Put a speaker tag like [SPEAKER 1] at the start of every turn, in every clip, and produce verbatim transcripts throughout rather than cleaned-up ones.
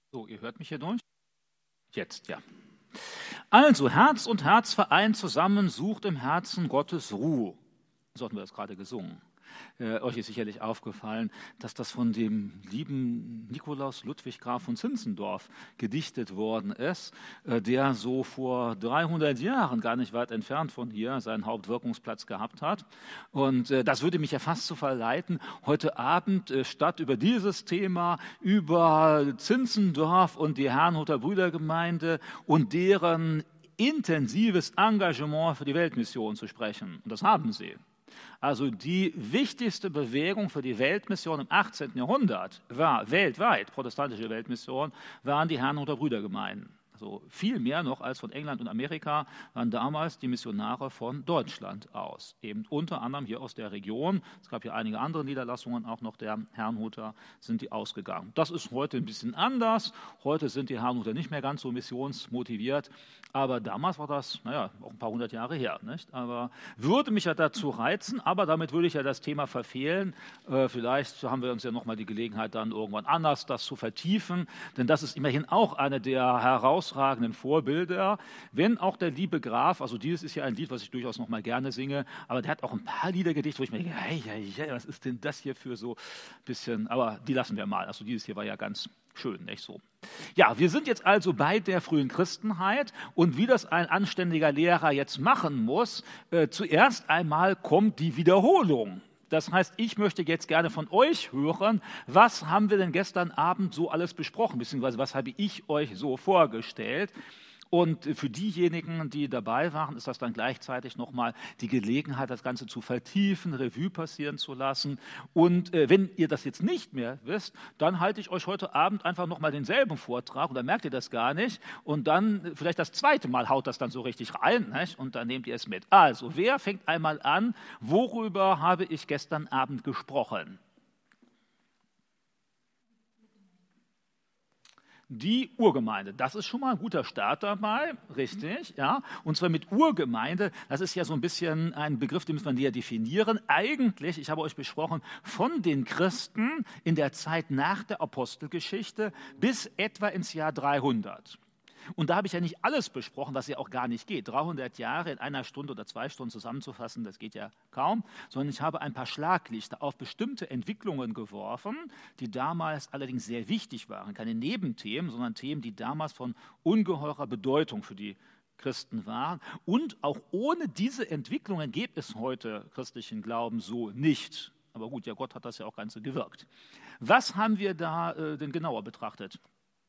[SPEAKER 1] So, ihr hört mich hier durch? Jetzt, ja. Also, Herz und Herz vereint zusammen, sucht im Herzen Gottes Ruhe. So hatten wir das gerade gesungen. Äh, euch ist sicherlich aufgefallen, dass das von dem lieben Nikolaus Ludwig Graf von Zinzendorf gedichtet worden ist, äh, der so vor dreihundert Jahren, gar nicht weit entfernt von hier, seinen Hauptwirkungsplatz gehabt hat. Und äh, das würde mich ja fast zu verleiten, heute Abend äh, statt über dieses Thema, über Zinzendorf und die Herrnhuter Brüdergemeinde und deren intensives Engagement für die Weltmission zu sprechen. Und das haben sie. Also die wichtigste Bewegung für die Weltmission im achtzehnten Jahrhundert war weltweit, protestantische Weltmission, waren die Herrnhuter Brüdergemeinden. Also viel mehr noch als von England und Amerika waren damals die Missionare von Deutschland aus. Eben unter anderem hier aus der Region. Es gab ja einige andere Niederlassungen, auch noch der Herrnhuter sind die ausgegangen. Das ist heute ein bisschen anders. Heute sind die Herrnhuter nicht mehr ganz so missionsmotiviert. Aber damals war das, naja, auch ein paar hundert Jahre her. Nicht? Aber würde mich ja dazu reizen, aber damit würde ich ja das Thema verfehlen. Äh, vielleicht haben wir uns ja nochmal die Gelegenheit, dann irgendwann anders das zu vertiefen. Denn das ist immerhin auch eine der herausragenden Vorbilder, wenn auch der liebe Graf, also dieses ist ja ein Lied, was ich durchaus noch mal gerne singe, aber der hat auch ein paar Lieder gedichtet, wo ich mir denke, hey, hey, hey, was ist denn das hier für so ein bisschen, aber die lassen wir mal, also dieses hier war ja ganz schön, nicht so. Ja, wir sind jetzt also bei der frühen Christenheit und wie das ein anständiger Lehrer jetzt machen muss, äh, zuerst einmal kommt die Wiederholung. Das heißt, ich möchte jetzt gerne von euch hören, was haben wir denn gestern Abend so alles besprochen, beziehungsweise was habe ich euch so vorgestellt. Und für diejenigen, die dabei waren, ist das dann gleichzeitig nochmal die Gelegenheit, das Ganze zu vertiefen, Revue passieren zu lassen. Und äh, wenn ihr das jetzt nicht mehr wisst, dann halte ich euch heute Abend einfach nochmal denselben Vortrag und dann merkt ihr das gar nicht. Und dann äh, vielleicht das zweite Mal haut das dann so richtig rein, nicht? Und dann nehmt ihr es mit. Also, wer fängt einmal an? Worüber habe ich gestern Abend gesprochen? Die Urgemeinde, das ist schon mal ein guter Start dabei, richtig, ja. Und zwar mit Urgemeinde, das ist ja so ein bisschen ein Begriff, den muss man näher definieren. Eigentlich, ich habe euch besprochen, von den Christen in der Zeit nach der Apostelgeschichte bis etwa ins Jahr dreihundert. Und da habe ich ja nicht alles besprochen, was ja auch gar nicht geht. dreihundert Jahre in einer Stunde oder zwei Stunden zusammenzufassen, das geht ja kaum. Sondern ich habe ein paar Schlaglichter auf bestimmte Entwicklungen geworfen, die damals allerdings sehr wichtig waren. Keine Nebenthemen, sondern Themen, die damals von ungeheurer Bedeutung für die Christen waren. Und auch ohne diese Entwicklungen gibt es heute christlichen Glauben so nicht. Aber gut, ja, Gott hat das ja auch Ganze gewirkt. Was haben wir da äh, denn genauer betrachtet?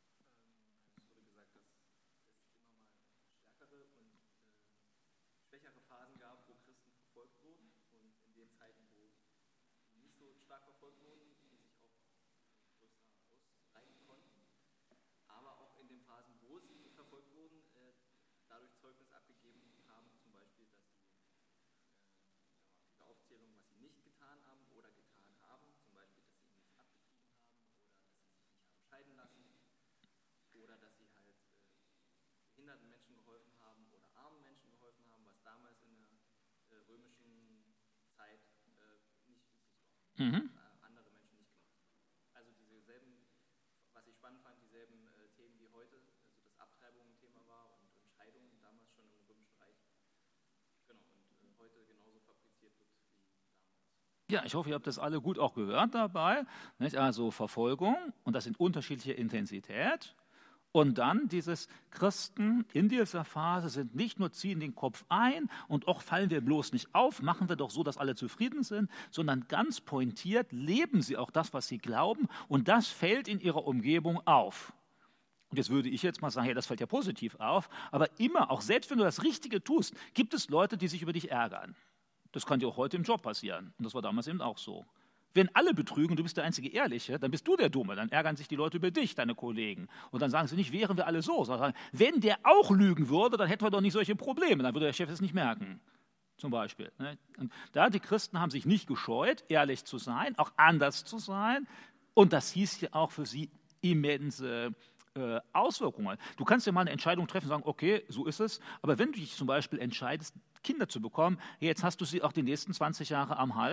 [SPEAKER 2] Oder dass sie halt äh, behinderten Menschen geholfen haben oder armen Menschen geholfen haben, was damals in der äh, römischen Zeit äh, nicht üblich war. Mhm. Äh, andere Menschen nicht gemacht haben. Also dieselben, was ich spannend fand, dieselben äh, Themen wie heute, also dass Abtreibung ein Thema war und, und Scheidung damals schon im Römischen Reich. Genau, und äh, heute genauso fabriziert wird wie damals.
[SPEAKER 1] Ja, ich hoffe, ihr habt das alle gut auch gehört dabei. Nicht? Also Verfolgung, und das in unterschiedlicher Intensität. Und dann dieses Christen in dieser Phase sind nicht nur ziehen den Kopf ein und auch fallen wir bloß nicht auf, machen wir doch so, dass alle zufrieden sind, sondern ganz pointiert leben sie auch das, was sie glauben und das fällt in ihrer Umgebung auf. Und jetzt würde ich jetzt mal sagen, ja, das fällt ja positiv auf, aber immer, auch selbst wenn du das Richtige tust, gibt es Leute, die sich über dich ärgern. Das kann dir auch heute im Job passieren und das war damals eben auch so. Wenn alle betrügen und du bist der einzige Ehrliche, dann bist du der Dumme. Dann ärgern sich die Leute über dich, deine Kollegen. Und dann sagen sie nicht, wären wir alle so, sondern wenn der auch lügen würde, dann hätten wir doch nicht solche Probleme. Dann würde der Chef es nicht merken, zum Beispiel. Und da die Christen haben sich nicht gescheut, ehrlich zu sein, auch anders zu sein. Und das hieß ja auch für sie immense äh, Auswirkungen. Du kannst ja mal eine Entscheidung treffen und sagen, okay, so ist es. Aber wenn du dich zum Beispiel entscheidest, Kinder zu bekommen, jetzt hast du sie auch die nächsten zwanzig Jahre am Hals.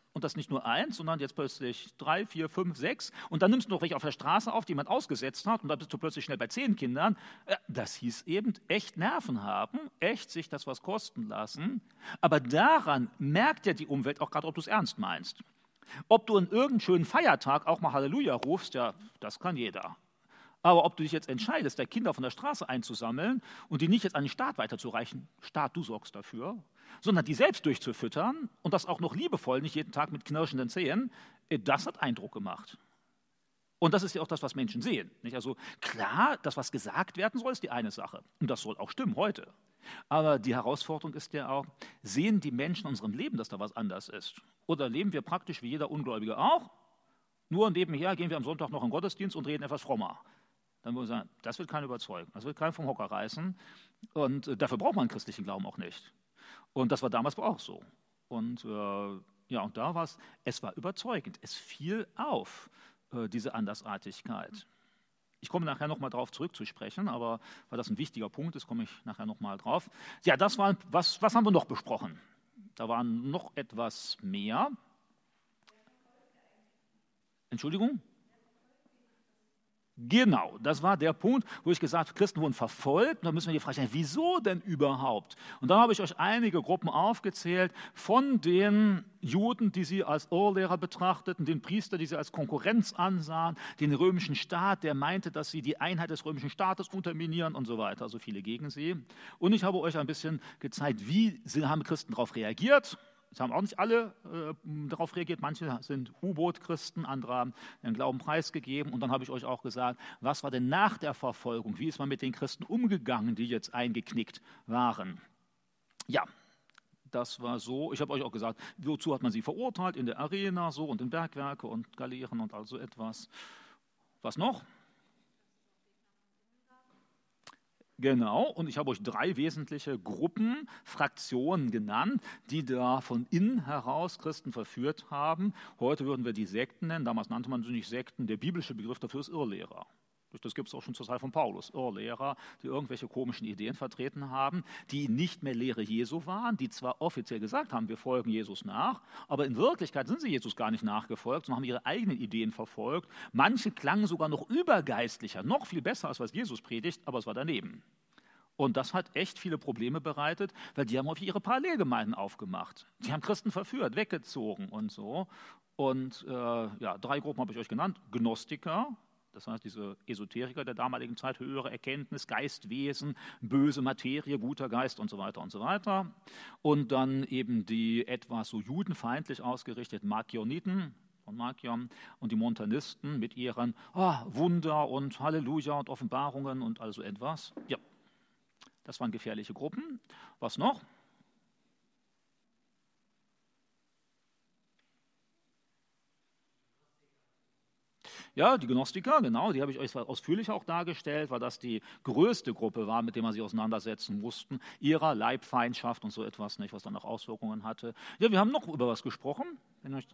[SPEAKER 1] und das nicht nur eins, sondern jetzt plötzlich drei, vier, fünf, sechs und dann nimmst du noch welche auf der Straße auf, die jemand ausgesetzt hat und dann bist du plötzlich schnell bei zehn Kindern. Das hieß eben echt Nerven haben, echt sich das was kosten lassen, aber daran merkt ja die Umwelt auch gerade, ob du es ernst meinst. Ob du an irgendeinem schönen Feiertag auch mal Halleluja rufst, ja, das kann jeder. Aber ob du dich jetzt entscheidest, der Kinder von der Straße einzusammeln und die nicht jetzt an den Staat weiterzureichen, Staat, du sorgst dafür, sondern die selbst durchzufüttern und das auch noch liebevoll, nicht jeden Tag mit knirschenden Zähnen, das hat Eindruck gemacht. Und das ist ja auch das, was Menschen sehen. Nicht? Also klar, das, was gesagt werden soll, ist die eine Sache. Und das soll auch stimmen heute. Aber die Herausforderung ist ja auch, sehen die Menschen in unserem Leben, dass da was anders ist? Oder leben wir praktisch wie jeder Ungläubige auch? Nur nebenher gehen wir am Sonntag noch in den Gottesdienst und reden etwas frommer. Dann würde ich sagen, das wird keinen überzeugen, das wird keinen vom Hocker reißen. Und äh, dafür braucht man einen christlichen Glauben auch nicht. Und das war damals auch so. Und äh, ja, und da war es, es war überzeugend. Es fiel auf, äh, diese Andersartigkeit. Ich komme nachher nochmal drauf zurückzusprechen, aber weil das ein wichtiger Punkt ist, komme ich nachher nochmal drauf. Ja, das war, was, was haben wir noch besprochen? Da war noch etwas mehr. Entschuldigung? Genau, das war der Punkt, wo ich gesagt habe, Christen wurden verfolgt. Und da müssen wir die Frage stellen, wieso denn überhaupt? Und dann habe ich euch einige Gruppen aufgezählt von den Juden, die sie als Irrlehrer betrachteten, den Priester, die sie als Konkurrenz ansahen, den römischen Staat, der meinte, dass sie die Einheit des römischen Staates unterminieren und so weiter, also viele gegen sie. Und ich habe euch ein bisschen gezeigt, wie haben Christen darauf reagiert. Es haben auch nicht alle äh, darauf reagiert, manche sind U-Boot-Christen, andere haben ihren Glauben preisgegeben. Und dann habe ich euch auch gesagt, was war denn nach der Verfolgung, wie ist man mit den Christen umgegangen, die jetzt eingeknickt waren. Ja, das war so. Ich habe euch auch gesagt, wozu hat man sie verurteilt, in der Arena so und in Bergwerke und Galeeren und all so etwas. Was noch? Genau, und ich habe euch drei wesentliche Gruppen, Fraktionen genannt, die da von innen heraus Christen verführt haben. Heute würden wir die Sekten nennen, damals nannte man sie nicht Sekten, der biblische Begriff dafür ist Irrlehrer. Das gibt es auch schon zur Zeit von Paulus, Irrlehrer, die irgendwelche komischen Ideen vertreten haben, die nicht mehr Lehre Jesu waren, die zwar offiziell gesagt haben, wir folgen Jesus nach, aber in Wirklichkeit sind sie Jesus gar nicht nachgefolgt, sondern haben ihre eigenen Ideen verfolgt. Manche klangen sogar noch übergeistlicher, noch viel besser, als was Jesus predigt, aber es war daneben. Und das hat echt viele Probleme bereitet, weil die haben auf ihre Parallelgemeinden aufgemacht. Die haben Christen verführt, weggezogen und so. Und äh, ja, drei Gruppen habe ich euch genannt. Gnostiker, das heißt diese Esoteriker der damaligen Zeit, höhere Erkenntnis, Geistwesen, böse Materie, guter Geist und so weiter und so weiter. Und dann eben die etwas so judenfeindlich ausgerichteten Markioniten von Markion und die Montanisten mit ihren oh, Wunder und Halleluja und Offenbarungen und all so etwas. Ja, das waren gefährliche Gruppen. Was noch? Ja, die Gnostiker, genau, die habe ich euch ausführlich auch dargestellt, weil das die größte Gruppe war, mit der man sich auseinandersetzen musste, ihrer Leibfeindschaft und so etwas, nicht, was dann auch Auswirkungen hatte. Ja, wir haben noch über was gesprochen. Wenn euch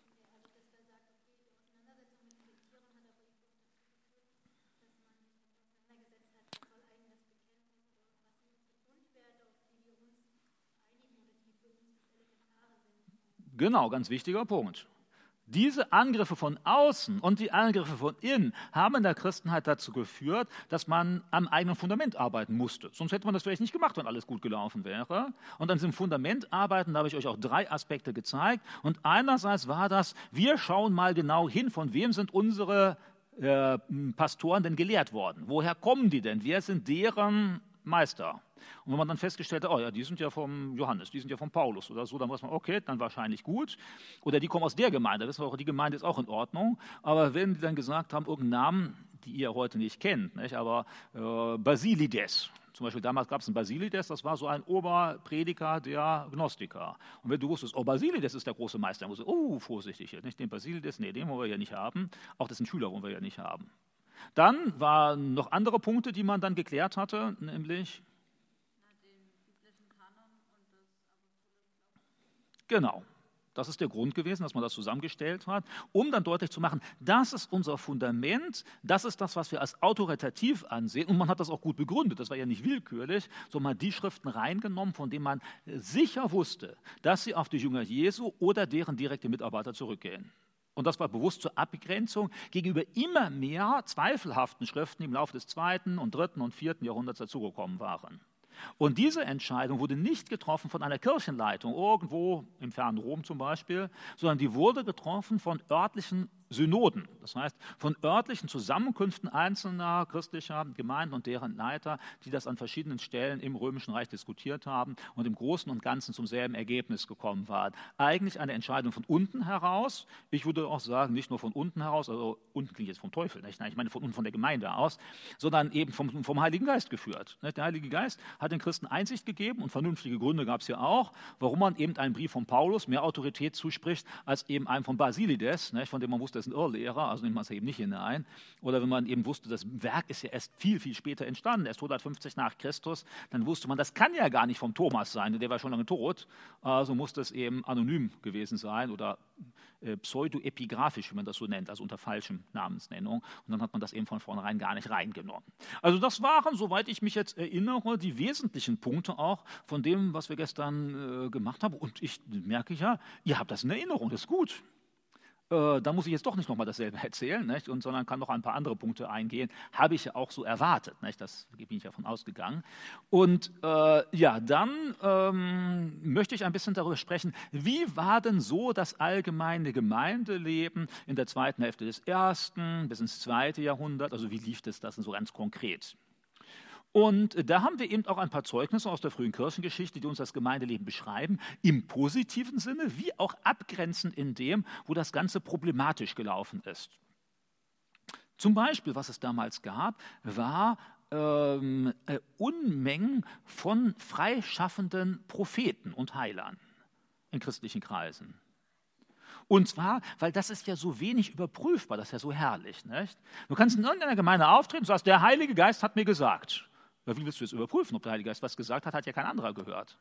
[SPEAKER 1] Genau, ganz wichtiger Punkt. Diese Angriffe von außen und die Angriffe von innen haben in der Christenheit dazu geführt, dass man am eigenen Fundament arbeiten musste. Sonst hätte man das vielleicht nicht gemacht, wenn alles gut gelaufen wäre. Und an diesem Fundament arbeiten, da habe ich euch auch drei Aspekte gezeigt. Und einerseits war das, wir schauen mal genau hin, von wem sind unsere äh, Pastoren denn gelehrt worden? Woher kommen die denn? Wer sind deren Meister? Und wenn man dann festgestellt hat, oh ja, die sind ja vom Johannes, die sind ja vom Paulus oder so, dann weiß man, okay, dann wahrscheinlich gut. Oder die kommen aus der Gemeinde, wissen wir auch, die Gemeinde ist auch in Ordnung. Aber wenn die dann gesagt haben, irgendeinen Namen, die ihr heute nicht kennt, nicht? aber äh, Basilides, zum Beispiel damals gab es einen Basilides, das war so ein Oberprediger der Gnostiker. Und wenn du wusstest, oh, Basilides ist der große Meister, dann wusstest du, oh, vorsichtig, nicht den Basilides, nee, den wollen wir ja nicht haben. Auch dessen Schüler wollen wir ja nicht haben. Dann waren noch andere Punkte, die man dann geklärt hatte, nämlich Genau. Das ist der Grund gewesen, dass man das zusammengestellt hat, um dann deutlich zu machen, das ist unser Fundament, das ist das, was wir als autoritativ ansehen. Und man hat das auch gut begründet, das war ja nicht willkürlich, sondern man hat die Schriften reingenommen, von denen man sicher wusste, dass sie auf die Jünger Jesu oder deren direkte Mitarbeiter zurückgehen. Und das war bewusst zur Abgrenzung gegenüber immer mehr zweifelhaften Schriften, die im Laufe des zweiten und dritten und vierten Jahrhunderts dazugekommen waren. Und diese Entscheidung wurde nicht getroffen von einer Kirchenleitung, irgendwo im fernen Rom zum Beispiel, sondern die wurde getroffen von örtlichen Synoden, das heißt von örtlichen Zusammenkünften einzelner christlicher Gemeinden und deren Leiter, die das an verschiedenen Stellen im Römischen Reich diskutiert haben und im Großen und Ganzen zum selben Ergebnis gekommen waren. Eigentlich eine Entscheidung von unten heraus, ich würde auch sagen, nicht nur von unten heraus, also unten klingt jetzt vom Teufel, nicht? Nein, ich meine von unten von der Gemeinde aus, sondern eben vom, vom Heiligen Geist geführt. Der Heilige Geist hat den Christen Einsicht gegeben und vernünftige Gründe gab es ja auch, warum man eben einen Brief von Paulus mehr Autorität zuspricht, als eben einem von Basilides, nicht? Von dem man wusste, das ist ein Irrlehrer, also nimmt man es eben nicht hinein. Oder wenn man eben wusste, das Werk ist ja erst viel, viel später entstanden, erst hundertfünfzig nach Christus, dann wusste man, das kann ja gar nicht vom Thomas sein, der war schon lange tot, also musste es eben anonym gewesen sein oder äh, pseudoepigraphisch, wie man das so nennt, also unter falschem Namensnennung. Und dann hat man das eben von vornherein gar nicht reingenommen. Also das waren, soweit ich mich jetzt erinnere, die wesentlichen Punkte auch von dem, was wir gestern äh, gemacht haben. Und ich merke ja, ihr habt das in Erinnerung, das ist gut. Da muss ich jetzt doch nicht nochmal dasselbe erzählen, nicht? Und, sondern kann noch ein paar andere Punkte eingehen. Habe ich ja auch so erwartet, nicht? Das bin ich ja von ausgegangen. Und äh, ja, dann ähm, möchte ich ein bisschen darüber sprechen, wie war denn so das allgemeine Gemeindeleben in der zweiten Hälfte des ersten bis ins zweite Jahrhundert? Also wie lief das, das so ganz konkret? Und da haben wir eben auch ein paar Zeugnisse aus der frühen Kirchengeschichte, die uns das Gemeindeleben beschreiben, im positiven Sinne, wie auch abgrenzend in dem, wo das Ganze problematisch gelaufen ist. Zum Beispiel, was es damals gab, war ähm, äh, Unmengen von freischaffenden Propheten und Heilern in christlichen Kreisen. Und zwar, weil das ist ja so wenig überprüfbar, das ist ja so herrlich. Nicht? Du kannst in irgendeiner Gemeinde auftreten und sagst, der Heilige Geist hat mir gesagt. Ja, wie willst du jetzt überprüfen, ob der Heilige Geist was gesagt hat, hat ja kein anderer gehört.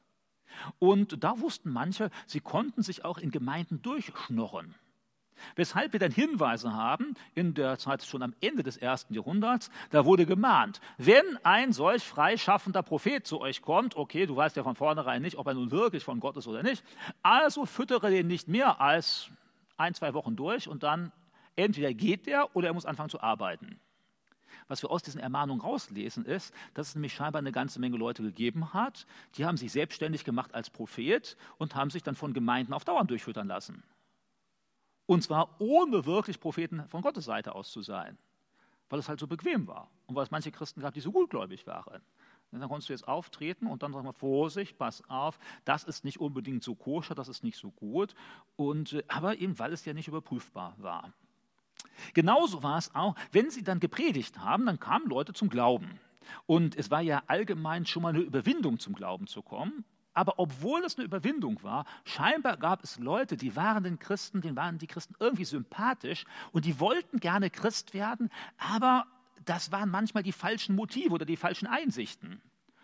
[SPEAKER 1] Und da wussten manche, sie konnten sich auch in Gemeinden durchschnorren. Weshalb wir dann Hinweise haben, in der Zeit schon am Ende des ersten Jahrhunderts, da wurde gemahnt, wenn ein solch freischaffender Prophet zu euch kommt, okay, du weißt ja von vornherein nicht, ob er nun wirklich von Gott ist oder nicht, also füttere den nicht mehr als ein, zwei Wochen durch und dann entweder geht der oder er muss anfangen zu arbeiten. Was wir aus diesen Ermahnungen rauslesen, ist, dass es nämlich scheinbar eine ganze Menge Leute gegeben hat, die haben sich selbstständig gemacht als Prophet und haben sich dann von Gemeinden auf Dauer durchfüttern lassen. Und zwar ohne wirklich Propheten von Gottes Seite aus zu sein, weil es halt so bequem war und weil es manche Christen gab, die so gutgläubig waren. Und dann konntest du jetzt auftreten und dann sag mal, Vorsicht, pass auf, das ist nicht unbedingt so koscher, das ist nicht so gut, und, aber eben, weil es ja nicht überprüfbar war. Genauso war es auch, wenn sie dann gepredigt haben, dann kamen Leute zum Glauben. Und es war ja allgemein schon mal eine Überwindung, zum Glauben zu kommen. Aber obwohl es eine Überwindung war, scheinbar gab es Leute, die waren den Christen, denen waren die Christen irgendwie sympathisch und die wollten gerne Christ werden, aber das waren manchmal die falschen Motive oder die falschen Einsichten.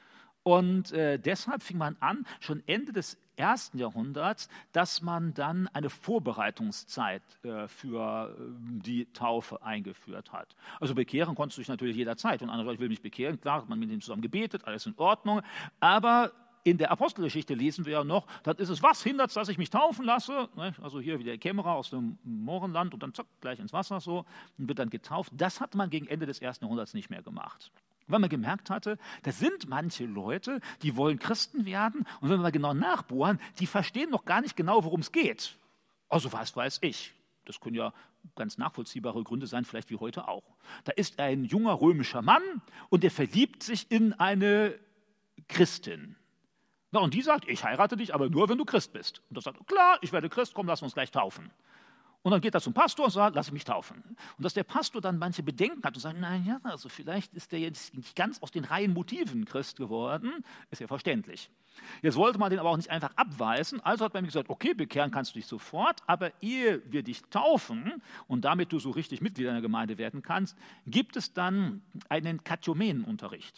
[SPEAKER 1] Und äh, deshalb fing man an, schon Ende des ersten Jahrhunderts, dass man dann eine Vorbereitungszeit äh, für äh, die Taufe eingeführt hat. Also bekehren konntest du dich natürlich jederzeit. Und einer sagt, ich will mich bekehren, klar, hat man mit ihm zusammen gebetet, alles in Ordnung. Aber in der Apostelgeschichte lesen wir ja noch, dann ist es, was hindert es, dass ich mich taufen lasse? Also hier wie der Kämmerer aus dem Mohrenland und dann zack, gleich ins Wasser so und wird dann getauft. Das hat man gegen Ende des ersten Jahrhunderts nicht mehr gemacht. Weil man gemerkt hatte, da sind manche Leute, die wollen Christen werden und wenn wir mal genau nachbohren, die verstehen noch gar nicht genau, worum es geht. Also was weiß ich. Das können ja ganz nachvollziehbare Gründe sein, vielleicht wie heute auch. Da ist ein junger römischer Mann und der verliebt sich in eine Christin. Na, und die sagt, ich heirate dich, aber nur, wenn du Christ bist. Und er sagt, klar, ich werde Christ, komm, lass uns gleich taufen. Und dann geht er zum Pastor und sagt, lass mich taufen. Und dass der Pastor dann manche Bedenken hat und sagt, naja, also vielleicht ist der jetzt nicht ganz aus den reinen Motiven Christ geworden, ist ja verständlich. Jetzt wollte man den aber auch nicht einfach abweisen, also hat man mir gesagt, okay, bekehren kannst du dich sofort, aber ehe wir dich taufen und damit du so richtig Mitglied einer Gemeinde werden kannst, gibt es dann einen Katechumenenunterricht.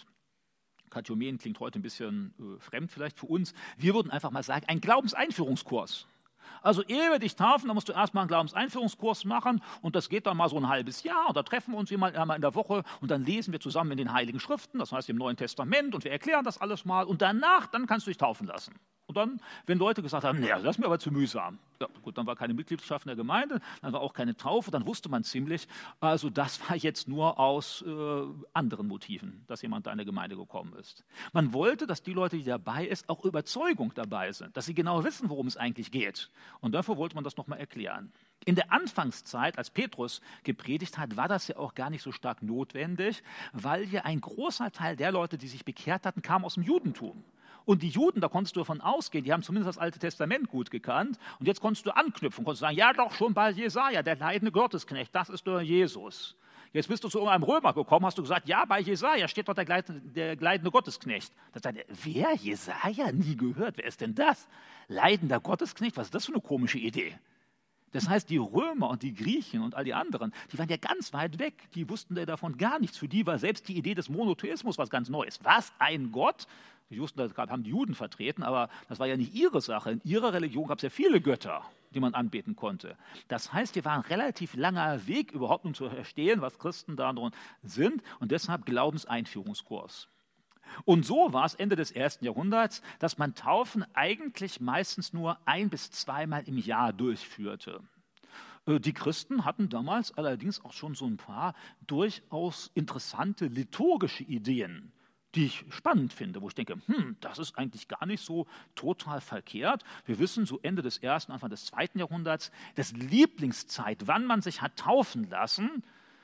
[SPEAKER 1] Katechumen klingt heute ein bisschen äh, fremd vielleicht für uns. Wir würden einfach mal sagen, ein Glaubenseinführungskurs. Also ehe wir dich taufen, dann musst du erstmal einen Glaubenseinführungskurs machen und das geht dann mal so ein halbes Jahr und da treffen wir uns immer einmal in der Woche und dann lesen wir zusammen in den Heiligen Schriften, das heißt im Neuen Testament und wir erklären das alles mal und danach, dann kannst du dich taufen lassen. Und dann, wenn Leute gesagt haben, nee, das ist mir aber zu mühsam. Ja gut, dann war keine Mitgliedschaft in der Gemeinde, dann war auch keine Taufe, dann wusste man ziemlich, also das war jetzt nur aus äh, anderen Motiven, dass jemand da in eine Gemeinde gekommen ist. Man wollte, dass die Leute, die dabei ist, auch Überzeugung dabei sind, dass sie genau wissen, worum es eigentlich geht. Und dafür wollte man das nochmal erklären. In der Anfangszeit, als Petrus gepredigt hat, war das ja auch gar nicht so stark notwendig, weil ja ein großer Teil der Leute, die sich bekehrt hatten, kam aus dem Judentum. Und die Juden, da konntest du davon ausgehen, die haben zumindest das Alte Testament gut gekannt. Und jetzt konntest du anknüpfen, konntest sagen, ja doch, schon bei Jesaja, der leidende Gottesknecht, das ist doch Jesus. Jetzt bist du zu irgendeinem Römer gekommen, hast du gesagt, ja, bei Jesaja steht doch der leidende, der leidende Gottesknecht. Da sagt er, wer? Jesaja? Nie gehört. Wer ist denn das? Leidender Gottesknecht? Was ist das für eine komische Idee? Das heißt, die Römer und die Griechen und all die anderen, die waren ja ganz weit weg. Die wussten ja davon gar nichts. Für die war selbst die Idee des Monotheismus was ganz Neues. Was? Ein Gott? Die wussten, das haben die Juden vertreten, aber das war ja nicht ihre Sache. In ihrer Religion gab es ja viele Götter, die man anbeten konnte. Das heißt, hier war ein relativ langer Weg, überhaupt um zu verstehen, was Christen da drin sind. Und deshalb Glaubenseinführungskurs. Und so war es Ende des ersten Jahrhunderts, dass man Taufen eigentlich meistens nur ein- bis zweimal im Jahr durchführte. Die Christen hatten damals allerdings auch schon so ein paar durchaus interessante liturgische Ideen, die ich spannend finde, wo ich denke, hm, das ist eigentlich gar nicht so total verkehrt. Wir wissen, so Ende des ersten, Anfang des zweiten Jahrhunderts, das Lieblingszeit, wann man sich hat taufen lassen.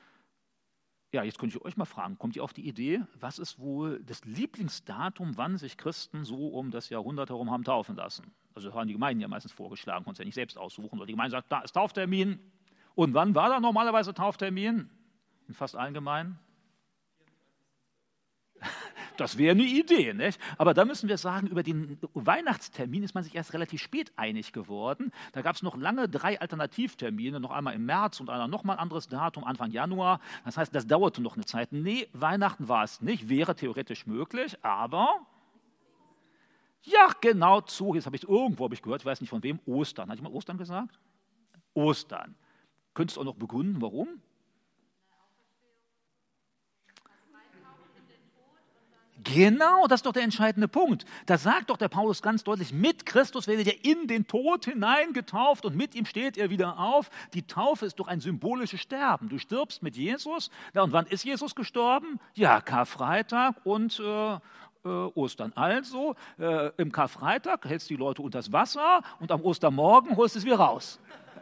[SPEAKER 1] Ja, jetzt könnte ich euch mal fragen, kommt ihr auf die Idee, was ist wohl das Lieblingsdatum, wann sich Christen so um das Jahrhundert herum haben taufen lassen? Also das haben die Gemeinden ja meistens vorgeschlagen, konnten es ja nicht selbst aussuchen, sondern die Gemeinde sagt, da ist Tauftermin. Und wann war da normalerweise Tauftermin? In fast allen Gemeinden? Das wäre eine Idee, nicht? Aber da müssen wir sagen, über den Weihnachtstermin ist man sich erst relativ spät einig geworden. Da gab es noch lange drei Alternativtermine, noch einmal im März und einer nochmal ein anderes Datum, Anfang Januar. Das heißt, das dauerte noch eine Zeit. Nee, Weihnachten war es nicht, wäre theoretisch möglich, aber ja, genau zu, jetzt habe ich es irgendwo hab ich gehört, ich weiß nicht von wem, Ostern. Hat jemand Ostern gesagt? Ostern. Könntest du auch noch begründen, warum? Genau, das ist doch der entscheidende Punkt. Da sagt doch der Paulus ganz deutlich, mit Christus werdet ihr in den Tod hineingetauft und mit ihm steht ihr wieder auf. Die Taufe ist doch ein symbolisches Sterben. Du stirbst mit Jesus. Ja, und wann ist Jesus gestorben? Ja, Karfreitag und äh, äh, Ostern. Also, äh, im Karfreitag hältst du die Leute unter das Wasser und am Ostermorgen holst du es wieder raus.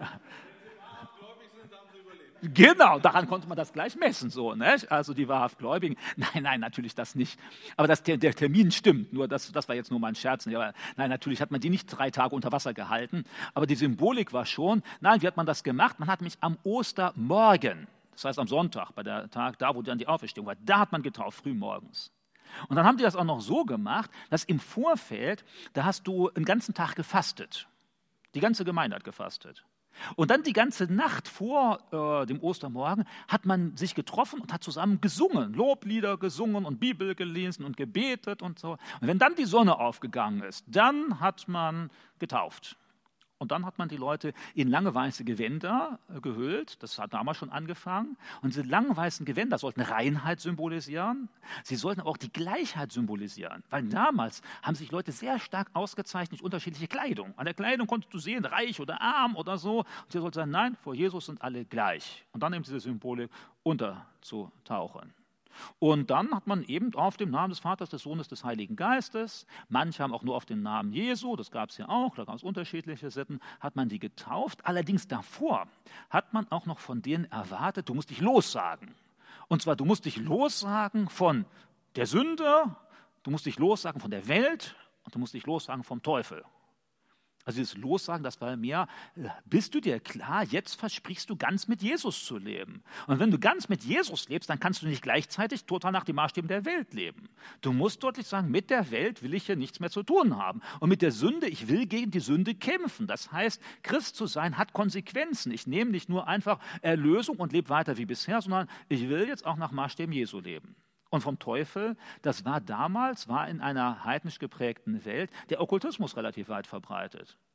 [SPEAKER 1] Genau, daran konnte man das gleich messen, so, nicht? Also die wahrhaft Gläubigen. Nein, nein, natürlich das nicht. Aber das, der, der Termin stimmt, nur das, das war jetzt nur mal ein Scherz. Aber nein, natürlich hat man die nicht drei Tage unter Wasser gehalten. Aber die Symbolik war schon, nein, wie hat man das gemacht? Man hat mich am Ostermorgen, das heißt am Sonntag, bei der Tag, da wo dann die Auferstehung war, da hat man getauft, früh morgens. Und dann haben die das auch noch so gemacht, dass im Vorfeld, da hast du einen ganzen Tag gefastet. Die ganze Gemeinde hat gefastet. Und dann die ganze Nacht vor äh, dem Ostermorgen hat man sich getroffen und hat zusammen gesungen, Loblieder gesungen und Bibel gelesen und gebetet und so. Und wenn dann die Sonne aufgegangen ist, dann hat man getauft. Und dann hat man die Leute in lange weiße Gewänder gehüllt. Das hat damals schon angefangen. Und diese langen weißen Gewänder sollten Reinheit symbolisieren. Sie sollten aber auch die Gleichheit symbolisieren. Weil damals haben sich Leute sehr stark ausgezeichnet durch unterschiedliche Kleidung. An der Kleidung konntest du sehen, reich oder arm oder so. Und sie sollten sagen, nein, vor Jesus sind alle gleich. Und dann eben diese Symbole unterzutauchen. Und dann hat man eben auf dem Namen des Vaters, des Sohnes, des Heiligen Geistes, manche haben auch nur auf den Namen Jesu, das gab es ja auch, da gab es unterschiedliche Sitten, hat man die getauft. Allerdings davor hat man auch noch von denen erwartet, du musst dich lossagen. Und zwar, du musst dich lossagen von der Sünde, du musst dich lossagen von der Welt und du musst dich lossagen vom Teufel. Also dieses Lossagen, das war mehr, bist du dir klar, jetzt versprichst du ganz mit Jesus zu leben. Und wenn du ganz mit Jesus lebst, dann kannst du nicht gleichzeitig total nach den Maßstäben der Welt leben. Du musst deutlich sagen, mit der Welt will ich hier nichts mehr zu tun haben. Und mit der Sünde, ich will gegen die Sünde kämpfen. Das heißt, Christ zu sein hat Konsequenzen. Ich nehme nicht nur einfach Erlösung und lebe weiter wie bisher, sondern ich will jetzt auch nach Maßstäben Jesu leben. Und vom Teufel, das war damals, war in einer heidnisch geprägten Welt der Okkultismus relativ weit verbreitet.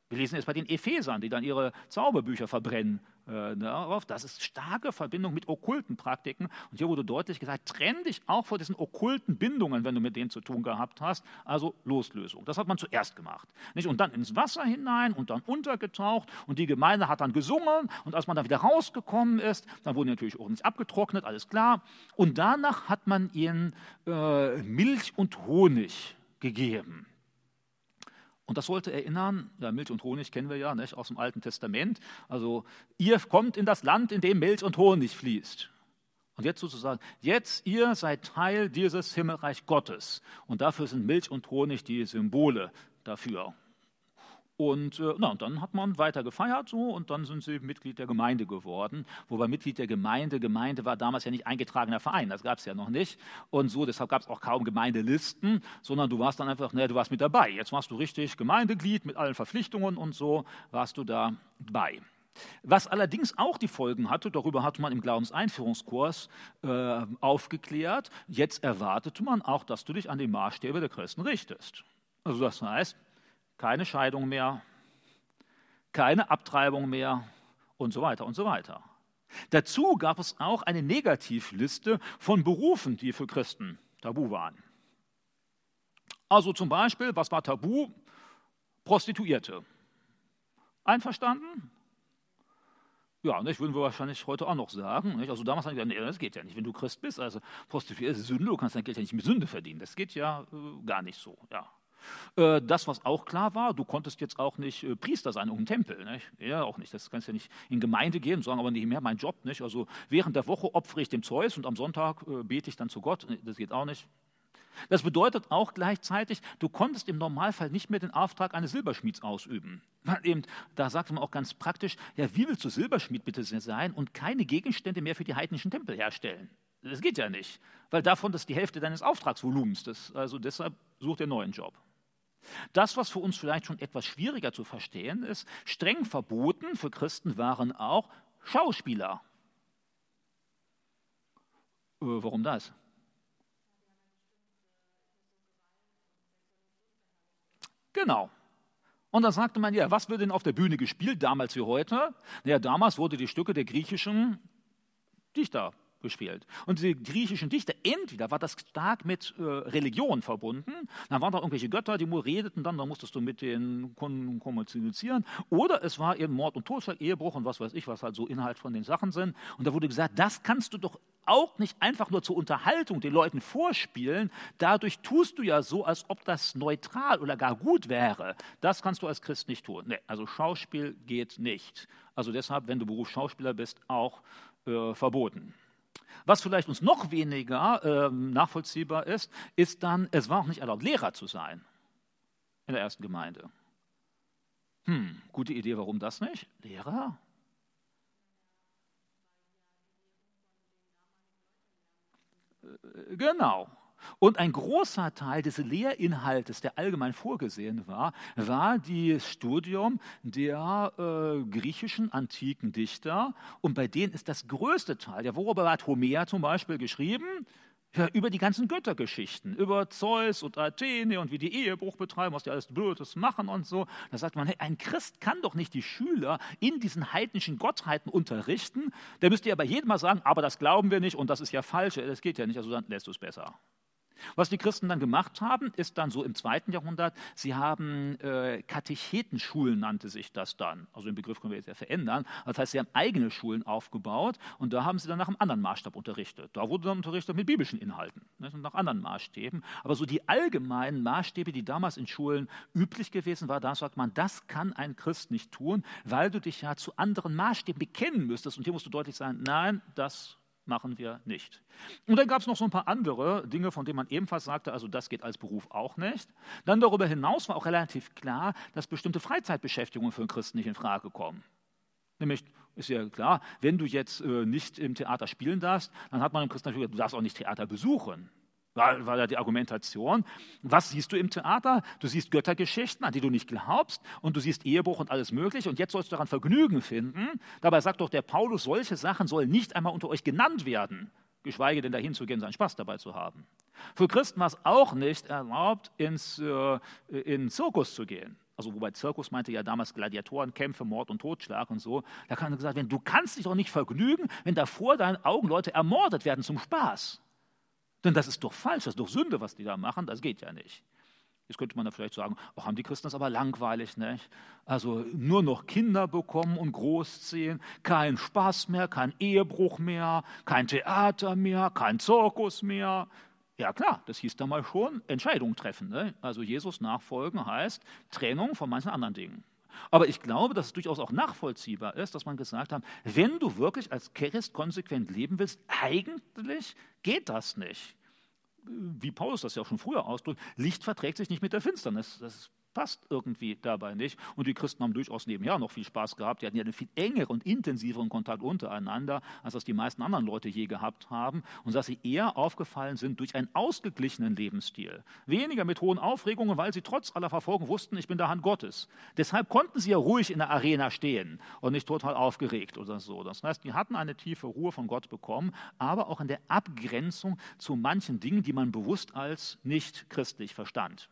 [SPEAKER 1] Wir lesen es bei den Ephesern, die dann ihre Zauberbücher verbrennen. Das ist starke Verbindung mit okkulten Praktiken. Und hier wurde deutlich gesagt, trenn dich auch vor diesen okkulten Bindungen, wenn du mit denen zu tun gehabt hast. Also Loslösung. Das hat man zuerst gemacht. Und dann ins Wasser hinein und dann untergetaucht. Und die Gemeinde hat dann gesungen. Und als man dann wieder rausgekommen ist, dann wurden natürlich auch nicht abgetrocknet, alles klar. Und danach hat man ihnen äh, Milch und Honig gegeben. Und das sollte erinnern, ja, Milch und Honig kennen wir ja nicht, aus dem Alten Testament. Also ihr kommt in das Land, in dem Milch und Honig fließt. Und jetzt sozusagen, jetzt ihr seid Teil dieses Himmelreich Gottes. Und dafür sind Milch und Honig die Symbole dafür. Und, äh, na, und dann hat man weiter gefeiert so und dann sind sie Mitglied der Gemeinde geworden. Wobei Mitglied der Gemeinde, Gemeinde war damals ja nicht eingetragener Verein, das gab es ja noch nicht. Und so, deshalb gab es auch kaum Gemeindelisten, sondern du warst dann einfach, ne, du warst mit dabei. Jetzt warst du richtig Gemeindeglied mit allen Verpflichtungen und so warst du dabei. Was allerdings auch die Folgen hatte, darüber hatte man im Glaubenseinführungskurs äh, aufgeklärt, jetzt erwartete man auch, dass du dich an die Maßstäbe der Christen richtest. Also das heißt, keine Scheidung mehr, keine Abtreibung mehr und so weiter und so weiter. Dazu gab es auch eine Negativliste von Berufen, die für Christen tabu waren. Also zum Beispiel, was war tabu? Prostituierte. Einverstanden? Ja, das würden wir wahrscheinlich heute auch noch sagen. Nicht? Also damals haben wir gesagt, nee, das geht ja nicht, wenn du Christ bist. Also Prostituierte ist Sünde, du kannst dein Geld ja nicht mit Sünde verdienen. Das geht ja äh, gar nicht so, ja. Das, was auch klar war, du konntest jetzt auch nicht äh, Priester sein um einen Tempel. Nicht? Ja, auch nicht. Das kannst du ja nicht in Gemeinde gehen und sagen, aber nicht mehr mein Job. Nicht? Also während der Woche opfere ich dem Zeus und am Sonntag äh, bete ich dann zu Gott. Das geht auch nicht. Das bedeutet auch gleichzeitig, du konntest im Normalfall nicht mehr den Auftrag eines Silberschmieds ausüben. Weil eben, da sagte man auch ganz praktisch, ja, wie willst du Silberschmied bitte sein und keine Gegenstände mehr für die heidnischen Tempel herstellen? Das geht ja nicht, weil davon das ist die Hälfte deines Auftragsvolumens. Das, also deshalb such dir einen neuen Job. Das, was für uns vielleicht schon etwas schwieriger zu verstehen ist, streng verboten für Christen waren auch Schauspieler. Äh, warum das? Genau. Und da sagte man, ja, was wird denn auf der Bühne gespielt, damals wie heute? Ja, damals wurde die Stücke der griechischen Dichter gespielt. Und diese griechischen Dichter, entweder war das stark mit äh, Religion verbunden, dann waren da irgendwelche Götter, die nur redeten, dann, dann musstest du mit denen kommunizieren, oder es war eben Mord und Totschlag, Ehebruch und was weiß ich, was halt so Inhalt von den Sachen sind. Und da wurde gesagt, das kannst du doch auch nicht einfach nur zur Unterhaltung den Leuten vorspielen, dadurch tust du ja so, als ob das neutral oder gar gut wäre. Das kannst du als Christ nicht tun. Nee, also Schauspiel geht nicht. Also deshalb, wenn du Beruf Schauspieler bist, auch äh, verboten. Was vielleicht uns noch weniger äh, nachvollziehbar ist, ist dann, es war auch nicht erlaubt, Lehrer zu sein in der ersten Gemeinde. Hm, gute Idee, warum das nicht? Lehrer? Äh, genau. Und ein großer Teil des Lehrinhaltes, der allgemein vorgesehen war, war das Studium der äh, griechischen antiken Dichter. Und bei denen ist das größte Teil, ja, worüber hat Homer zum Beispiel geschrieben? Ja, über die ganzen Göttergeschichten, über Zeus und Athene und wie die Ehebruch betreiben, was die alles Blödes machen und so. Da sagt man, hey, ein Christ kann doch nicht die Schüler in diesen heidnischen Gottheiten unterrichten. Der müsste ja bei jedem mal sagen, aber das glauben wir nicht und das ist ja falsch, das geht ja nicht, also dann lässt du es besser. Was die Christen dann gemacht haben, ist dann so im zweiten Jahrhundert, sie haben äh, Katechetenschulen, nannte sich das dann. Also den Begriff können wir jetzt ja verändern. Das heißt, sie haben eigene Schulen aufgebaut und da haben sie dann nach einem anderen Maßstab unterrichtet. Da wurde dann unterrichtet mit biblischen Inhalten, ne, nach anderen Maßstäben. Aber so die allgemeinen Maßstäbe, die damals in Schulen üblich gewesen waren, da sagt man, das kann ein Christ nicht tun, weil du dich ja zu anderen Maßstäben bekennen müsstest. Und hier musst du deutlich sagen, nein, das machen wir nicht. Und dann gab es noch so ein paar andere Dinge, von denen man ebenfalls sagte, also das geht als Beruf auch nicht. Dann darüber hinaus war auch relativ klar, dass bestimmte Freizeitbeschäftigungen für einen Christen nicht in Frage kommen. Nämlich, ist ja klar, wenn du jetzt äh, nicht im Theater spielen darfst, dann hat man im Christen natürlich gesagt, du darfst auch nicht Theater besuchen. War, war ja die Argumentation. Was siehst du im Theater? Du siehst Göttergeschichten, an die du nicht glaubst, und du siehst Ehebruch und alles Mögliche, und jetzt sollst du daran Vergnügen finden. Dabei sagt doch der Paulus, solche Sachen sollen nicht einmal unter euch genannt werden, geschweige denn dahin zu gehen, seinen Spaß dabei zu haben. Für Christen war es auch nicht erlaubt, ins, äh, in den Zirkus zu gehen. also wobei Zirkus meinte ja damals Gladiatorenkämpfe, Mord und Totschlag und so, da kann gesagt werden, du kannst dich doch nicht vergnügen, wenn da vor deinen Augen Leute ermordet werden zum Spaß. Denn das ist doch falsch, das ist doch Sünde, was die da machen, das geht ja nicht. Jetzt könnte man da vielleicht sagen, ach, haben die Christen das aber langweilig, nicht? Also nur noch Kinder bekommen und großziehen, kein Spaß mehr, kein Ehebruch mehr, kein Theater mehr, kein Zirkus mehr. Ja klar, das hieß da mal schon, Entscheidungen treffen. Ne? Also Jesus nachfolgen heißt Trennung von manchen anderen Dingen. Aber ich glaube, dass es durchaus auch nachvollziehbar ist, dass man gesagt hat, wenn du wirklich als Christ konsequent leben willst, eigentlich geht das nicht. Wie Paulus das ja auch schon früher ausdrückt, Licht verträgt sich nicht mit der Finsternis. Das passt irgendwie dabei nicht. Und die Christen haben durchaus nebenher noch viel Spaß gehabt. Die hatten ja einen viel engeren und intensiveren Kontakt untereinander, als das die meisten anderen Leute je gehabt haben. Und dass sie eher aufgefallen sind durch einen ausgeglichenen Lebensstil. Weniger mit hohen Aufregungen, weil sie trotz aller Verfolgung wussten, ich bin der Hand Gottes. Deshalb konnten sie ja ruhig in der Arena stehen und nicht total aufgeregt oder so. Das heißt, die hatten eine tiefe Ruhe von Gott bekommen, aber auch in der Abgrenzung zu manchen Dingen, die man bewusst als nicht christlich verstand.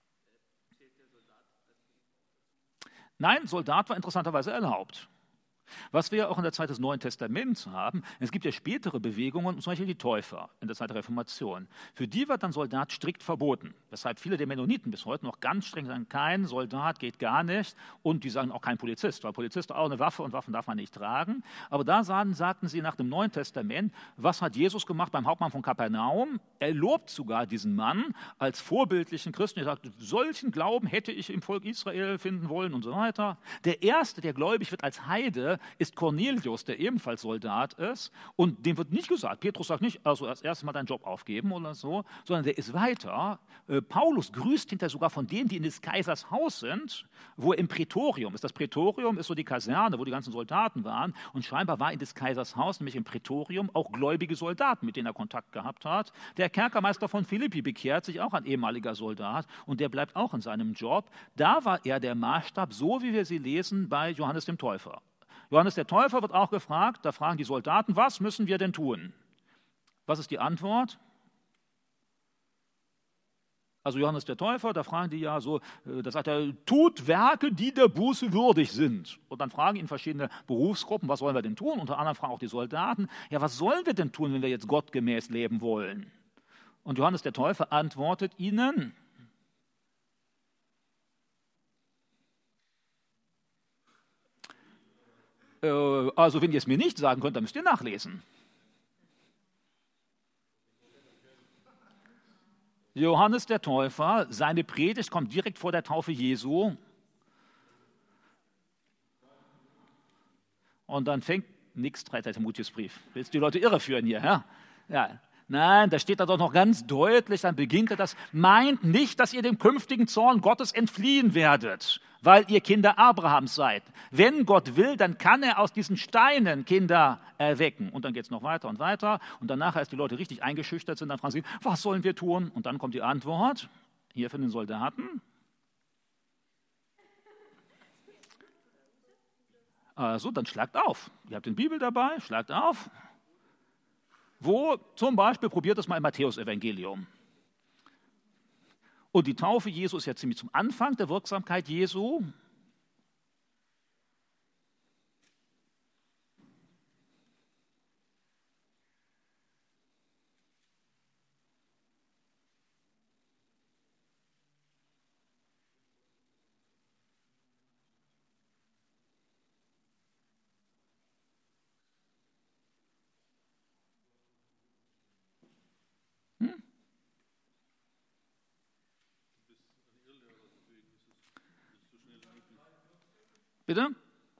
[SPEAKER 1] Nein, Soldat war interessanterweise erlaubt. Was wir auch in der Zeit des Neuen Testaments haben, es gibt ja spätere Bewegungen, zum Beispiel die Täufer in der Zeit der Reformation. Für die wird dann Soldat strikt verboten, weshalb viele der Mennoniten bis heute noch ganz streng sagen, kein Soldat geht gar nicht und die sagen auch kein Polizist, weil Polizist auch eine Waffe und Waffen darf man nicht tragen. Aber da sagen, sagten sie nach dem Neuen Testament, was hat Jesus gemacht beim Hauptmann von Kapernaum? Er lobt sogar diesen Mann als vorbildlichen Christen. Er sagt, solchen Glauben hätte ich im Volk Israel finden wollen und so weiter. Der Erste, der gläubig wird als Heide, ist Cornelius, der ebenfalls Soldat ist. Und dem wird nicht gesagt, Petrus sagt nicht, also als erstes mal deinen Job aufgeben oder so, sondern der ist weiter. Äh, Paulus grüßt hinterher sogar von denen, die in des Kaisers Haus sind, wo er im Prätorium ist. Das Prätorium ist so die Kaserne, wo die ganzen Soldaten waren. Und scheinbar war in des Kaisers Haus, nämlich im Prätorium, auch gläubige Soldaten, mit denen er Kontakt gehabt hat. Der Kerkermeister von Philippi bekehrt sich, auch ein ehemaliger Soldat, und der bleibt auch in seinem Job. Da war er der Maßstab, so wie wir sie lesen bei Johannes dem Täufer. Johannes der Täufer wird auch gefragt, da fragen die Soldaten, was müssen wir denn tun? Was ist die Antwort? Also Johannes der Täufer, da fragen die ja so, da sagt er, tut Werke, die der Buße würdig sind. Und dann fragen ihn verschiedene Berufsgruppen, was sollen wir denn tun? Unter anderem fragen auch die Soldaten, ja, was sollen wir denn tun, wenn wir jetzt gottgemäß leben wollen? Und Johannes der Täufer antwortet ihnen, also wenn ihr es mir nicht sagen könnt, dann müsst ihr nachlesen. Johannes der Täufer, seine Predigt kommt direkt vor der Taufe Jesu. Und dann fängt nichts, zweiter Timotheusbrief. Willst du die Leute irreführen hier? Ja? Ja. Nein, da steht da doch noch ganz deutlich, dann beginnt er das, meint nicht, dass ihr dem künftigen Zorn Gottes entfliehen werdet, weil ihr Kinder Abrahams seid. Wenn Gott will, dann kann er aus diesen Steinen Kinder erwecken. Und dann geht es noch weiter und weiter. Und danach, als die Leute richtig eingeschüchtert sind, dann fragen sie, was sollen wir tun? Und dann kommt die Antwort, hier von den Soldaten. Also, dann schlagt auf. Ihr habt die Bibel dabei, schlagt auf. Wo zum Beispiel, probiert es mal im Matthäus-Evangelium. Und die Taufe Jesu ist ja ziemlich zum Anfang der Wirksamkeit Jesu. Bitte?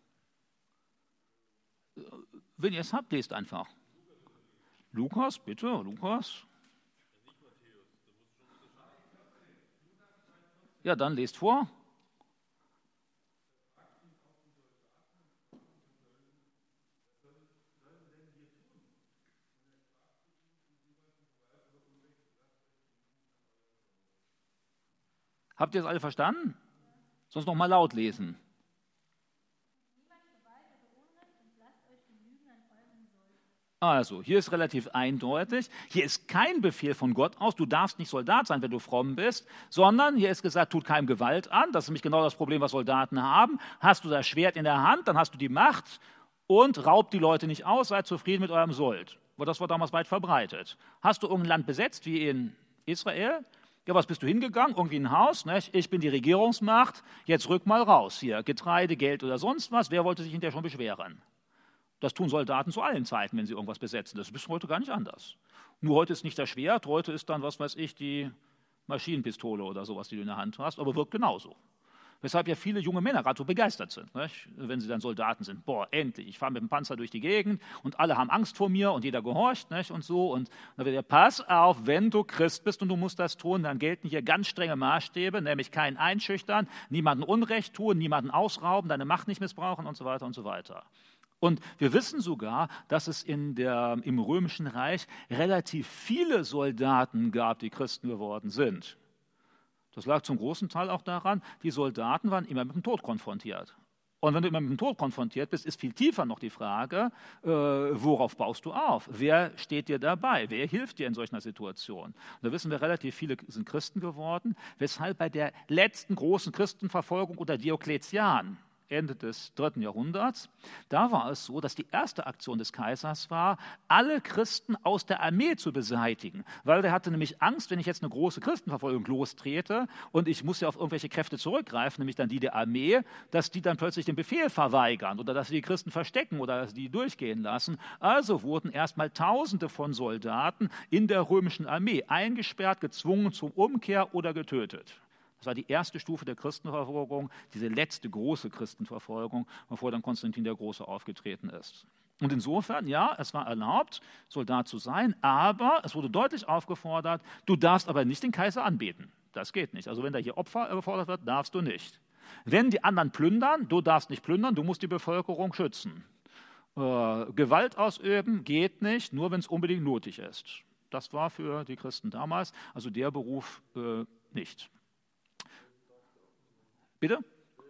[SPEAKER 1] Wenn ihr es habt, lest einfach. Lukas, bitte, Lukas. Ja, dann lest vor. Habt ihr es alle verstanden? Sonst noch mal laut lesen. Also, hier ist relativ eindeutig, hier ist kein Befehl von Gott aus, du darfst nicht Soldat sein, wenn du fromm bist, sondern hier ist gesagt, tut keinem Gewalt an, das ist nämlich genau das Problem, was Soldaten haben. Hast du das Schwert in der Hand, dann hast du die Macht und raubt die Leute nicht aus, seid zufrieden mit eurem Sold. Aber das war damals weit verbreitet. Hast du irgendein Land besetzt, wie in Israel? Ja, was bist du hingegangen? Irgendwie ein Haus, nicht? Ich bin die Regierungsmacht, jetzt rück mal raus hier, Getreide, Geld oder sonst was, wer wollte sich hinterher schon beschweren? Das tun Soldaten zu allen Zeiten, wenn sie irgendwas besetzen. Das ist bis heute gar nicht anders. Nur heute ist nicht das Schwert, heute ist dann, was weiß ich, die Maschinenpistole oder sowas, die du in der Hand hast, aber wirkt genauso. Weshalb ja viele junge Männer gerade so begeistert sind, nicht? Wenn sie dann Soldaten sind. Boah, endlich, ich fahre mit dem Panzer durch die Gegend und alle haben Angst vor mir und jeder gehorcht, nicht? Und so. Und dann wird ja, pass auf, wenn du Christ bist und du musst das tun, dann gelten hier ganz strenge Maßstäbe, nämlich kein Einschüchtern, niemanden Unrecht tun, niemanden ausrauben, deine Macht nicht missbrauchen und so weiter und so weiter. Und wir wissen sogar, dass es in der, im Römischen Reich relativ viele Soldaten gab, die Christen geworden sind. Das lag zum großen Teil auch daran, die Soldaten waren immer mit dem Tod konfrontiert. Und wenn du immer mit dem Tod konfrontiert bist, ist viel tiefer noch die Frage, äh, worauf baust du auf? Wer steht dir dabei? Wer hilft dir in solch einer Situation? Und da wissen wir, relativ viele sind Christen geworden, weshalb bei der letzten großen Christenverfolgung unter Diokletian, Ende des dritten Jahrhunderts, da war es so, dass die erste Aktion des Kaisers war, alle Christen aus der Armee zu beseitigen, weil der hatte nämlich Angst, wenn ich jetzt eine große Christenverfolgung lostrete und ich muss ja auf irgendwelche Kräfte zurückgreifen, nämlich dann die der Armee, dass die dann plötzlich den Befehl verweigern oder dass sie die Christen verstecken oder dass sie die durchgehen lassen. Also wurden erstmal Tausende von Soldaten in der römischen Armee eingesperrt, gezwungen zur Umkehr oder getötet. Das war die erste Stufe der Christenverfolgung, diese letzte große Christenverfolgung, bevor dann Konstantin der Große aufgetreten ist. Und insofern, ja, es war erlaubt, Soldat zu sein, aber es wurde deutlich aufgefordert, du darfst aber nicht den Kaiser anbeten. Das geht nicht. Also wenn da hier Opfer gefordert wird, darfst du nicht. Wenn die anderen plündern, du darfst nicht plündern, du musst die Bevölkerung schützen. Äh, Gewalt ausüben geht nicht, nur wenn es unbedingt nötig ist. Das war für die Christen damals, also der Beruf äh, nicht. Bitte?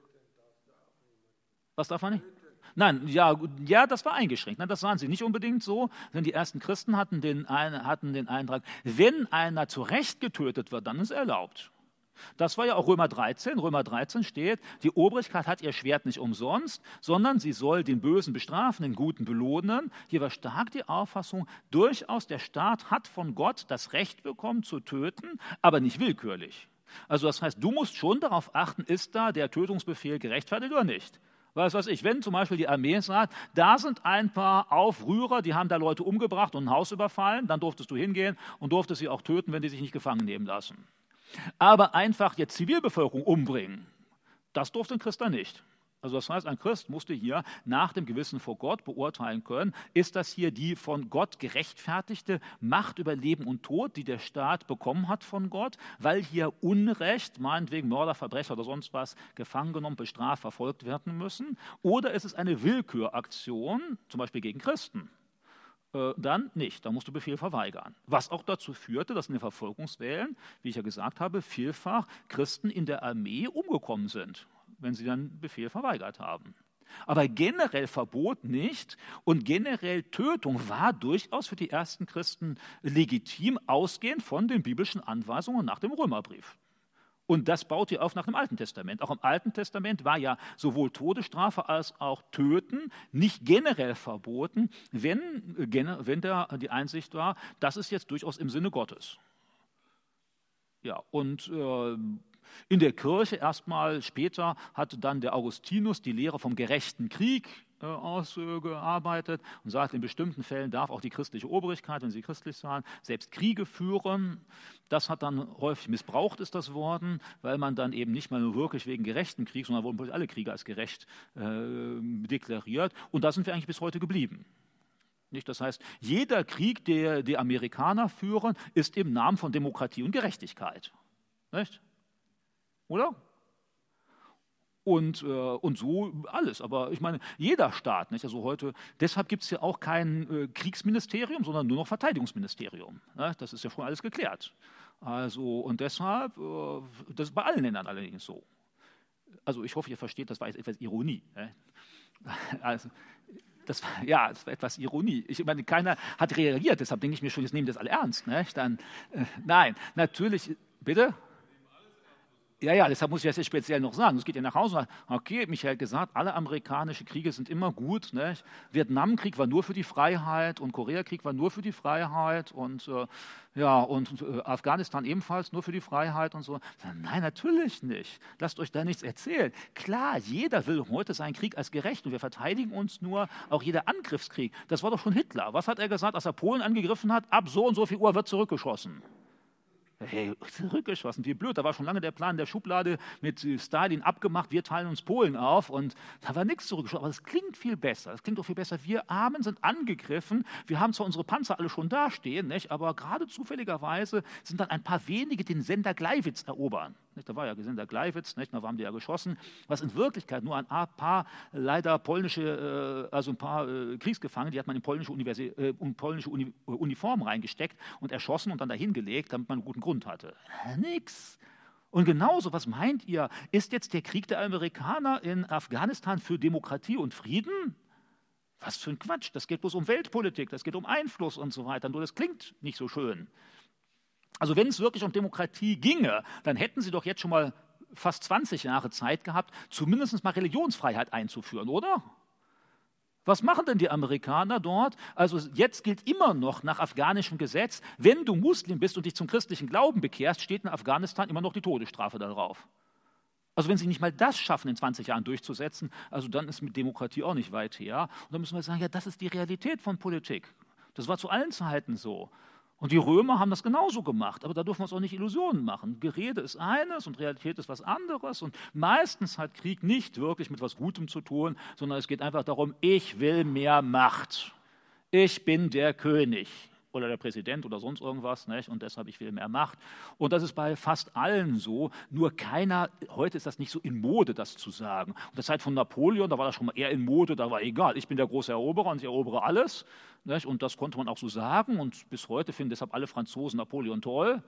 [SPEAKER 1] Was darf man nicht? Nein, ja, ja, das war eingeschränkt. Nein, das sahen sie nicht unbedingt so, denn die ersten Christen hatten den, hatten den Eintrag, wenn einer zu Recht getötet wird, dann ist er erlaubt. Das war ja auch Römer dreizehn. Römer dreizehn steht, die Obrigkeit hat ihr Schwert nicht umsonst, sondern sie soll den Bösen bestrafen, den Guten belohnen. Hier war stark die Auffassung, durchaus der Staat hat von Gott das Recht bekommen zu töten, aber nicht willkürlich. Also das heißt, du musst schon darauf achten, ist da der Tötungsbefehl gerechtfertigt oder nicht. Weißt du was ich, wenn zum Beispiel die Armee sagt, da sind ein paar Aufrührer, die haben da Leute umgebracht und ein Haus überfallen, dann durftest du hingehen und durftest sie auch töten, wenn die sich nicht gefangen nehmen lassen. Aber einfach jetzt Zivilbevölkerung umbringen, das durfte ein Christ dann nicht. Also das heißt, ein Christ musste hier nach dem Gewissen vor Gott beurteilen können, ist das hier die von Gott gerechtfertigte Macht über Leben und Tod, die der Staat bekommen hat von Gott, weil hier Unrecht, meinetwegen Mörder, Verbrecher oder sonst was, gefangen genommen, bestraft, verfolgt werden müssen, oder ist es eine Willküraktion, zum Beispiel gegen Christen? Äh, dann nicht, da musst du Befehl verweigern. Was auch dazu führte, dass in den Verfolgungswellen, wie ich ja gesagt habe, vielfach Christen in der Armee umgekommen sind, wenn sie dann Befehl verweigert haben. Aber generell Verbot nicht und generell Tötung war durchaus für die ersten Christen legitim, ausgehend von den biblischen Anweisungen nach dem Römerbrief. Und das baut ihr auf nach dem Alten Testament. Auch im Alten Testament war ja sowohl Todesstrafe als auch Töten nicht generell verboten, wenn, wenn da die Einsicht war, das ist jetzt durchaus im Sinne Gottes. Ja, und äh, in der Kirche erstmal später hatte dann der Augustinus die Lehre vom gerechten Krieg äh, ausgearbeitet äh, und sagt, in bestimmten Fällen darf auch die christliche Obrigkeit, wenn sie christlich sind, selbst Kriege führen. Das hat dann häufig missbraucht, ist das worden, weil man dann eben nicht mal nur wirklich wegen gerechten Krieg, sondern wurden alle Kriege als gerecht äh, deklariert. Und da sind wir eigentlich bis heute geblieben. Nicht? Das heißt, jeder Krieg, den die Amerikaner führen, ist im Namen von Demokratie und Gerechtigkeit. Nicht? Oder? Und, äh, und so alles. Aber ich meine, jeder Staat, nicht? Also heute, deshalb gibt es ja auch kein äh, Kriegsministerium, sondern nur noch Verteidigungsministerium. Ne? Das ist ja schon alles geklärt. Also, und deshalb, äh, das ist bei allen Ländern allerdings so. Also ich hoffe, ihr versteht, das war jetzt etwas Ironie. Ne? Also, das war, ja, das war etwas Ironie. Ich meine, keiner hat reagiert, deshalb denke ich mir schon, jetzt nehmen das alle ernst. Ne? Dann, äh, nein, natürlich, bitte? Ja, ja, deshalb muss ich das jetzt speziell noch sagen. Es geht ja nach Hause und sagt, okay, Michael hat gesagt, alle amerikanischen Kriege sind immer gut. Ne? Vietnamkrieg war nur für die Freiheit und Koreakrieg war nur für die Freiheit und, äh, ja, und äh, Afghanistan ebenfalls nur für die Freiheit und so. Nein, natürlich nicht. Lasst euch da nichts erzählen. Klar, jeder will heute seinen Krieg als gerecht und wir verteidigen uns nur, auch jeder Angriffskrieg. Das war doch schon Hitler. Was hat er gesagt, als er Polen angegriffen hat? Ab so und so viel Uhr wird zurückgeschossen. Hey, zurückgeschossen, wie blöd, da war schon lange der Plan der Schublade mit Stalin abgemacht, wir teilen uns Polen auf und da war nichts zurückgeschossen, aber es klingt viel besser, es klingt auch viel besser, wir Armen sind angegriffen, wir haben zwar unsere Panzer alle schon dastehen, nicht? Aber gerade zufälligerweise sind dann ein paar wenige den Sender Gleiwitz erobern, nicht? Da war ja Sender Gleiwitz, nicht? Da haben die ja geschossen, was in Wirklichkeit nur ein paar leider polnische, also ein paar Kriegsgefangene, die hat man in polnische, Universi äh, in polnische Uni Uniformen reingesteckt und erschossen und dann dahin gelegt, damit man einen guten Grund hatte. Nix. Und genauso, was meint ihr, ist jetzt der Krieg der Amerikaner in Afghanistan für Demokratie und Frieden? Was für ein Quatsch, das geht bloß um Weltpolitik, das geht um Einfluss und so weiter, nur das klingt nicht so schön. Also wenn es wirklich um Demokratie ginge, dann hätten sie doch jetzt schon mal fast zwanzig Jahre Zeit gehabt, zumindest mal Religionsfreiheit einzuführen, oder? Was machen denn die Amerikaner dort? Also jetzt gilt immer noch nach afghanischem Gesetz, wenn du Muslim bist und dich zum christlichen Glauben bekehrst, steht in Afghanistan immer noch die Todesstrafe darauf. Also wenn sie nicht mal das schaffen, in zwanzig Jahren durchzusetzen, also dann ist mit Demokratie auch nicht weit her. Und dann müssen wir sagen, ja, das ist die Realität von Politik. Das war zu allen Zeiten so. Und die Römer haben das genauso gemacht, aber da dürfen wir uns auch nicht Illusionen machen. Gerede ist eines und Realität ist was anderes und meistens hat Krieg nicht wirklich mit was Gutem zu tun, sondern es geht einfach darum, ich will mehr Macht. Ich bin der König oder der Präsident oder sonst irgendwas, nicht? Und deshalb ich will mehr Macht. Und das ist bei fast allen so, nur keiner, heute ist das nicht so in Mode, das zu sagen. Und der Zeit von Napoleon, da war das schon mal eher in Mode, da war egal, ich bin der große Eroberer und ich erobere alles. Nicht? Und das konnte man auch so sagen und bis heute finden deshalb alle Franzosen Napoleon toll.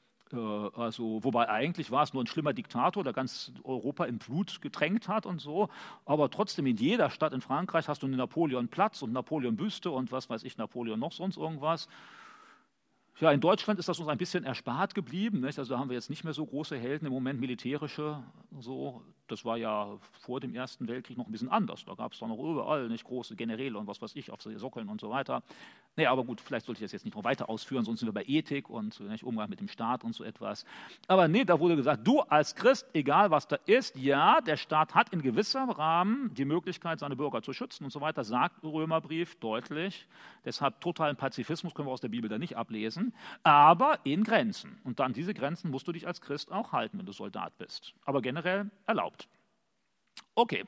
[SPEAKER 1] Also, wobei eigentlich war es nur ein schlimmer Diktator, der ganz Europa in Blut getränkt hat und so. Aber trotzdem in jeder Stadt in Frankreich hast du einen Napoleon-Platz und Napoleon-Büste und was weiß ich, Napoleon noch sonst irgendwas. Ja, in Deutschland ist das uns ein bisschen erspart geblieben. Nicht? Also da haben wir jetzt nicht mehr so große Helden im Moment, militärische. So. Das war ja vor dem Ersten Weltkrieg noch ein bisschen anders. Da gab es doch noch überall nicht große Generäle und was weiß ich, auf Sockeln und so weiter. Naja, aber gut, vielleicht sollte ich das jetzt nicht noch weiter ausführen, sonst sind wir bei Ethik und nicht, Umgang mit dem Staat und so etwas. Aber nee, da wurde gesagt, du als Christ, egal was da ist, ja, der Staat hat in gewissem Rahmen die Möglichkeit, seine Bürger zu schützen und so weiter, sagt Römerbrief deutlich. Deshalb totalen Pazifismus können wir aus der Bibel da nicht ablesen, aber in Grenzen. Und dann diese Grenzen musst du dich als Christ auch halten, wenn du Soldat bist. Aber generell erlaubt. Okay.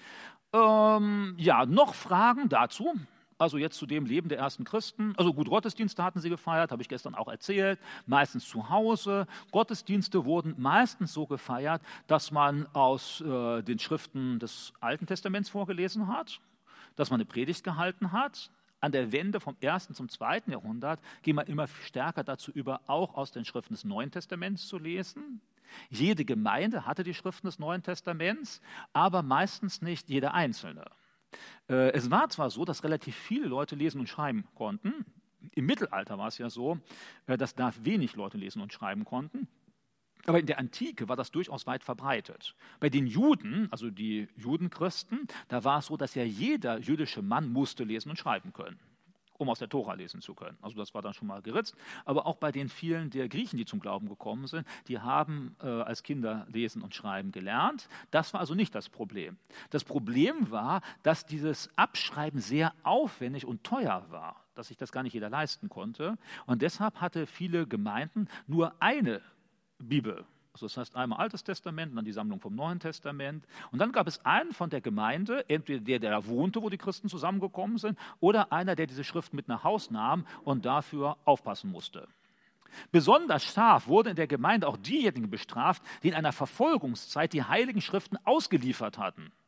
[SPEAKER 1] Ähm, ja, noch Fragen dazu? Also jetzt zu dem Leben der ersten Christen. Also gut, Gottesdienste hatten sie gefeiert, habe ich gestern auch erzählt, meistens zu Hause. Gottesdienste wurden meistens so gefeiert, dass man aus äh, den Schriften des Alten Testaments vorgelesen hat, dass man eine Predigt gehalten hat. An der Wende vom ersten zum zweiten Jahrhundert ging man immer stärker dazu über, auch aus den Schriften des Neuen Testaments zu lesen. Jede Gemeinde hatte die Schriften des Neuen Testaments, aber meistens nicht jede einzelne. Es war zwar so, dass relativ viele Leute lesen und schreiben konnten. Im Mittelalter war es ja so, dass da wenig Leute lesen und schreiben konnten. Aber in der Antike war das durchaus weit verbreitet. Bei den Juden, also die Judenchristen, da war es so, dass ja jeder jüdische Mann musste lesen und schreiben können, um aus der Tora lesen zu können. Also das war dann schon mal geritzt. Aber auch bei den vielen der Griechen, die zum Glauben gekommen sind, die haben äh, als Kinder lesen und schreiben gelernt. Das war also nicht das Problem. Das Problem war, dass dieses Abschreiben sehr aufwendig und teuer war, dass sich das gar nicht jeder leisten konnte. Und deshalb hatte viele Gemeinden nur eine Bibel. Also das heißt einmal Altes Testament und dann die Sammlung vom Neuen Testament. Und dann gab es einen von der Gemeinde, entweder der, der da wohnte, wo die Christen zusammengekommen sind, oder einer, der diese Schrift mit nach Haus nahm und dafür aufpassen musste. Besonders scharf wurden in der Gemeinde auch diejenigen bestraft, die in einer Verfolgungszeit die Heiligen Schriften ausgeliefert hatten.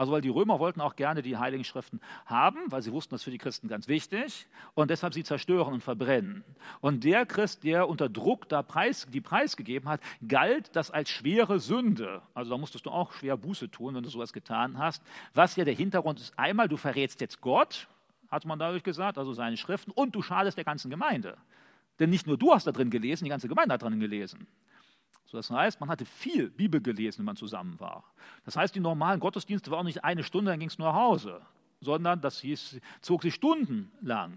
[SPEAKER 1] Also weil die Römer wollten auch gerne die Heiligen Schriften haben, weil sie wussten, das ist für die Christen ganz wichtig und deshalb sie zerstören und verbrennen. Und der Christ, der unter Druck da Preis, die preisgegeben hat, galt das als schwere Sünde. Also da musstest du auch schwer Buße tun, wenn du sowas getan hast. Was ja der Hintergrund ist, einmal, du verrätst jetzt Gott, hat man dadurch gesagt, also seine Schriften, und du schadest der ganzen Gemeinde. Denn nicht nur du hast da drin gelesen, die ganze Gemeinde hat drin gelesen. So, das heißt, man hatte viel Bibel gelesen, wenn man zusammen war. Das heißt, die normalen Gottesdienste waren auch nicht eine Stunde, dann ging es nur nach Hause, sondern das hieß, zog sich stundenlang.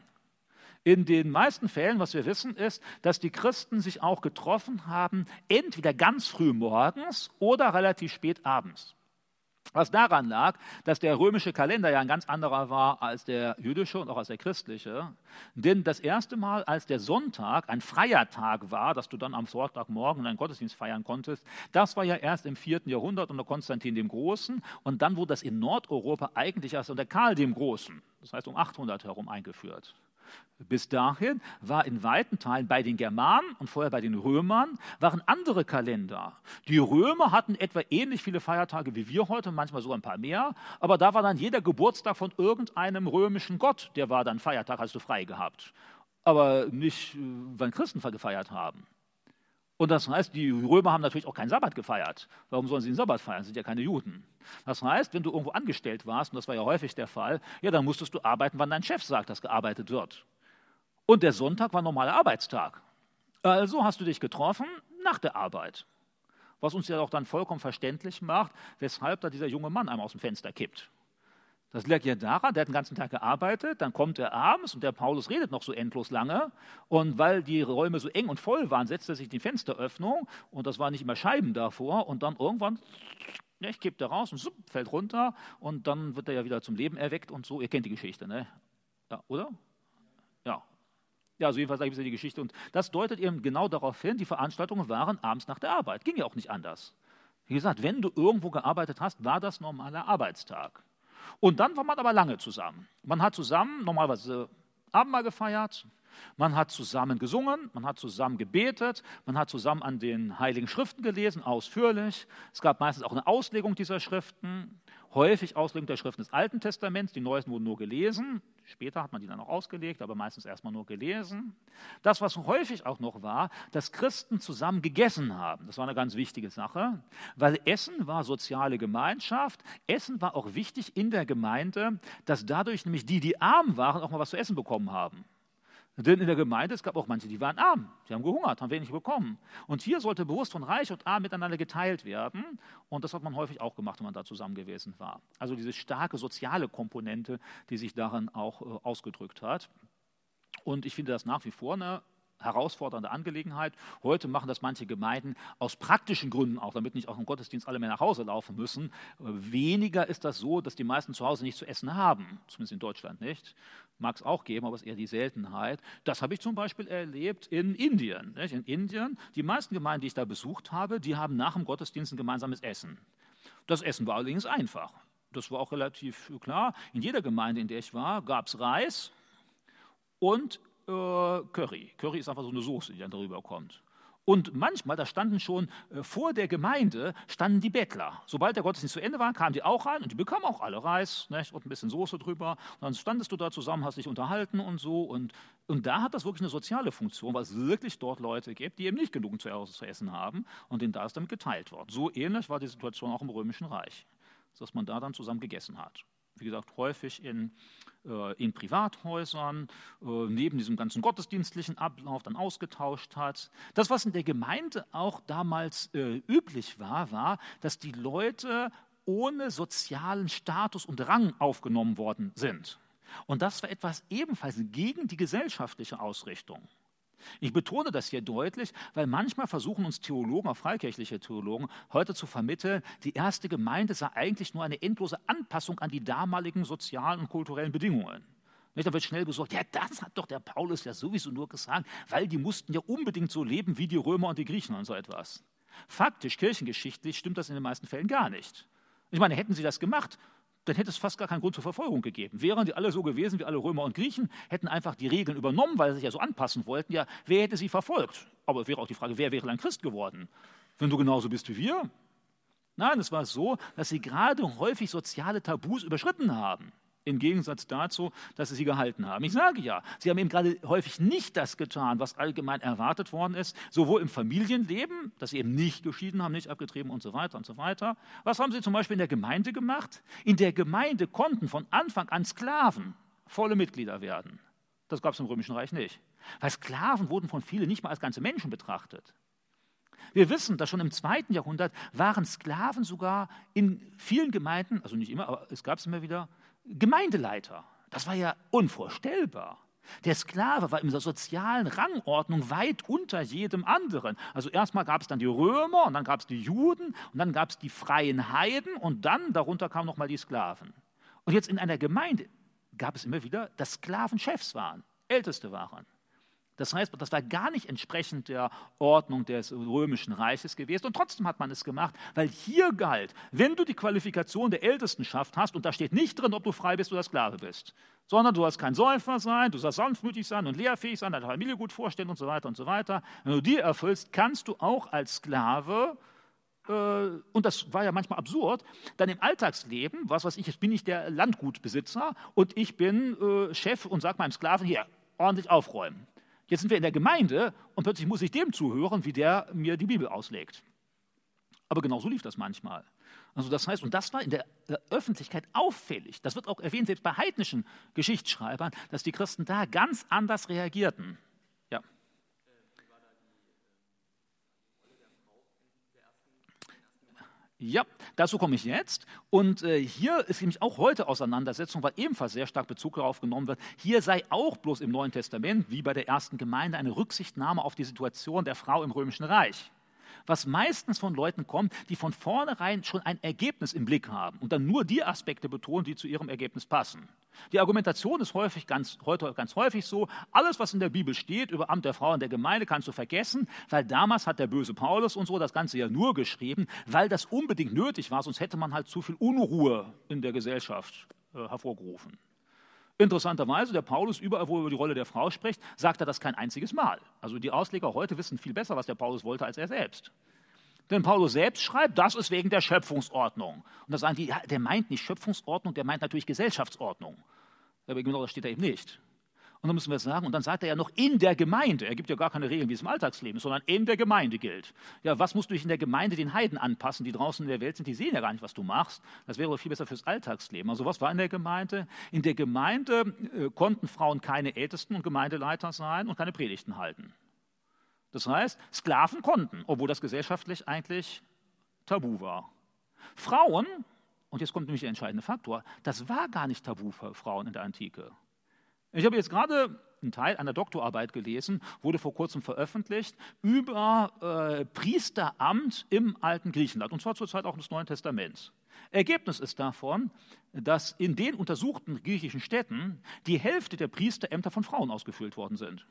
[SPEAKER 1] In den meisten Fällen, was wir wissen, ist, dass die Christen sich auch getroffen haben, entweder ganz früh morgens oder relativ spät abends. Was daran lag, dass der römische Kalender ja ein ganz anderer war als der jüdische und auch als der christliche. Denn das erste Mal, als der Sonntag ein freier Tag war, dass du dann am Sonntagmorgen einen Gottesdienst feiern konntest, das war ja erst im vierten Jahrhundert unter Konstantin dem Großen. Und dann wurde das in Nordeuropa eigentlich erst unter Karl dem Großen, das heißt um achthundert herum, eingeführt. Bis dahin war in weiten Teilen bei den Germanen und vorher bei den Römern waren andere Kalender. Die Römer hatten etwa ähnlich viele Feiertage wie wir heute, manchmal sogar ein paar mehr, aber da war dann jeder Geburtstag von irgendeinem römischen Gott, der war dann Feiertag, hast du frei gehabt. Aber nicht, wann Christen gefeiert haben. Und das heißt, die Römer haben natürlich auch keinen Sabbat gefeiert. Warum sollen sie den Sabbat feiern? Das sind ja keine Juden. Das heißt, wenn du irgendwo angestellt warst, und das war ja häufig der Fall, ja, dann musstest du arbeiten, wann dein Chef sagt, dass gearbeitet wird. Und der Sonntag war normaler Arbeitstag. Also hast du dich getroffen nach der Arbeit. Was uns ja auch dann vollkommen verständlich macht, weshalb da dieser junge Mann einmal aus dem Fenster kippt. Das lag ja daran, der hat den ganzen Tag gearbeitet, dann kommt er abends und der Paulus redet noch so endlos lange. Und weil die Räume so eng und voll waren, setzt er sich die Fensteröffnung und das waren nicht immer Scheiben davor. Und dann irgendwann ja, kippt er raus und zup, fällt runter und dann wird er ja wieder zum Leben erweckt und so. Ihr kennt die Geschichte, ne? Ja, oder? Ja. Ja, also jedenfalls gibt es ja die Geschichte. Und das deutet eben genau darauf hin, die Veranstaltungen waren abends nach der Arbeit. Ging ja auch nicht anders. Wie gesagt, wenn du irgendwo gearbeitet hast, war das normaler Arbeitstag. Und dann war man aber lange zusammen. Man hat zusammen normalerweise Abendmahl gefeiert, man hat zusammen gesungen, man hat zusammen gebetet, man hat zusammen an den Heiligen Schriften gelesen, ausführlich. Es gab meistens auch eine Auslegung dieser Schriften, häufig Auslegung der Schriften des Alten Testaments, die neuesten wurden nur gelesen. Später hat man die dann auch ausgelegt, aber meistens erstmal nur gelesen. Das, was häufig auch noch war, dass Christen zusammen gegessen haben. Das war eine ganz wichtige Sache, weil Essen war soziale Gemeinschaft. Essen war auch wichtig in der Gemeinde, dass dadurch nämlich die, die arm waren, auch mal was zu essen bekommen haben. Denn in der Gemeinde, es gab auch manche, die waren arm, die haben gehungert, haben wenig bekommen. Und hier sollte bewusst von Reich und Arm miteinander geteilt werden. Und das hat man häufig auch gemacht, wenn man da zusammen gewesen war. Also diese starke soziale Komponente, die sich darin auch äh, ausgedrückt hat. Und ich finde das nach wie vor eine herausfordernde Angelegenheit. Heute machen das manche Gemeinden aus praktischen Gründen auch, damit nicht auch im Gottesdienst alle mehr nach Hause laufen müssen. Weniger ist das so, dass die meisten zu Hause nichts zu essen haben, zumindest in Deutschland nicht. Mag es auch geben, aber es ist eher die Seltenheit. Das habe ich zum Beispiel erlebt in Indien. Nicht? In Indien, die meisten Gemeinden, die ich da besucht habe, die haben nach dem Gottesdienst ein gemeinsames Essen. Das Essen war allerdings einfach. Das war auch relativ klar. In jeder Gemeinde, in der ich war, gab es Reis und Curry. Curry ist einfach so eine Soße, die dann darüber kommt. Und manchmal, da standen schon äh, vor der Gemeinde, standen die Bettler. Sobald der Gottesdienst zu Ende war, kamen die auch rein und die bekamen auch alle Reis, nicht? Und ein bisschen Soße drüber. Und dann standest du da zusammen, hast dich unterhalten und so. Und, und da hat das wirklich eine soziale Funktion, weil es wirklich dort Leute gibt, die eben nicht genug zu essen haben und denen da ist damit geteilt worden. So ähnlich war die Situation auch im Römischen Reich, dass man da dann zusammen gegessen hat. Wie gesagt, häufig in, äh, in Privathäusern, äh, neben diesem ganzen gottesdienstlichen Ablauf dann ausgetauscht hat. Das, was in der Gemeinde auch damals äh, üblich war, war, dass die Leute ohne sozialen Status und Rang aufgenommen worden sind. Und das war etwas ebenfalls gegen die gesellschaftliche Ausrichtung. Ich betone das hier deutlich, weil manchmal versuchen uns Theologen, auch freikirchliche Theologen, heute zu vermitteln, die erste Gemeinde sei eigentlich nur eine endlose Anpassung an die damaligen sozialen und kulturellen Bedingungen. Da wird schnell gesagt, ja, das hat doch der Paulus ja sowieso nur gesagt, weil die mussten ja unbedingt so leben wie die Römer und die Griechen und so etwas. Faktisch, kirchengeschichtlich stimmt das in den meisten Fällen gar nicht. Ich meine, hätten sie das gemacht, dann hätte es fast gar keinen Grund zur Verfolgung gegeben. Wären die alle so gewesen wie alle Römer und Griechen, hätten einfach die Regeln übernommen, weil sie sich ja so anpassen wollten, ja, wer hätte sie verfolgt? Aber wäre auch die Frage, wer wäre ein Christ geworden? Wenn du genauso bist wie wir, Nein, es war so, dass sie gerade häufig soziale Tabus überschritten haben. Im Gegensatz dazu, dass sie sie gehalten haben. Ich sage ja, sie haben eben gerade häufig nicht das getan, was allgemein erwartet worden ist, sowohl im Familienleben, dass sie eben nicht geschieden haben, nicht abgetrieben und so weiter und so weiter. Was haben sie zum Beispiel in der Gemeinde gemacht? In der Gemeinde konnten von Anfang an Sklaven volle Mitglieder werden. Das gab es im Römischen Reich nicht. Weil Sklaven wurden von vielen nicht mal als ganze Menschen betrachtet. Wir wissen, dass schon im zweiten Jahrhundert waren Sklaven sogar in vielen Gemeinden, also nicht immer, aber es gab es immer wieder, Gemeindeleiter. Das war ja unvorstellbar. Der Sklave war in der sozialen Rangordnung weit unter jedem anderen. Also erstmal gab es dann die Römer und dann gab es die Juden und dann gab es die freien Heiden und dann darunter kamen nochmal die Sklaven. Und jetzt in einer Gemeinde gab es immer wieder, dass Sklaven Chefs waren, Älteste waren. Das heißt, das war gar nicht entsprechend der Ordnung des Römischen Reiches gewesen. Und trotzdem hat man es gemacht, weil hier galt, wenn du die Qualifikation der Ältestenschaft hast, und da steht nicht drin, ob du frei bist oder Sklave bist, sondern du sollst kein Säufer sein, du sollst sanftmütig sein und lehrfähig sein, deine Familie gut vorstellen und so weiter und so weiter. Wenn du die erfüllst, kannst du auch als Sklave, äh, und das war ja manchmal absurd, dann im Alltagsleben, was weiß ich, jetzt bin ich der Landgutbesitzer und ich bin äh, Chef und sage meinem Sklaven, hier, ordentlich aufräumen. Jetzt sind wir in der Gemeinde und plötzlich muss ich dem zuhören, wie der mir die Bibel auslegt. Aber genau so lief das manchmal. Also das heißt, und das war in der Öffentlichkeit auffällig. Das wird auch erwähnt, selbst bei heidnischen Geschichtsschreibern, dass die Christen da ganz anders reagierten. Ja. Ja, dazu komme ich jetzt. Und äh, hier ist nämlich auch heute Auseinandersetzung, weil ebenfalls sehr stark Bezug darauf genommen wird. Hier sei auch bloß im Neuen Testament, wie bei der ersten Gemeinde, eine Rücksichtnahme auf die Situation der Frau im Römischen Reich. Was meistens von Leuten kommt, die von vornherein schon ein Ergebnis im Blick haben und dann nur die Aspekte betonen, die zu ihrem Ergebnis passen. Die Argumentation ist häufig ganz, heute ganz häufig so, alles, was in der Bibel steht über Amt der Frau in der Gemeinde, kannst du vergessen, weil damals hat der böse Paulus und so das Ganze ja nur geschrieben, weil das unbedingt nötig war, sonst hätte man halt zu viel Unruhe in der Gesellschaft äh, hervorgerufen. Interessanterweise, der Paulus, überall, wo er über die Rolle der Frau spricht, sagt er das kein einziges Mal. Also die Ausleger heute wissen viel besser, was der Paulus wollte, als er selbst. Denn Paulus selbst schreibt, das ist wegen der Schöpfungsordnung. Und da sagen die, ja, der meint nicht Schöpfungsordnung, der meint natürlich Gesellschaftsordnung. Aber genau das steht da eben nicht. Und dann müssen wir sagen, und dann sagt er ja noch in der Gemeinde, er gibt ja gar keine Regeln, wie es im Alltagsleben ist, sondern in der Gemeinde gilt. Ja, was musst du dich in der Gemeinde den Heiden anpassen, die draußen in der Welt sind, die sehen ja gar nicht, was du machst. Das wäre doch viel besser fürs Alltagsleben. Also was war in der Gemeinde? In der Gemeinde äh, konnten Frauen keine Ältesten und Gemeindeleiter sein und keine Predigten halten. Das heißt, Sklaven konnten, obwohl das gesellschaftlich eigentlich tabu war. Frauen, und jetzt kommt nämlich der entscheidende Faktor, das war gar nicht tabu für Frauen in der Antike. Ich habe jetzt gerade einen Teil einer Doktorarbeit gelesen, wurde vor kurzem veröffentlicht, über äh, Priesteramt im alten Griechenland, und zwar zur Zeit auch des Neuen Testaments. Ergebnis ist davon, dass in den untersuchten griechischen Städten die Hälfte der Priesterämter von Frauen ausgefüllt worden sind.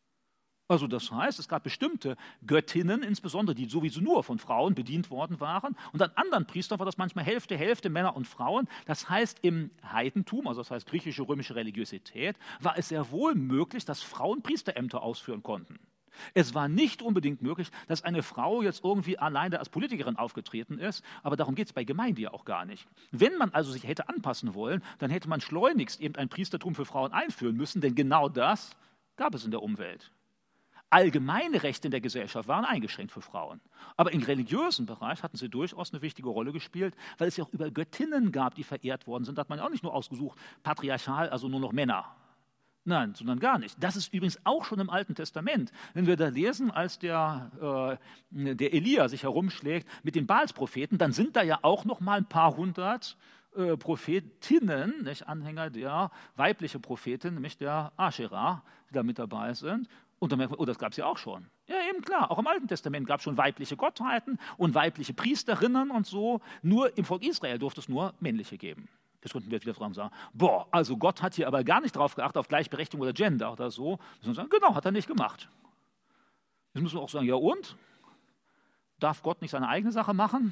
[SPEAKER 1] Also das heißt, es gab bestimmte Göttinnen insbesondere, die sowieso nur von Frauen bedient worden waren. Und an anderen Priestern war das manchmal Hälfte, Hälfte Männer und Frauen. Das heißt, im Heidentum, also das heißt griechische, römische Religiosität, war es sehr wohl möglich, dass Frauen Priesterämter ausführen konnten. Es war nicht unbedingt möglich, dass eine Frau jetzt irgendwie alleine als Politikerin aufgetreten ist, aber darum geht es bei Gemeinde ja auch gar nicht. Wenn man also sich hätte anpassen wollen, dann hätte man schleunigst eben ein Priestertum für Frauen einführen müssen, denn genau das gab es in der Umwelt. Allgemeine Rechte in der Gesellschaft waren eingeschränkt für Frauen. Aber im religiösen Bereich hatten sie durchaus eine wichtige Rolle gespielt, weil es ja auch über Göttinnen gab, die verehrt worden sind. Da hat man ja auch nicht nur ausgesucht, patriarchal, also nur noch Männer. Nein, sondern gar nicht. Das ist übrigens auch schon im Alten Testament. Wenn wir da lesen, als der, äh, der Elia sich herumschlägt mit den Baalspropheten, dann sind da ja auch noch mal ein paar hundert äh, Prophetinnen, nicht, Anhänger der weiblichen Prophetin, nämlich der Aschera, die da mit dabei sind. Und dann merkt man, oh, das gab es ja auch schon. Ja, eben klar, auch im Alten Testament gab es schon weibliche Gottheiten und weibliche Priesterinnen und so. Nur im Volk Israel durfte es nur männliche geben. Jetzt könnten wir wieder fragen, sagen, boah, also Gott hat hier aber gar nicht drauf geachtet, auf Gleichberechtigung oder Gender oder so. Müssen wir sagen, genau, hat er nicht gemacht. Jetzt müssen wir auch sagen, ja und? Darf Gott nicht seine eigene Sache machen?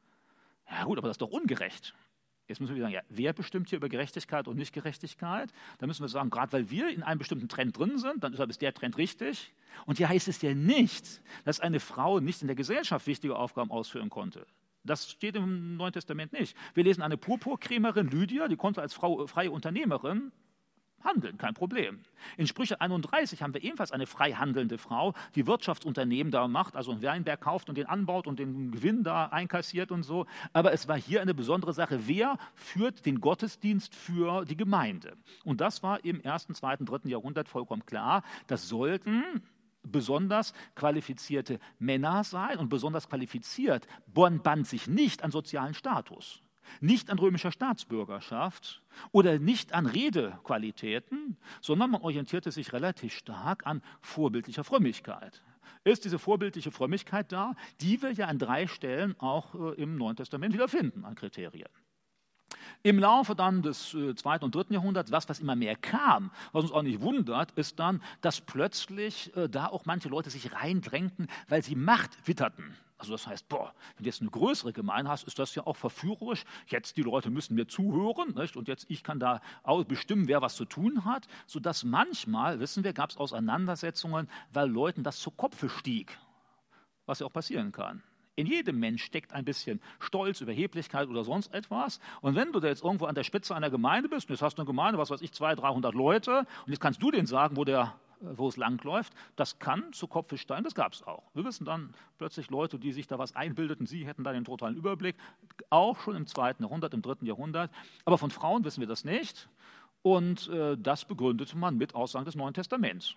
[SPEAKER 1] Ja gut, aber das ist doch ungerecht. Jetzt müssen wir sagen, ja, wer bestimmt hier über Gerechtigkeit und Nichtgerechtigkeit? Da müssen wir sagen, gerade weil wir in einem bestimmten Trend drin sind, dann ist der Trend richtig. Und hier heißt es ja nicht, dass eine Frau nicht in der Gesellschaft wichtige Aufgaben ausführen konnte. Das steht im Neuen Testament nicht. Wir lesen eine Purpurkrämerin Lydia, die konnte als Frau, freie Unternehmerin handeln, kein Problem. In Sprüche einunddreißig haben wir ebenfalls eine frei handelnde Frau, die Wirtschaftsunternehmen da macht, also einen Weinberg kauft und den anbaut und den Gewinn da einkassiert und so. Aber es war hier eine besondere Sache. Wer führt den Gottesdienst für die Gemeinde? Und das war im ersten, zweiten, dritten Jahrhundert vollkommen klar. Das sollten besonders qualifizierte Männer sein, und besonders qualifiziert band sich nicht an sozialen Status, nicht an römischer Staatsbürgerschaft oder nicht an Redequalitäten, sondern man orientierte sich relativ stark an vorbildlicher Frömmigkeit. Ist diese vorbildliche Frömmigkeit da, die wir ja an drei Stellen auch äh, im Neuen Testament wiederfinden an Kriterien. Im Laufe dann des äh, zweiten und dritten Jahrhunderts, was, was immer mehr kam, was uns auch nicht wundert, ist dann, dass plötzlich äh, da auch manche Leute sich reindrängten, weil sie Macht witterten. Also das heißt, boah, wenn du jetzt eine größere Gemeinde hast, ist das ja auch verführerisch. Jetzt die Leute müssen mir zuhören, nicht? Und jetzt ich kann da bestimmen, wer was zu tun hat, sodass manchmal, wissen wir, gab es Auseinandersetzungen, weil Leuten das zu Kopfe stieg, was ja auch passieren kann. In jedem Mensch steckt ein bisschen Stolz, Überheblichkeit oder sonst etwas. Und wenn du da jetzt irgendwo an der Spitze einer Gemeinde bist, und jetzt hast du eine Gemeinde, was weiß ich, zweihundert, dreihundert Leute, und jetzt kannst du denen sagen, wo, der, wo es langläuft, das kann zu Kopfe steigen, das gab es auch. Wir wissen dann plötzlich Leute, die sich da was einbildeten, sie hätten da den totalen Überblick, auch schon im zweiten Jahrhundert, im dritten Jahrhundert. Aber von Frauen wissen wir das nicht. Und äh, das begründete man mit Aussagen des Neuen Testaments.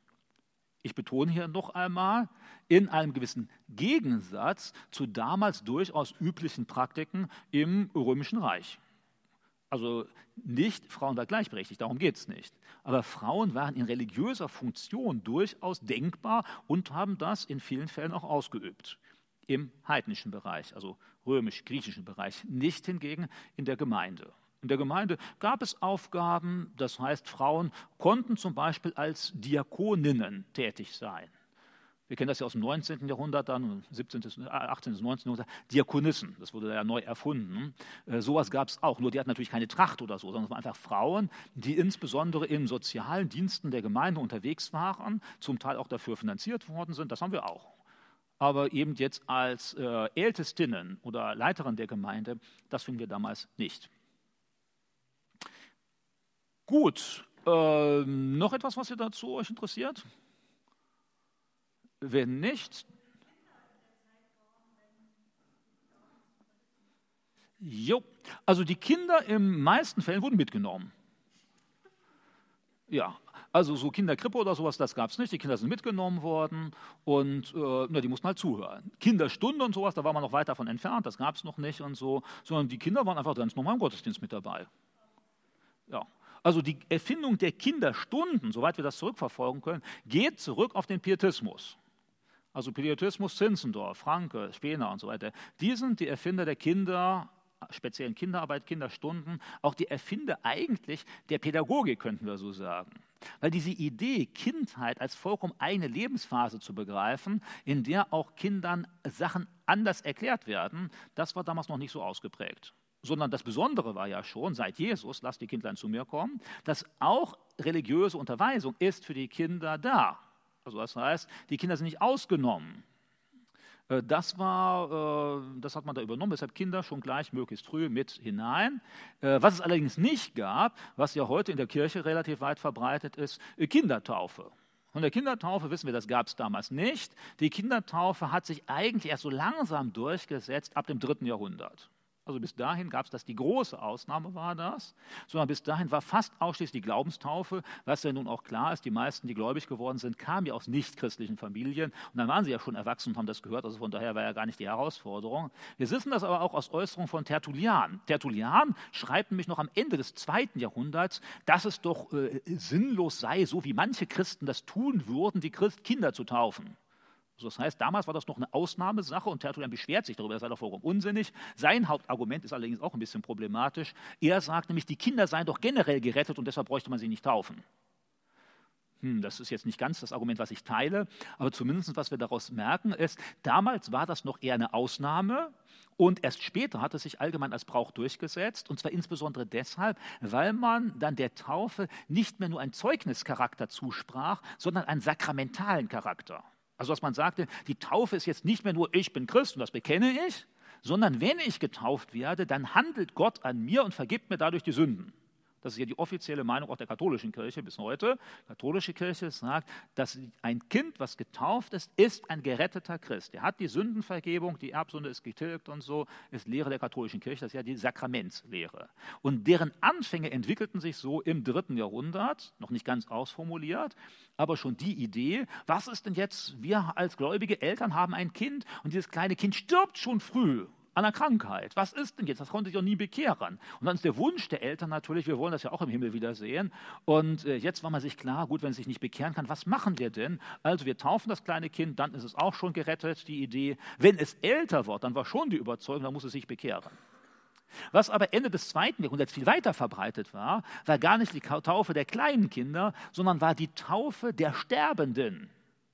[SPEAKER 1] Ich betone hier noch einmal, in einem gewissen Gegensatz zu damals durchaus üblichen Praktiken im Römischen Reich. Also nicht, Frauen waren gleichberechtigt, darum geht es nicht. Aber Frauen waren in religiöser Funktion durchaus denkbar und haben das in vielen Fällen auch ausgeübt. Im heidnischen Bereich, also römisch-griechischen Bereich, nicht hingegen in der Gemeinde. In der Gemeinde gab es Aufgaben, das heißt, Frauen konnten zum Beispiel als Diakoninnen tätig sein. Wir kennen das ja aus dem neunzehnten Jahrhundert, dann siebzehnten, achtzehnten, neunzehnten Jahrhundert, Diakonissen, das wurde ja neu erfunden. Äh, sowas gab es auch, nur die hatten natürlich keine Tracht oder so, sondern es waren einfach Frauen, die insbesondere in sozialen Diensten der Gemeinde unterwegs waren, zum Teil auch dafür finanziert worden sind, das haben wir auch. Aber eben jetzt als äh, Ältestinnen oder Leiterin der Gemeinde, das finden wir damals nicht. Gut, äh, noch etwas, was ihr dazu euch interessiert? Wenn nicht, jo, also die Kinder in meisten Fällen wurden mitgenommen. Ja, also so Kinderkrippe oder sowas, das gab es nicht. Die Kinder sind mitgenommen worden und äh, na, die mussten halt zuhören. Kinderstunde und sowas, da war man noch weit davon entfernt, das gab es noch nicht und so, sondern die Kinder waren einfach ganz normal im Gottesdienst mit dabei. Ja. Also die Erfindung der Kinderstunden, soweit wir das zurückverfolgen können, geht zurück auf den Pietismus. Also Pietismus, Zinzendorf, Franke, Spener und so weiter. Die sind die Erfinder der Kinder, speziellen Kinderarbeit, Kinderstunden, auch die Erfinder eigentlich der Pädagogik, könnten wir so sagen. Weil diese Idee, Kindheit als vollkommen eigene Lebensphase zu begreifen, in der auch Kindern Sachen anders erklärt werden, das war damals noch nicht so ausgeprägt. Sondern das Besondere war ja schon, seit Jesus, lasst die Kindlein zu mir kommen, dass auch religiöse Unterweisung ist für die Kinder da. Also das heißt, die Kinder sind nicht ausgenommen. Das war, das hat man da übernommen, deshalb Kinder schon gleich möglichst früh mit hinein. Was es allerdings nicht gab, was ja heute in der Kirche relativ weit verbreitet ist, Kindertaufe. Von der Kindertaufe wissen wir, das gab es damals nicht. Die Kindertaufe hat sich eigentlich erst so langsam durchgesetzt ab dem dritten Jahrhundert. Also bis dahin gab es das, die große Ausnahme war das, sondern bis dahin war fast ausschließlich die Glaubenstaufe, was ja nun auch klar ist, die meisten, die gläubig geworden sind, kamen ja aus nichtchristlichen Familien und dann waren sie ja schon erwachsen und haben das gehört, also von daher war ja gar nicht die Herausforderung. Wir wissen das aber auch aus Äußerungen von Tertullian. Tertullian schreibt nämlich noch am Ende des zweiten Jahrhunderts, dass es doch äh, sinnlos sei, so wie manche Christen das tun würden, die Christ Kinder zu taufen. Das heißt, damals war das noch eine Ausnahmesache und Tertullian beschwert sich darüber, das sei doch vollkommen unsinnig. Sein Hauptargument ist allerdings auch ein bisschen problematisch. Er sagt nämlich, die Kinder seien doch generell gerettet und deshalb bräuchte man sie nicht taufen. Hm, das ist jetzt nicht ganz das Argument, was ich teile, aber zumindest, was wir daraus merken, ist, damals war das noch eher eine Ausnahme und erst später hat es sich allgemein als Brauch durchgesetzt und zwar insbesondere deshalb, weil man dann der Taufe nicht mehr nur einen Zeugnischarakter zusprach, sondern einen sakramentalen Charakter. Also dass man sagte, die Taufe ist jetzt nicht mehr nur, ich bin Christ und das bekenne ich, sondern wenn ich getauft werde, dann handelt Gott an mir und vergibt mir dadurch die Sünden. Das ist ja die offizielle Meinung auch der katholischen Kirche bis heute. Die katholische Kirche sagt, dass ein Kind, was getauft ist, ist ein geretteter Christ. Er hat die Sündenvergebung, die Erbsünde ist getilgt und so, ist Lehre der katholischen Kirche, das ist ja die Sakramentslehre. Und deren Anfänge entwickelten sich so im dritten Jahrhundert, noch nicht ganz ausformuliert, aber schon die Idee, was ist denn jetzt, wir als gläubige Eltern haben ein Kind und dieses kleine Kind stirbt schon früh an einer Krankheit. Was ist denn jetzt? Das konnte sich doch nie bekehren. Und dann ist der Wunsch der Eltern natürlich, wir wollen das ja auch im Himmel wiedersehen. Und äh, jetzt war man sich klar, gut, wenn es sich nicht bekehren kann, was machen wir denn? Also wir taufen das kleine Kind, dann ist es auch schon gerettet, die Idee. Wenn es älter wird, dann war schon die Überzeugung, dann muss es sich bekehren. Was aber Ende des zweiten Jahrhunderts viel weiter verbreitet war, war gar nicht die Taufe der kleinen Kinder, sondern war die Taufe der Sterbenden.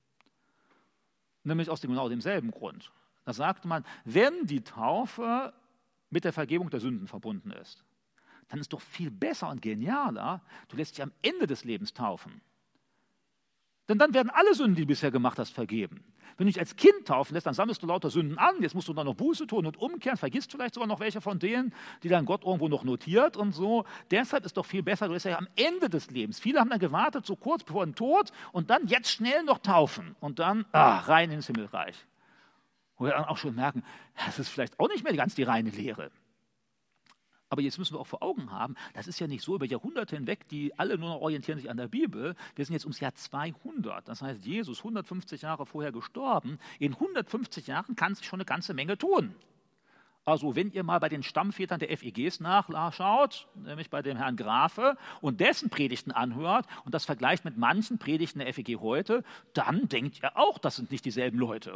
[SPEAKER 1] Nämlich aus dem genau demselben Grund. Da sagte man, wenn die Taufe mit der Vergebung der Sünden verbunden ist, dann ist doch viel besser und genialer, du lässt dich am Ende des Lebens taufen. Denn dann werden alle Sünden, die du bisher gemacht hast, vergeben. Wenn du dich als Kind taufen lässt, dann sammelst du lauter Sünden an, jetzt musst du dann noch Buße tun und umkehren, vergisst vielleicht sogar noch welche von denen, die dann Gott irgendwo noch notiert und so. Deshalb ist doch viel besser, du lässt ja am Ende des Lebens. Viele haben dann gewartet, so kurz bevor den Tod und dann jetzt schnell noch taufen und dann ah, rein ins Himmelreich. Wo wir dann auch schon merken, das ist vielleicht auch nicht mehr ganz die reine Lehre. Aber jetzt müssen wir auch vor Augen haben, das ist ja nicht so über Jahrhunderte hinweg, die alle nur noch orientieren sich an der Bibel. Wir sind jetzt ums Jahr zweihundert. Das heißt, Jesus hundertfünfzig Jahre vorher gestorben. In hundertfünfzig Jahren kann sich schon eine ganze Menge tun. Also wenn ihr mal bei den Stammvätern der F E Gs nachschaut, nämlich bei dem Herrn Grafe und dessen Predigten anhört und das vergleicht mit manchen Predigten der F E G heute, dann denkt ihr auch, das sind nicht dieselben Leute.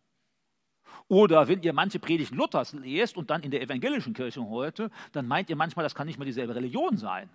[SPEAKER 1] Oder wenn ihr manche Predigten Luthers lest und dann in der evangelischen Kirche heute, dann meint ihr manchmal, das kann nicht mal dieselbe Religion sein.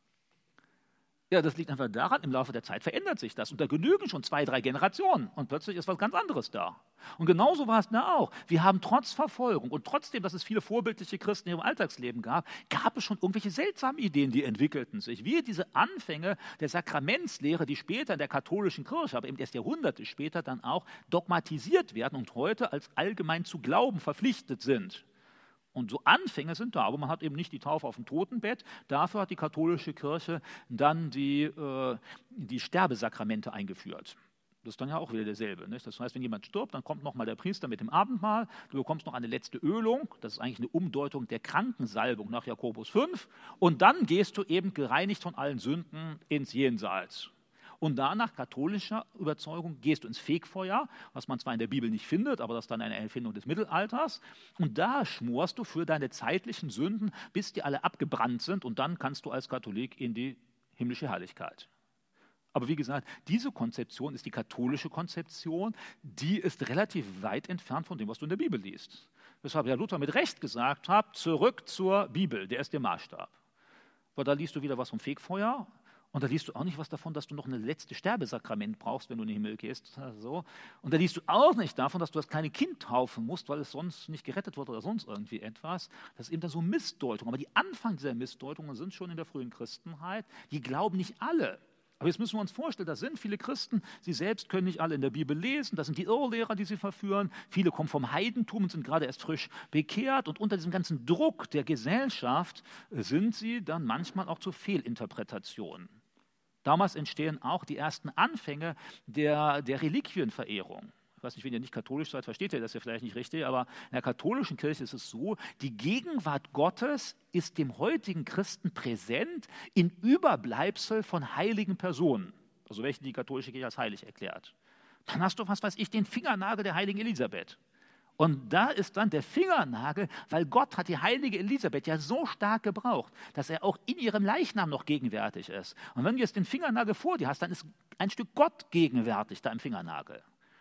[SPEAKER 1] Ja, das liegt einfach daran, im Laufe der Zeit verändert sich das. Und da genügen schon zwei, drei Generationen und plötzlich ist was ganz anderes da. Und genauso war es da auch. Wir haben trotz Verfolgung und trotzdem, dass es viele vorbildliche Christen in ihrem Alltagsleben gab, gab es schon irgendwelche seltsamen Ideen, die entwickelten sich. Wie diese Anfänge der Sakramentslehre, die später in der katholischen Kirche, aber eben erst Jahrhunderte später dann auch dogmatisiert werden und heute als allgemein zu glauben verpflichtet sind. Und so Anfänge sind da, aber man hat eben nicht die Taufe auf dem Totenbett. Dafür hat die katholische Kirche dann die, äh, die Sterbesakramente eingeführt. Das ist dann ja auch wieder derselbe. Nicht? Das heißt, wenn jemand stirbt, dann kommt nochmal der Priester mit dem Abendmahl, du bekommst noch eine letzte Ölung, das ist eigentlich eine Umdeutung der Krankensalbung nach Jakobus fünf, und dann gehst du eben gereinigt von allen Sünden ins Jenseits. Und danach, katholischer Überzeugung, gehst du ins Fegfeuer, was man zwar in der Bibel nicht findet, aber das ist dann eine Erfindung des Mittelalters. Und da schmorst du für deine zeitlichen Sünden, bis die alle abgebrannt sind. Und dann kannst du als Katholik in die himmlische Herrlichkeit. Aber wie gesagt, diese Konzeption ist die katholische Konzeption, die ist relativ weit entfernt von dem, was du in der Bibel liest. Weshalb der Luther mit Recht gesagt hat, zurück zur Bibel, der ist der Maßstab. Weil da liest du wieder was vom Fegfeuer. Und da liest du auch nicht was davon, dass du noch ein letztes Sterbesakrament brauchst, wenn du in den Himmel gehst. Also. Und da liest du auch nicht davon, dass du das kleine Kind taufen musst, weil es sonst nicht gerettet wird oder sonst irgendwie etwas. Das ist eben dann so Missdeutung. Aber die Anfang dieser Missdeutungen sind schon in der frühen Christenheit. Die glauben nicht alle. Aber jetzt müssen wir uns vorstellen, da sind viele Christen, sie selbst können nicht alle in der Bibel lesen, das sind die Irrlehrer, die sie verführen. Viele kommen vom Heidentum und sind gerade erst frisch bekehrt. Und unter diesem ganzen Druck der Gesellschaft sind sie dann manchmal auch zu Fehlinterpretationen. Damals entstehen auch die ersten Anfänge der, der Reliquienverehrung. Ich weiß nicht, wenn ihr nicht katholisch seid, versteht ihr das ja vielleicht nicht richtig, aber in der katholischen Kirche ist es so, die Gegenwart Gottes ist dem heutigen Christen präsent in Überbleibsel von heiligen Personen, also welche die katholische Kirche als heilig erklärt. Dann hast du, was weiß ich, den Fingernagel der heiligen Elisabeth. Und da ist dann der Fingernagel, weil Gott hat die heilige Elisabeth ja so stark gebraucht, dass er auch in ihrem Leichnam noch gegenwärtig ist. Und wenn du jetzt den Fingernagel vor dir hast, dann ist ein Stück Gott gegenwärtig da im Fingernagel.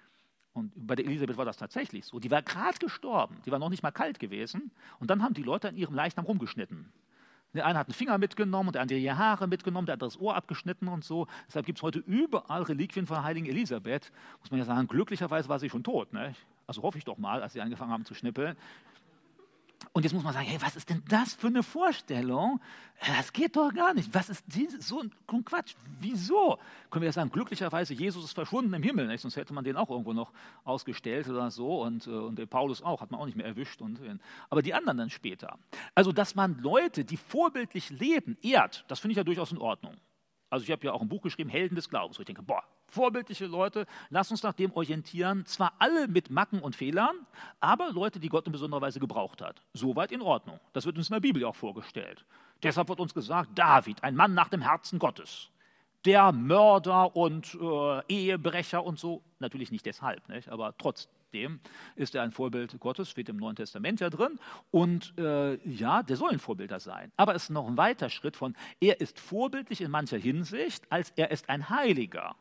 [SPEAKER 1] Und bei der Elisabeth war das tatsächlich so. Die war gerade gestorben, die war noch nicht mal kalt gewesen. Und dann haben die Leute an ihrem Leichnam rumgeschnitten. Der eine hat einen Finger mitgenommen, der andere die Haare mitgenommen, der andere das Ohr abgeschnitten und so. Deshalb gibt es heute überall Reliquien von der heiligen Elisabeth. Muss man ja sagen, glücklicherweise war sie schon tot. Ne? Also hoffe ich doch mal, als sie angefangen haben zu schnippeln. Und jetzt muss man sagen, hey, was ist denn das für eine Vorstellung? Das geht doch gar nicht. Was ist dieses, so ein Quatsch? Wieso? Können wir ja sagen, glücklicherweise, Jesus ist verschwunden im Himmel, nicht? Sonst hätte man den auch irgendwo noch ausgestellt oder so und, und den Paulus auch, hat man auch nicht mehr erwischt. Und, aber die anderen dann später. Also, dass man Leute, die vorbildlich leben, ehrt, das finde ich ja durchaus in Ordnung. Also ich habe ja auch ein Buch geschrieben, Helden des Glaubens, wo ich denke, boah, vorbildliche Leute, lass uns nach dem orientieren, zwar alle mit Macken und Fehlern, aber Leute, die Gott in besonderer Weise gebraucht hat. Soweit in Ordnung. Das wird uns in der Bibel auch vorgestellt. Deshalb wird uns gesagt, David, ein Mann nach dem Herzen Gottes, der Mörder und äh, Ehebrecher und so, natürlich nicht deshalb, nicht? Aber trotzdem ist er ein Vorbild Gottes, steht im Neuen Testament ja drin. Und äh, ja, der soll ein Vorbilder sein. Aber es ist noch ein weiter Schritt von, er ist vorbildlich in mancher Hinsicht, als er ist ein Heiliger.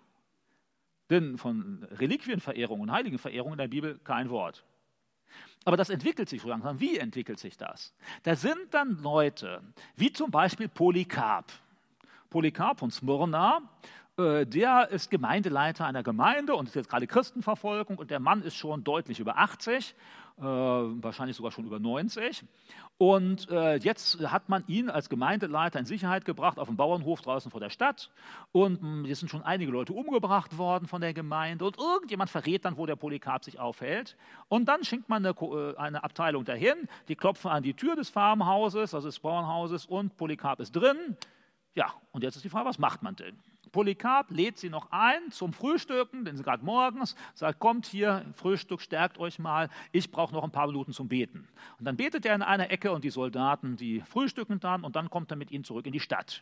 [SPEAKER 1] Denn von Reliquienverehrung und Heiligenverehrung in der Bibel kein Wort. Aber das entwickelt sich so langsam. Wie entwickelt sich das? Da sind dann Leute, wie zum Beispiel Polycarp. Polycarp von Smyrna, äh, der ist Gemeindeleiter einer Gemeinde und ist jetzt gerade Christenverfolgung und der Mann ist schon deutlich über achtzig, äh, wahrscheinlich sogar schon über neunzig. Und äh, jetzt hat man ihn als Gemeindeleiter in Sicherheit gebracht auf dem Bauernhof draußen vor der Stadt und mh, es sind schon einige Leute umgebracht worden von der Gemeinde und irgendjemand verrät dann, wo der Polycarp sich aufhält und dann schickt man eine, eine Abteilung dahin, die klopfen an die Tür des Farmhauses, also des Bauernhauses und Polycarp ist drin. Ja, und jetzt ist die Frage, was macht man denn? Polycarp lädt sie noch ein zum Frühstücken, denn sie gerade morgens, sagt, kommt hier, Frühstück, stärkt euch mal, ich brauche noch ein paar Minuten zum Beten. Und dann betet er in einer Ecke und die Soldaten, die frühstücken dann und dann kommt er mit ihnen zurück in die Stadt.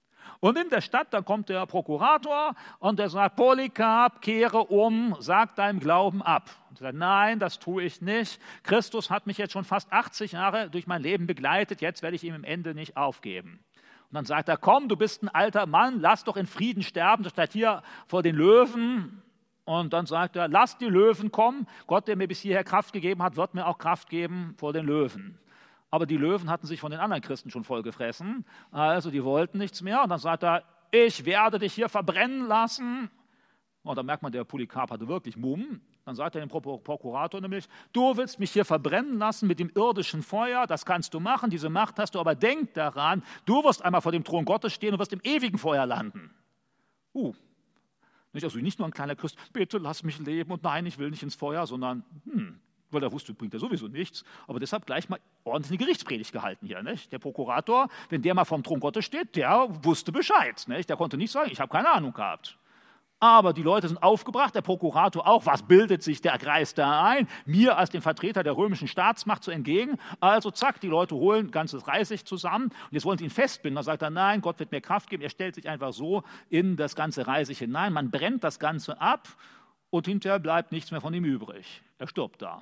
[SPEAKER 1] Und in der Stadt, da kommt der Prokurator und der sagt, Polycarp, kehre um, sag deinem Glauben ab. Und er sagt, nein, das tue ich nicht. Christus hat mich jetzt schon fast achtzig Jahre durch mein Leben begleitet, jetzt werde ich ihm im Ende nicht aufgeben. Und dann sagt er, komm, du bist ein alter Mann, lass doch in Frieden sterben, das steht hier vor den Löwen. Und dann sagt er, lass die Löwen kommen, Gott, der mir bis hierher Kraft gegeben hat, wird mir auch Kraft geben vor den Löwen. Aber die Löwen hatten sich von den anderen Christen schon vollgefressen, also die wollten nichts mehr. Und dann sagt er, ich werde dich hier verbrennen lassen. Und dann merkt man, der Polycarp hatte wirklich Mumm. Dann sagt er dem Prokurator nämlich, du willst mich hier verbrennen lassen mit dem irdischen Feuer, das kannst du machen, diese Macht hast du, aber denk daran, du wirst einmal vor dem Thron Gottes stehen und wirst im ewigen Feuer landen. Uh, nicht, also nicht nur ein kleiner Christ, bitte lass mich leben und nein, ich will nicht ins Feuer, sondern, hm, weil er wusste, bringt er sowieso nichts, aber deshalb gleich mal ordentlich eine Gerichtspredigt gehalten hier. Nicht? Der Prokurator, wenn der mal vor dem Thron Gottes steht, der wusste Bescheid. Nicht? Der konnte nicht sagen, ich habe keine Ahnung gehabt. Aber die Leute sind aufgebracht, der Prokurator auch. Was bildet sich der Kreis da ein? Mir als dem Vertreter der römischen Staatsmacht zu entgegen. Also zack, die Leute holen ein ganzes Reisig zusammen und jetzt wollen sie ihn festbinden. Dann sagt er, nein, Gott wird mir Kraft geben. Er stellt sich einfach so in das ganze Reisig hinein. Man brennt das Ganze ab und hinterher bleibt nichts mehr von ihm übrig. Er stirbt da.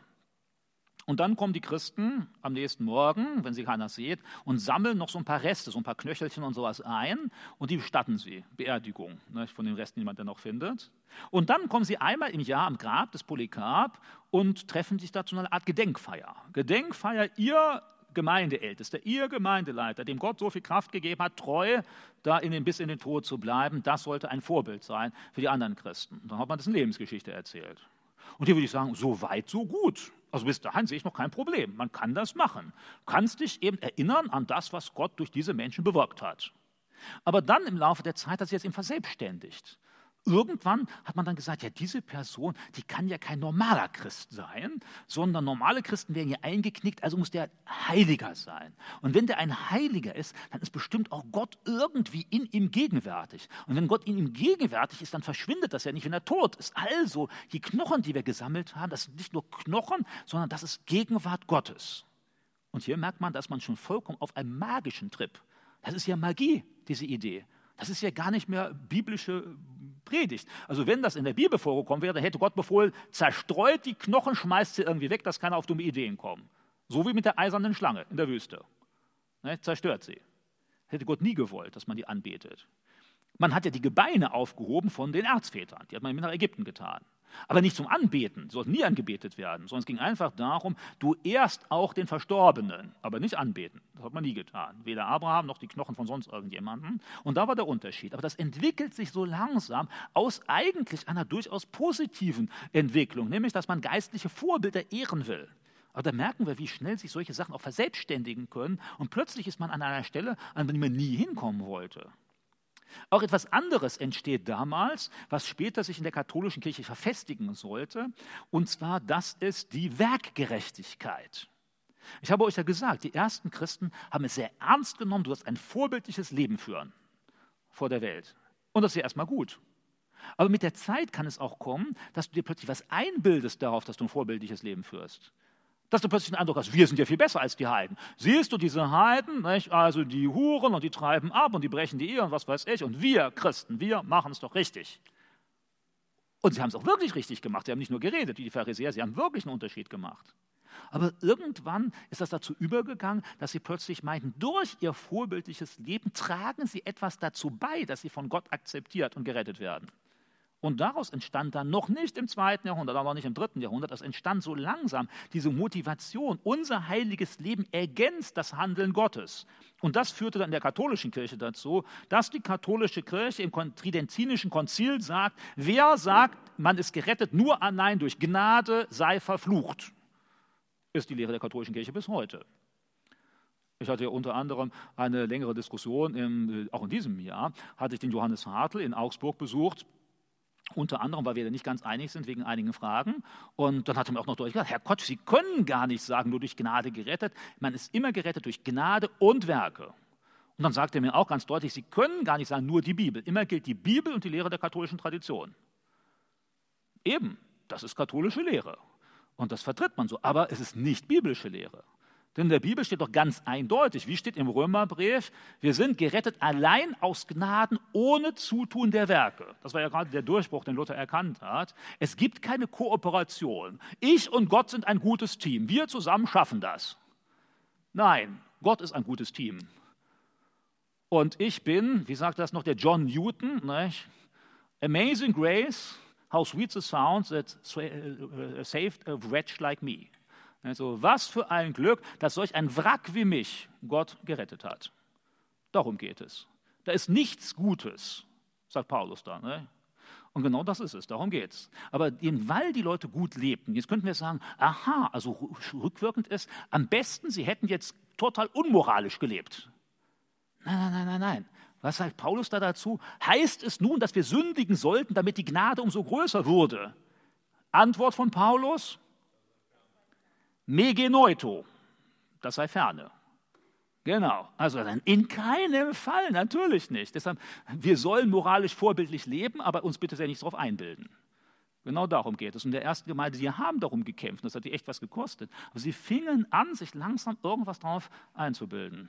[SPEAKER 1] Und dann kommen die Christen am nächsten Morgen, wenn sie keiner sieht, und sammeln noch so ein paar Reste, so ein paar Knöchelchen und sowas ein und die bestatten sie, Beerdigung, ne, von den Resten, die man dann noch findet. Und dann kommen sie einmal im Jahr am Grab des Polycarp und treffen sich da zu einer Art Gedenkfeier. Gedenkfeier, ihr Gemeindeältester, ihr Gemeindeleiter, dem Gott so viel Kraft gegeben hat, treu da in den, bis in den Tod zu bleiben, das sollte ein Vorbild sein für die anderen Christen. Und dann hat man das in Lebensgeschichte erzählt. Und hier würde ich sagen, so weit, so gut. Also bis dahin sehe ich noch kein Problem. Man kann das machen. Du kannst dich eben erinnern an das, was Gott durch diese Menschen bewirkt hat. Aber dann im Laufe der Zeit hat sich jetzt eben verselbstständigt. Irgendwann hat man dann gesagt, ja, diese Person, die kann ja kein normaler Christ sein, sondern normale Christen wären ja eingeknickt, also muss der Heiliger sein. Und wenn der ein Heiliger ist, dann ist bestimmt auch Gott irgendwie in ihm gegenwärtig. Und wenn Gott in ihm gegenwärtig ist, dann verschwindet das ja nicht, wenn er tot ist. Also, die Knochen, die wir gesammelt haben, das sind nicht nur Knochen, sondern das ist Gegenwart Gottes. Und hier merkt man, dass man schon vollkommen auf einem magischen Trip. Das ist ja Magie, diese Idee. Das ist ja gar nicht mehr biblische Predigt. Also wenn das in der Bibel vorgekommen wäre, dann hätte Gott befohlen, zerstreut die Knochen, schmeißt sie irgendwie weg, dass keiner auf dumme Ideen kommt. So wie mit der eisernen Schlange in der Wüste. Ne, zerstört sie. Hätte Gott nie gewollt, dass man die anbetet. Man hat ja die Gebeine aufgehoben von den Erzvätern. Die hat man mit nach Ägypten getan. Aber nicht zum Anbeten, sollten nie angebetet werden, sondern es ging einfach darum, du ehrst auch den Verstorbenen, aber nicht anbeten. Das hat man nie getan. Weder Abraham noch die Knochen von sonst irgendjemandem. Und da war der Unterschied. Aber das entwickelt sich so langsam aus eigentlich einer durchaus positiven Entwicklung, nämlich, dass man geistliche Vorbilder ehren will. Aber da merken wir, wie schnell sich solche Sachen auch verselbstständigen können. Und plötzlich ist man an einer Stelle, an die man nie hinkommen wollte. Auch etwas anderes entsteht damals, was später sich in der katholischen Kirche verfestigen sollte. Und zwar, das ist die Werkgerechtigkeit. Ich habe euch ja gesagt, die ersten Christen haben es sehr ernst genommen, du sollst ein vorbildliches Leben führen vor der Welt. Und das ist ja erstmal gut. Aber mit der Zeit kann es auch kommen, dass du dir plötzlich was einbildest darauf, dass du ein vorbildliches Leben führst. Dass du plötzlich den Eindruck hast, wir sind ja viel besser als die Heiden. Siehst du diese Heiden, nicht? Also die huren und die treiben ab und die brechen die Ehe und was weiß ich. Und wir Christen, wir machen es doch richtig. Und sie haben es auch wirklich richtig gemacht. Sie haben nicht nur geredet wie die Pharisäer, sie haben wirklich einen Unterschied gemacht. Aber irgendwann ist das dazu übergegangen, dass sie plötzlich meinten, durch ihr vorbildliches Leben tragen sie etwas dazu bei, dass sie von Gott akzeptiert und gerettet werden. Und daraus entstand dann noch nicht im zweiten Jahrhundert, aber auch nicht im dritten Jahrhundert, es entstand so langsam diese Motivation, unser heiliges Leben ergänzt das Handeln Gottes. Und das führte dann in der katholischen Kirche dazu, dass die katholische Kirche im Tridentinischen Konzil sagt, wer sagt, man ist gerettet nur allein durch Gnade, sei verflucht. Ist die Lehre der katholischen Kirche bis heute. Ich hatte ja unter anderem eine längere Diskussion, im, auch in diesem Jahr, hatte ich den Johannes Hartl in Augsburg besucht, unter anderem, weil wir da nicht ganz einig sind wegen einigen Fragen. Und dann hat er mir auch noch deutlich gesagt, Herr Gott, Sie können gar nicht sagen, nur durch Gnade gerettet. Man ist immer gerettet durch Gnade und Werke. Und dann sagt er mir auch ganz deutlich, Sie können gar nicht sagen, nur die Bibel. Immer gilt die Bibel und die Lehre der katholischen Tradition. Eben, das ist katholische Lehre. Und das vertritt man so. Aber es ist nicht biblische Lehre. Denn in der Bibel steht doch ganz eindeutig, wie steht im Römerbrief, wir sind gerettet allein aus Gnaden ohne Zutun der Werke. Das war ja gerade der Durchbruch, den Luther erkannt hat. Es gibt keine Kooperation. Ich und Gott sind ein gutes Team. Wir zusammen schaffen das. Nein, Gott ist ein gutes Team. Und ich bin, wie sagt das noch der John Newton, nicht? Amazing grace, how sweet the sound that saved a wretch like me. Also was für ein Glück, dass solch ein Wrack wie mich Gott gerettet hat. Darum geht es. Da ist nichts Gutes, sagt Paulus da. Ne? Und genau das ist es, darum geht es. Aber weil die Leute gut lebten, jetzt könnten wir sagen, aha, also rückwirkend ist, am besten, sie hätten jetzt total unmoralisch gelebt. Nein, nein, nein, nein, nein. Was sagt Paulus da dazu? Heißt es nun, dass wir sündigen sollten, damit die Gnade umso größer wurde? Antwort von Paulus: Megenoito, das sei ferne. Genau, also in keinem Fall, natürlich nicht. Deshalb, wir sollen moralisch vorbildlich leben, aber uns bitte sehr nicht darauf einbilden. Genau darum geht es. Und in der ersten Gemeinde, sie haben darum gekämpft, das hat die echt was gekostet. Aber sie fingen an, sich langsam irgendwas darauf einzubilden.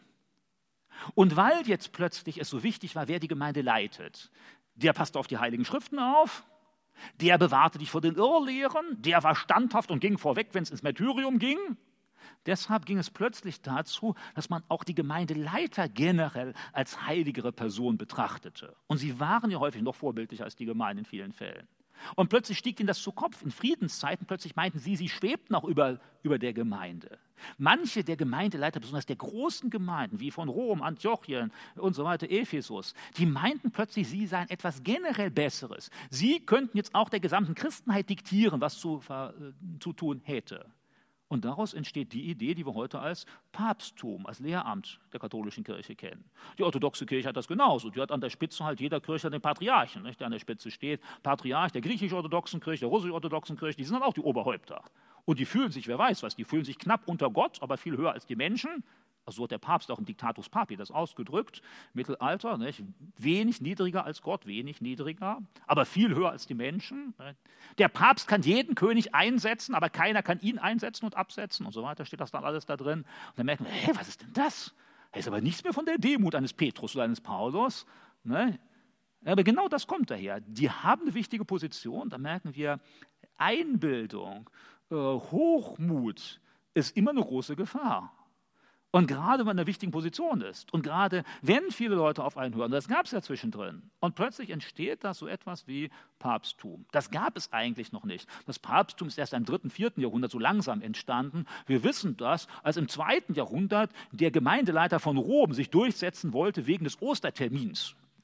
[SPEAKER 1] Und weil jetzt plötzlich es so wichtig war, wer die Gemeinde leitet, der passte auf die Heiligen Schriften auf, der bewahrte dich vor den Irrlehren, der war standhaft und ging vorweg, wenn es ins Märtyrium ging. Deshalb ging es plötzlich dazu, dass man auch die Gemeindeleiter generell als heiligere Person betrachtete. Und sie waren ja häufig noch vorbildlicher als die Gemeinde in vielen Fällen. Und plötzlich stieg ihnen das zu Kopf. In Friedenszeiten plötzlich meinten sie, sie schwebten auch über, über der Gemeinde. Manche der Gemeindeleiter, besonders der großen Gemeinden, wie von Rom, Antiochien und so weiter, Ephesus, die meinten plötzlich, sie seien etwas generell Besseres. Sie könnten jetzt auch der gesamten Christenheit diktieren, was zu, äh, zu tun hätte. Und daraus entsteht die Idee, die wir heute als Papsttum, als Lehramt der katholischen Kirche kennen. Die orthodoxe Kirche hat das genauso. Die hat an der Spitze halt jeder Kirche den Patriarchen, nicht, der an der Spitze steht. Patriarch der griechisch-orthodoxen Kirche, der russisch-orthodoxen Kirche, die sind dann auch die Oberhäupter. Und die fühlen sich, wer weiß was, die fühlen sich knapp unter Gott, aber viel höher als die Menschen. Also so hat der Papst auch im Dictatus Papi das ausgedrückt, Mittelalter, nicht? Wenig niedriger als Gott, wenig niedriger, aber viel höher als die Menschen. Nicht? Der Papst kann jeden König einsetzen, aber keiner kann ihn einsetzen und absetzen und so weiter, steht das dann alles da drin. Und dann merken wir, hey, was ist denn das? Das ist aber nichts mehr von der Demut eines Petrus oder eines Paulus. Nicht? Aber genau das kommt daher. Die haben eine wichtige Position, da merken wir, Einbildung, äh, Hochmut ist immer eine große Gefahr. Und gerade wenn man in einer wichtigen Position ist und gerade wenn viele Leute auf einen hören, das gab es ja zwischendrin, und plötzlich entsteht da so etwas wie Papsttum. Das gab es eigentlich noch nicht. Das Papsttum ist erst im dritten, vierten Jahrhundert so langsam entstanden. Wir wissen das, als im zweiten Jahrhundert der Gemeindeleiter von Rom sich durchsetzen wollte wegen des Ostertermins.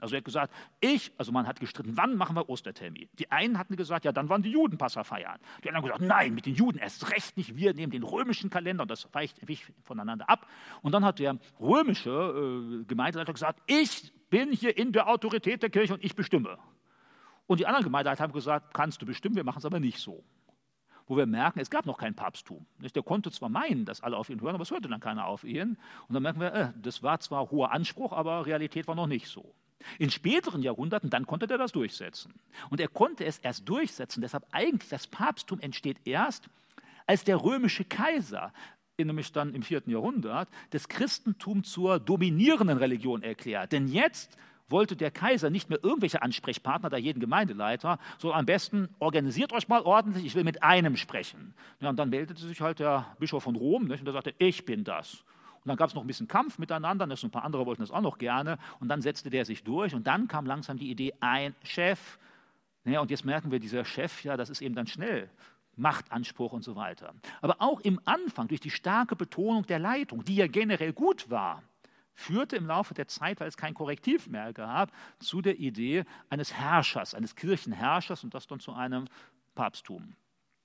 [SPEAKER 1] Also er hat gesagt, ich, also man hat gestritten, wann machen wir Ostertermin? Die einen hatten gesagt, ja, dann waren die Juden Passa feiern. Die anderen haben gesagt, nein, mit den Juden erst recht nicht, wir nehmen den römischen Kalender und das weicht, weicht voneinander ab. Und dann hat der römische äh, Gemeindeleiter gesagt, ich bin hier in der Autorität der Kirche und ich bestimme. Und die anderen Gemeindeleiter haben gesagt, kannst du bestimmen, wir machen es aber nicht so. Wo wir merken, es gab noch kein Papsttum. Der konnte zwar meinen, dass alle auf ihn hören, aber es hörte dann keiner auf ihn. Und dann merken wir, äh, das war zwar hoher Anspruch, aber Realität war noch nicht so. In späteren Jahrhunderten, dann konnte er das durchsetzen. Und er konnte es erst durchsetzen, deshalb eigentlich das Papsttum entsteht erst, als der römische Kaiser, nämlich dann im vierten Jahrhundert, das Christentum zur dominierenden Religion erklärt. Denn jetzt wollte der Kaiser nicht mehr irgendwelche Ansprechpartner, da jeden Gemeindeleiter, sondern am besten organisiert euch mal ordentlich, ich will mit einem sprechen. Ja, und dann meldete sich halt der Bischof von Rom, nicht, und der sagte, ich bin das. Und dann gab es noch ein bisschen Kampf miteinander, und ein paar andere wollten das auch noch gerne, und dann setzte der sich durch, und dann kam langsam die Idee, ein Chef. Ja, und jetzt merken wir, dieser Chef, ja, das ist eben dann schnell Machtanspruch und so weiter. Aber auch im Anfang, durch die starke Betonung der Leitung, die ja generell gut war, führte im Laufe der Zeit, weil es kein Korrektiv mehr gab, zu der Idee eines Herrschers, eines Kirchenherrschers und das dann zu einem Papsttum.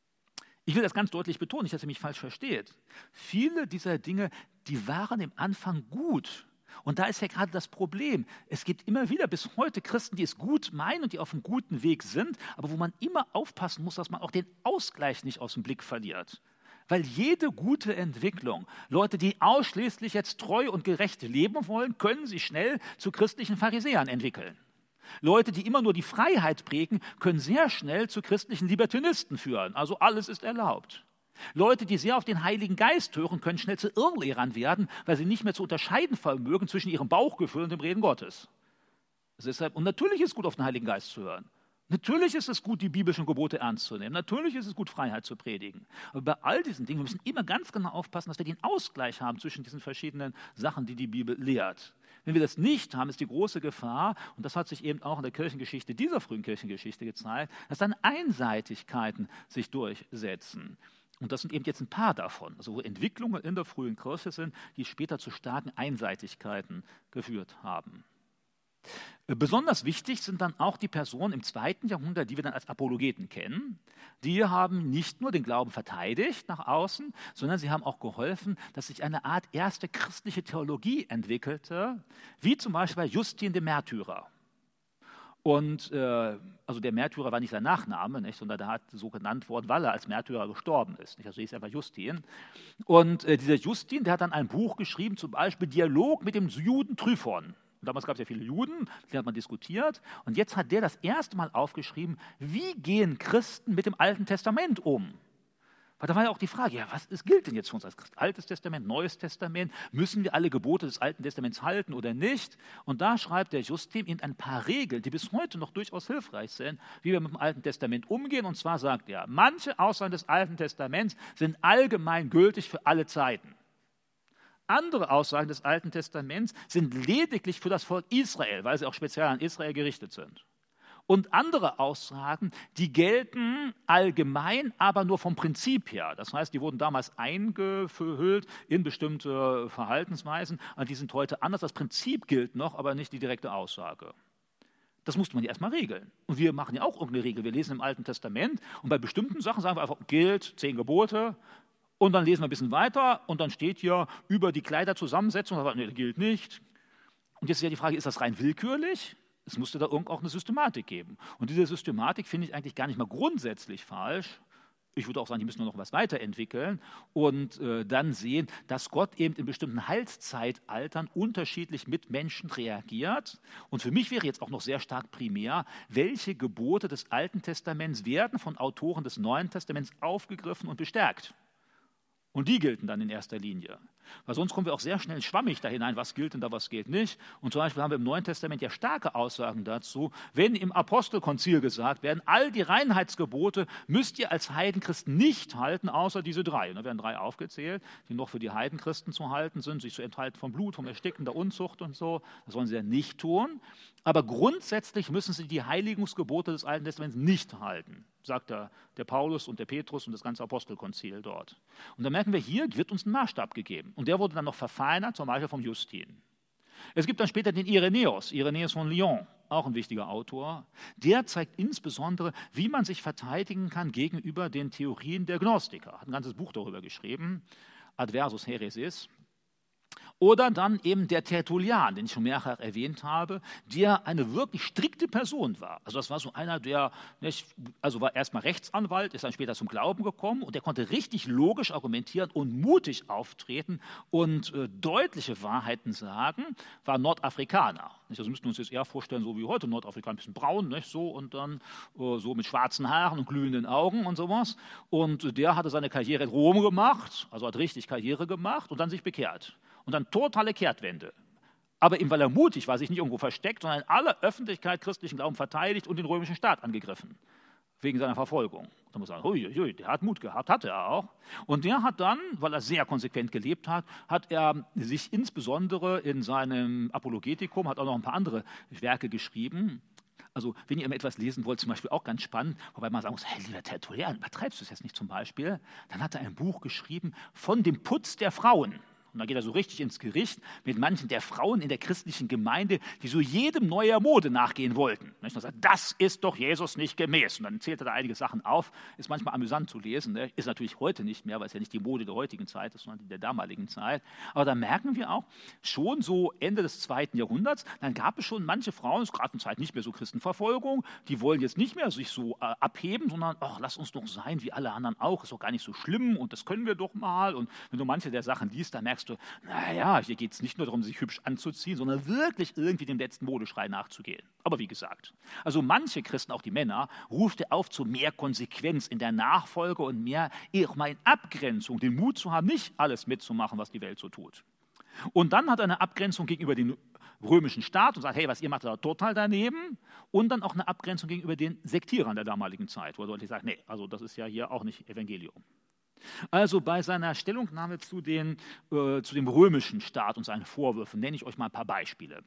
[SPEAKER 1] Ich will das ganz deutlich betonen, nicht, dass ihr mich falsch versteht. Viele dieser Dinge, die waren im Anfang gut. Und da ist ja gerade das Problem. Es gibt immer wieder bis heute Christen, die es gut meinen und die auf einem guten Weg sind, aber wo man immer aufpassen muss, dass man auch den Ausgleich nicht aus dem Blick verliert. Weil jede gute Entwicklung, Leute, die ausschließlich jetzt treu und gerecht leben wollen, können sich schnell zu christlichen Pharisäern entwickeln. Leute, die immer nur die Freiheit prägen, können sehr schnell zu christlichen Libertinisten führen. Also alles ist erlaubt. Leute, die sehr auf den Heiligen Geist hören, können schnell zu Irrlehrern werden, weil sie nicht mehr zu unterscheiden vermögen zwischen ihrem Bauchgefühl und dem Reden Gottes. Deshalb, und natürlich ist es gut, auf den Heiligen Geist zu hören. Natürlich ist es gut, die biblischen Gebote ernst zu nehmen. Natürlich ist es gut, Freiheit zu predigen. Aber bei all diesen Dingen, wir müssen immer ganz genau aufpassen, dass wir den Ausgleich haben zwischen diesen verschiedenen Sachen, die die Bibel lehrt. Wenn wir das nicht haben, ist die große Gefahr, und das hat sich eben auch in der Kirchengeschichte, dieser frühen Kirchengeschichte gezeigt, dass dann Einseitigkeiten sich durchsetzen. Und das sind eben jetzt ein paar davon, also wo Entwicklungen in der frühen Kirche sind, die später zu starken Einseitigkeiten geführt haben. Besonders wichtig sind dann auch die Personen im zweiten Jahrhundert, die wir dann als Apologeten kennen. Die haben nicht nur den Glauben verteidigt nach außen, sondern sie haben auch geholfen, dass sich eine Art erste christliche Theologie entwickelte, wie zum Beispiel bei Justin dem Märtyrer. Und äh, also der Märtyrer war nicht sein Nachname, nicht, sondern der hat so genannt worden, weil er als Märtyrer gestorben ist. Nicht? Also hieß er einfach Justin. Und äh, dieser Justin, der hat dann ein Buch geschrieben, zum Beispiel Dialog mit dem Juden Tryphon. Und damals gab es ja viele Juden, die hat man diskutiert. Und jetzt hat der das erste Mal aufgeschrieben, wie gehen Christen mit dem Alten Testament um? Weil da war ja auch die Frage, ja, was ist, gilt denn jetzt für uns als Christ? Altes Testament, Neues Testament? Müssen wir alle Gebote des Alten Testaments halten oder nicht? Und da schreibt der Justin eben ein paar Regeln, die bis heute noch durchaus hilfreich sind, wie wir mit dem Alten Testament umgehen. Und zwar sagt er, manche Aussagen des Alten Testaments sind allgemein gültig für alle Zeiten. Andere Aussagen des Alten Testaments sind lediglich für das Volk Israel, weil sie auch speziell an Israel gerichtet sind. Und andere Aussagen, die gelten allgemein, aber nur vom Prinzip her. Das heißt, die wurden damals eingehüllt in bestimmte Verhaltensweisen, und die sind heute anders. Das Prinzip gilt noch, aber nicht die direkte Aussage. Das musste man ja erstmal regeln. Und wir machen ja auch irgendeine Regel. Wir lesen im Alten Testament und bei bestimmten Sachen sagen wir einfach, gilt, zehn Gebote. Und dann lesen wir ein bisschen weiter und dann steht hier über die Kleiderzusammensetzung, aber nee, das gilt nicht. Und jetzt ist ja die Frage, ist das rein willkürlich? Es musste da irgendwo auch eine Systematik geben. Und diese Systematik finde ich eigentlich gar nicht mal grundsätzlich falsch. Ich würde auch sagen, die müssen noch was weiterentwickeln und äh, dann sehen, dass Gott eben in bestimmten Heilszeitaltern unterschiedlich mit Menschen reagiert. Und für mich wäre jetzt auch noch sehr stark primär, welche Gebote des Alten Testaments werden von Autoren des Neuen Testaments aufgegriffen und bestärkt. Und die gelten dann in erster Linie. Weil sonst kommen wir auch sehr schnell schwammig da hinein, was gilt denn da, was gilt nicht. Und zum Beispiel haben wir im Neuen Testament ja starke Aussagen dazu, wenn im Apostelkonzil gesagt werden, all die Reinheitsgebote müsst ihr als Heidenchristen nicht halten, außer diese drei. Und da werden drei aufgezählt, die noch für die Heidenchristen zu halten sind, sich zu enthalten vom Blut, vom Ersticken, der Unzucht und so. Das sollen sie ja nicht tun. Aber grundsätzlich müssen sie die Heiligungsgebote des Alten Testaments nicht halten, sagt der, der Paulus und der Petrus und das ganze Apostelkonzil dort. Und da merken wir, hier wird uns ein Maßstab gegeben. Und der wurde dann noch verfeinert, zum Beispiel vom Justin. Es gibt dann später den Irenäus, Irenäus von Lyon, auch ein wichtiger Autor. Der zeigt insbesondere, wie man sich verteidigen kann gegenüber den Theorien der Gnostiker. Hat ein ganzes Buch darüber geschrieben, Adversus Häresis. Oder dann eben der Tertullian, den ich schon mehrfach erwähnt habe, der eine wirklich strikte Person war. Also das war so einer, der, nicht, also war erstmal Rechtsanwalt, ist dann später zum Glauben gekommen und der konnte richtig logisch argumentieren und mutig auftreten und äh, deutliche Wahrheiten sagen, war Nordafrikaner. Nicht? Also müssten wir uns jetzt eher vorstellen, so wie heute, Nordafrikaner, ein bisschen braun, nicht? So und dann äh, so mit schwarzen Haaren und glühenden Augen und sowas. Und äh, der hatte seine Karriere in Rom gemacht, also hat richtig Karriere gemacht und dann sich bekehrt. Und dann totale Kehrtwende. Aber eben weil er mutig war, sich nicht irgendwo versteckt, sondern in aller Öffentlichkeit christlichen Glauben verteidigt und den römischen Staat angegriffen. Wegen seiner Verfolgung. Da muss man sagen, hui, hui, der hat Mut gehabt, hatte er auch. Und der hat dann, weil er sehr konsequent gelebt hat, hat er sich insbesondere in seinem Apologetikum, hat auch noch ein paar andere Werke geschrieben. Also wenn ihr etwas lesen wollt, zum Beispiel auch ganz spannend, wobei man sagen muss, hey, lieber Tertullian, übertreibst du es jetzt nicht zum Beispiel? Dann hat er ein Buch geschrieben von dem Putz der Frauen. Und dann geht er so richtig ins Gericht mit manchen der Frauen in der christlichen Gemeinde, die so jedem neuer Mode nachgehen wollten. Und er sagt, das ist doch Jesus nicht gemäß. Und dann zählt er da einige Sachen auf. Ist manchmal amüsant zu lesen. Ne? Ist natürlich heute nicht mehr, weil es ja nicht die Mode der heutigen Zeit ist, sondern die der damaligen Zeit. Aber da merken wir auch, schon so Ende des zweiten Jahrhunderts, dann gab es schon manche Frauen, es ist gerade eine Zeit nicht mehr so Christenverfolgung, die wollen jetzt nicht mehr sich so äh, abheben, sondern, ach, lass uns doch sein, wie alle anderen auch. Ist doch gar nicht so schlimm und das können wir doch mal. Und wenn du manche der Sachen liest, dann merkst du, naja, hier geht es nicht nur darum, sich hübsch anzuziehen, sondern wirklich irgendwie dem letzten Modeschrei nachzugehen. Aber wie gesagt, also manche Christen, auch die Männer, ruft er auf zu mehr Konsequenz in der Nachfolge und mehr auch mal in Abgrenzung, den Mut zu haben, nicht alles mitzumachen, was die Welt so tut. Und dann hat er eine Abgrenzung gegenüber dem römischen Staat und sagt, hey, was ihr macht, ist da total daneben. Und dann auch eine Abgrenzung gegenüber den Sektierern der damaligen Zeit, wo er deutlich sagt, nee, also das ist ja hier auch nicht Evangelium. Also bei seiner Stellungnahme zu, den, äh, zu dem römischen Staat und seinen Vorwürfen nenne ich euch mal ein paar Beispiele.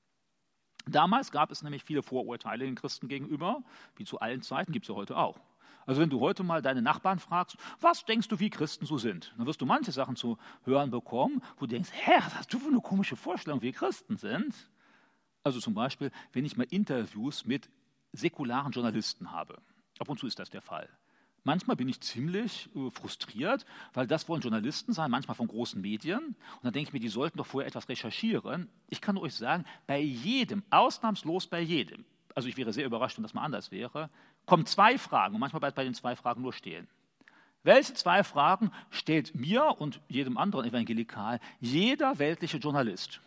[SPEAKER 1] Damals gab es nämlich viele Vorurteile den Christen gegenüber, wie zu allen Zeiten, gibt es ja heute auch. Also wenn du heute mal deine Nachbarn fragst, was denkst du, wie Christen so sind, dann wirst du manche Sachen zu hören bekommen, wo du denkst, hä, was hast du für eine komische Vorstellung, wie Christen sind? Also zum Beispiel, wenn ich mal Interviews mit säkularen Journalisten habe. Ab und zu ist das der Fall. Manchmal bin ich ziemlich äh, frustriert, weil das wollen Journalisten sein, manchmal von großen Medien. Und dann denke ich mir, die sollten doch vorher etwas recherchieren. Ich kann euch sagen, bei jedem, ausnahmslos bei jedem, also ich wäre sehr überrascht, wenn das mal anders wäre, kommen zwei Fragen und manchmal bleibt bei den zwei Fragen nur stehen. Welche zwei Fragen stellt mir und jedem anderen Evangelikal jeder weltliche Journalist?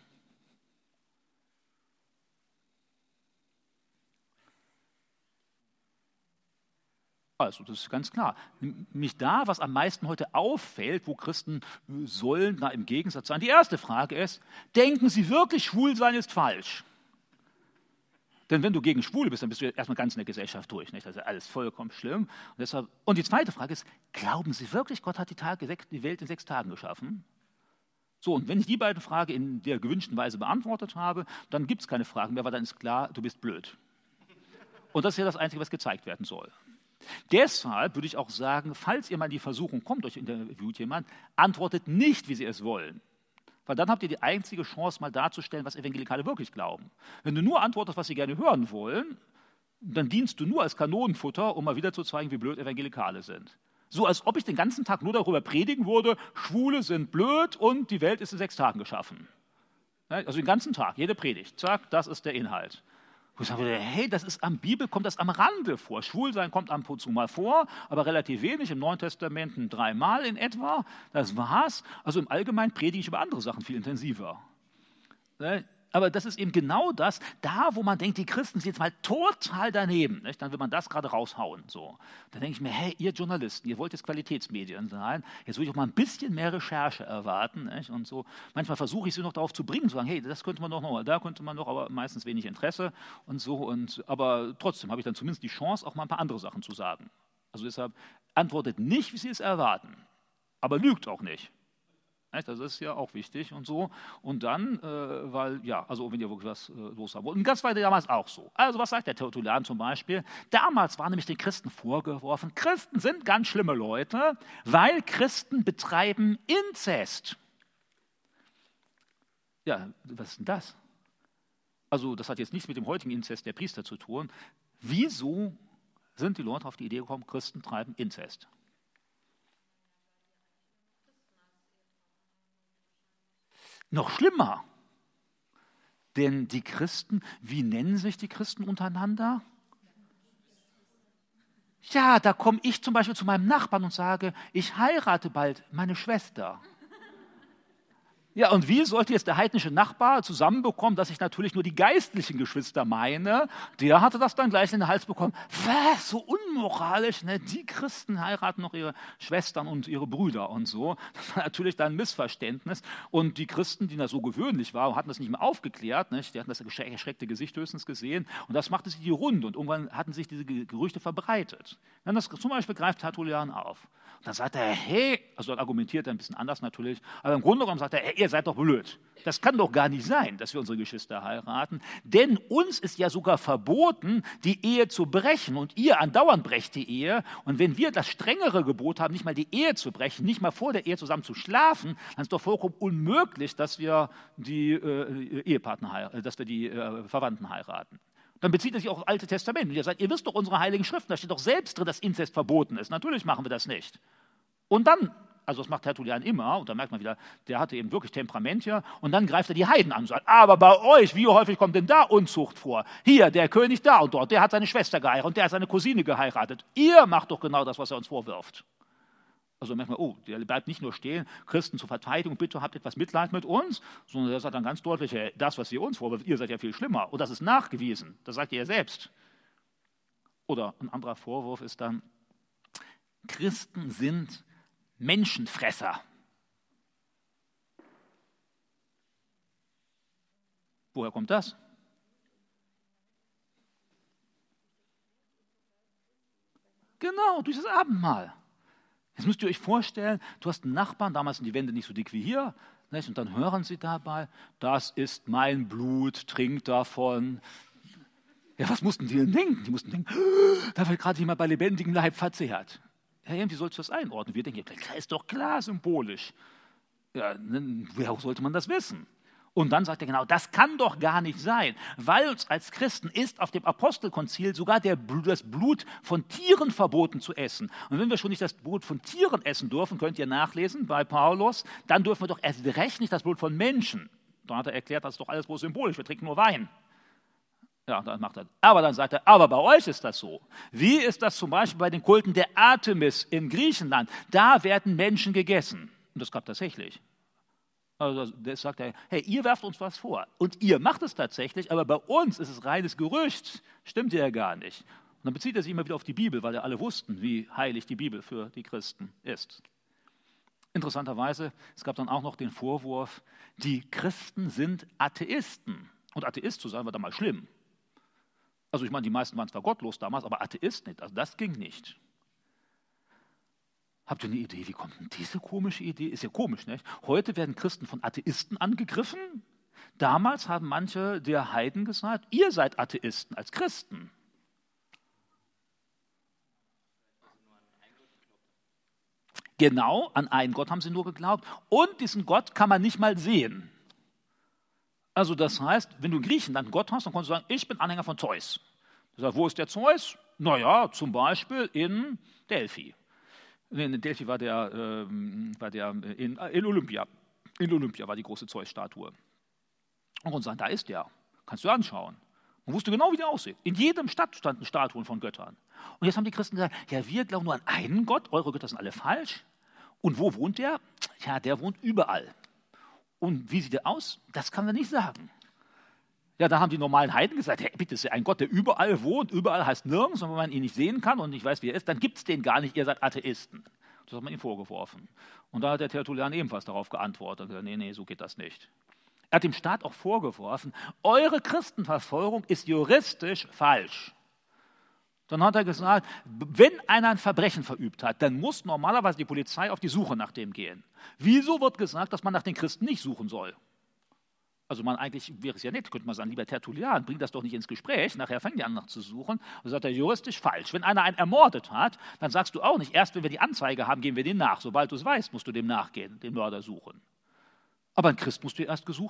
[SPEAKER 1] Also das ist ganz klar. Nämlich da, was am meisten heute auffällt, wo Christen sollen, na, im Gegensatz sein. Die erste Frage ist, denken Sie wirklich, Schwulsein ist falsch? Denn wenn du gegen Schwule bist, dann bist du erstmal ganz in der Gesellschaft durch. Nicht? Das ist alles vollkommen schlimm. Und, deshalb, und die zweite Frage ist, glauben Sie wirklich, Gott hat die, Tage, die Welt in sechs Tagen geschaffen? So, und wenn ich die beiden Fragen in der gewünschten Weise beantwortet habe, dann gibt es keine Fragen mehr, weil dann ist klar, du bist blöd. Und das ist ja das Einzige, was gezeigt werden soll. Deshalb würde ich auch sagen, falls ihr mal in die Versuchung kommt, euch interviewt jemand, antwortet nicht, wie sie es wollen. Weil dann habt ihr die einzige Chance, mal darzustellen, was Evangelikale wirklich glauben. Wenn du nur antwortest, was sie gerne hören wollen, dann dienst du nur als Kanonenfutter, um mal wieder zu zeigen, wie blöd Evangelikale sind. So als ob ich den ganzen Tag nur darüber predigen würde, Schwule sind blöd und die Welt ist in sechs Tagen geschaffen. Also den ganzen Tag, jede Predigt, zack, das ist der Inhalt. Wo ich sagen würde, hey, das ist am Bibel, kommt das am Rande vor. Schwulsein kommt ab und zu mal vor, aber relativ wenig, im Neuen Testament dreimal in etwa, das war's. Also im Allgemeinen predige ich über andere Sachen viel intensiver. Aber das ist eben genau das, da wo man denkt, die Christen sind jetzt mal total daneben, nicht? Dann will man das gerade raushauen. So. Dann denke ich mir, hey, ihr Journalisten, ihr wollt jetzt Qualitätsmedien sein, jetzt will ich auch mal ein bisschen mehr Recherche erwarten. Nicht? Und so. Manchmal versuche ich sie noch darauf zu bringen, zu sagen, hey, das könnte man doch noch, da könnte man noch, aber meistens wenig Interesse und so. Und, aber trotzdem habe ich dann zumindest die Chance, auch mal ein paar andere Sachen zu sagen. Also deshalb antwortet nicht, wie sie es erwarten, aber lügt auch nicht. Das ist ja auch wichtig und so. Und dann, äh, weil, ja, also wenn ihr wirklich was äh, los haben wollt. Und das war damals auch so. Also was sagt der Tertullian zum Beispiel? Damals war nämlich den Christen vorgeworfen, Christen sind ganz schlimme Leute, weil Christen betreiben Inzest. Ja, was ist denn das? Also das hat jetzt nichts mit dem heutigen Inzest der Priester zu tun. Wieso sind die Leute auf die Idee gekommen, Christen treiben Inzest? Noch schlimmer. Denn die Christen, wie nennen sich die Christen untereinander? Ja, da komme ich zum Beispiel zu meinem Nachbarn und sage, ich heirate bald meine Schwester. Ja, und wie sollte jetzt der heidnische Nachbar zusammenbekommen, dass ich natürlich nur die geistlichen Geschwister meine? Der hatte das dann gleich in den Hals bekommen. Was, so unmoralisch, ne? Die Christen heiraten noch ihre Schwestern und ihre Brüder und so. Das war natürlich dann ein Missverständnis. Und die Christen, die da so gewöhnlich waren, hatten das nicht mehr aufgeklärt. Nicht? Die hatten das erschreckte Gesicht höchstens gesehen. Und das machte sich die Runde. Und irgendwann hatten sich diese Gerüchte verbreitet. Dann das zum Beispiel greift Tertullian auf. Und dann sagt er, hey, also dann argumentiert er ein bisschen anders natürlich, aber im Grunde genommen sagt er, hey, ihr seid doch blöd. Das kann doch gar nicht sein, dass wir unsere Geschwister heiraten, denn uns ist ja sogar verboten, die Ehe zu brechen und ihr andauernd brecht die Ehe. Und wenn wir das strengere Gebot haben, nicht mal die Ehe zu brechen, nicht mal vor der Ehe zusammen zu schlafen, dann ist doch vollkommen unmöglich, dass wir die äh, Ehepartner heiraten, dass wir die äh, Verwandten heiraten. Dann bezieht er sich auch auf das Alte Testament. Und ihr sagt, ihr wisst doch unsere heiligen Schriften, da steht doch selbst drin, dass Inzest verboten ist. Natürlich machen wir das nicht. Und dann, also das macht Tertullian immer, und da merkt man wieder, der hatte eben wirklich Temperament hier, und dann greift er die Heiden an und sagt, aber bei euch, wie häufig kommt denn da Unzucht vor? Hier, der König da und dort, der hat seine Schwester geheiratet und der hat seine Cousine geheiratet. Ihr macht doch genau das, was er uns vorwirft. Also merkt man, oh, der bleibt nicht nur stehen, Christen zur Verteidigung, bitte habt etwas Mitleid mit uns, sondern der sagt dann ganz deutlich, hey, das, was ihr uns vorwirft, ihr seid ja viel schlimmer. Und das ist nachgewiesen, das sagt ihr ja selbst. Oder ein anderer Vorwurf ist dann, Christen sind Menschenfresser. Woher kommt das? Genau, durch das Abendmahl. Jetzt müsst ihr euch vorstellen, du hast einen Nachbarn, damals sind die Wände nicht so dick wie hier, nicht? Und dann hören sie dabei, das ist mein Blut, trinkt davon. Ja, was mussten die denn denken? Die mussten denken, da wird gerade jemand bei lebendigem Leib verzehrt. Ja, irgendwie sollst du das einordnen. Wir denken, das ist doch klar symbolisch. Ja, woher sollte man das wissen? Und dann sagt er genau, das kann doch gar nicht sein, weil uns als Christen ist auf dem Apostelkonzil sogar der, das Blut von Tieren verboten zu essen. Und wenn wir schon nicht das Blut von Tieren essen dürfen, könnt ihr nachlesen bei Paulus, dann dürfen wir doch erst recht nicht das Blut von Menschen. Dann hat er erklärt, das ist doch alles bloß symbolisch, wir trinken nur Wein. Ja, dann macht er. Aber dann sagt er, aber bei euch ist das so. Wie ist das zum Beispiel bei den Kulten der Artemis in Griechenland? Da werden Menschen gegessen. Und das gab tatsächlich. Also das sagt er, hey, ihr werft uns was vor. Und ihr macht es tatsächlich, aber bei uns ist es reines Gerücht. Stimmt ja gar nicht. Und dann bezieht er sich immer wieder auf die Bibel, weil ja alle wussten, wie heilig die Bibel für die Christen ist. Interessanterweise, es gab dann auch noch den Vorwurf, die Christen sind Atheisten. Und Atheist zu sein war damals schlimm. Also ich meine, die meisten waren zwar gottlos damals, aber Atheist nicht. Also das ging nicht. Habt ihr eine Idee, wie kommt denn diese komische Idee? Ist ja komisch, nicht? Heute werden Christen von Atheisten angegriffen. Damals haben manche der Heiden gesagt, ihr seid Atheisten als Christen. Genau, an einen Gott haben sie nur geglaubt. Und diesen Gott kann man nicht mal sehen. Also das heißt, wenn du in Griechenland einen Gott hast, dann kannst du sagen, ich bin Anhänger von Zeus. Du sagst, wo ist der Zeus? Naja, zum Beispiel in Delphi. In Delphi war der, ähm, war der in, in Olympia. In Olympia war die große Zeus-Statue. Und man sagt, da ist der. Kannst du anschauen. Man wusste genau, wie der aussieht. In jedem Stadt standen Statuen von Göttern. Und jetzt haben die Christen gesagt, ja, wir glauben nur an einen Gott, eure Götter sind alle falsch. Und wo wohnt der? Ja, der wohnt überall. Und wie sieht der aus? Das kann man nicht sagen. Ja, da haben die normalen Heiden gesagt, hey, bitte, ist ja ein Gott, der überall wohnt, überall heißt nirgends, und wenn man ihn nicht sehen kann und nicht weiß, wie er ist, dann gibt es den gar nicht, ihr seid Atheisten. Das hat man ihm vorgeworfen. Und da hat der Tertullian ebenfalls darauf geantwortet, und gesagt, nee, nee, so geht das nicht. Er hat dem Staat auch vorgeworfen, eure Christenverfolgung ist juristisch falsch. Dann hat er gesagt, wenn einer ein Verbrechen verübt hat, dann muss normalerweise die Polizei auf die Suche nach dem gehen. Wieso wird gesagt, dass man nach den Christen nicht suchen soll? Also man eigentlich wäre es ja nett, könnte man sagen, lieber Tertullian, bring das doch nicht ins Gespräch, nachher fangen die an nach zu suchen. Und sagt er, juristisch falsch. Wenn einer einen ermordet hat, dann sagst du auch nicht, erst wenn wir die Anzeige haben, gehen wir dem nach. Sobald du es weißt, musst du dem nachgehen, den Mörder suchen. Aber ein Christ musste erst gesucht werden, wenn einer noch mit Namensnennung den angezeigt hat. Dann sagt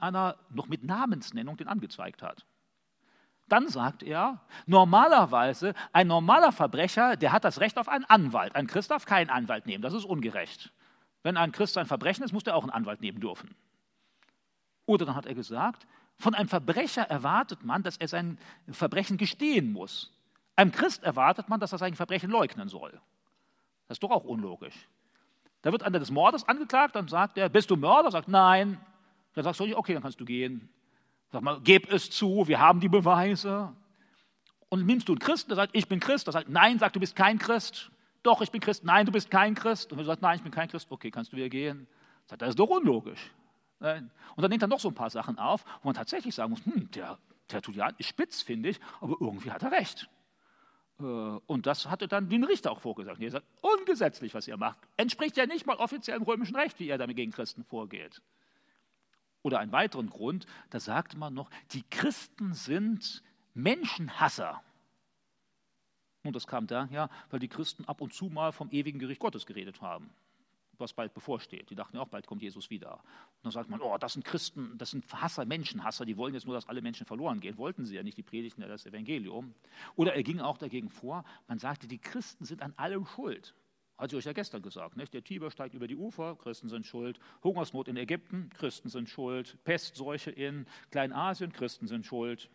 [SPEAKER 1] er, normalerweise ein normaler Verbrecher, der hat das Recht auf einen Anwalt. Ein Christ darf keinen Anwalt nehmen, das ist ungerecht. Wenn ein Christ sein Verbrechen ist, muss er auch einen Anwalt nehmen dürfen. Oder dann hat er gesagt, von einem Verbrecher erwartet man, dass er sein Verbrechen gestehen muss. Einem Christ erwartet man, dass er sein Verbrechen leugnen soll. Das ist doch auch unlogisch. Da wird einer des Mordes angeklagt, dann sagt er, bist du Mörder? Sagt, nein. Dann sagst du, okay, dann kannst du gehen. Sag mal, gib es zu, wir haben die Beweise. Und nimmst du einen Christen, der sagt, ich bin Christ, der sagt, nein, sagt, du bist kein Christ. Doch, ich bin Christ, nein, du bist kein Christ. Und wenn du sagst, nein, ich bin kein Christ, okay, kannst du wieder gehen. Sagt, das ist doch unlogisch. Und dann nimmt er noch so ein paar Sachen auf, wo man tatsächlich sagen muss, hm, der Tertullian ist spitz, finde ich, aber irgendwie hat er recht. Und das hatte dann den Richter auch vorgesagt. Er sagt, ungesetzlich, was ihr macht. Entspricht ja nicht mal offiziellem römischen Recht, wie er damit gegen Christen vorgeht. Oder einen weiteren Grund, da sagte man noch, die Christen sind Menschenhasser. Und das kam daher, weil die Christen ab und zu mal vom ewigen Gericht Gottes geredet haben, was bald bevorsteht. Die dachten ja auch, bald kommt Jesus wieder. Und dann sagt man, oh, das sind Christen, das sind Hasser, Menschenhasser, die wollen jetzt nur, dass alle Menschen verloren gehen. Wollten sie ja nicht, die predigten ja das Evangelium. Oder er ging auch dagegen vor, man sagte, die Christen sind an allem schuld. Hatte ich euch ja gestern gesagt, nicht? Der Tiber steigt über die Ufer, Christen sind schuld. Hungersnot in Ägypten, Christen sind schuld. Pestseuche in Kleinasien, Christen sind schuld.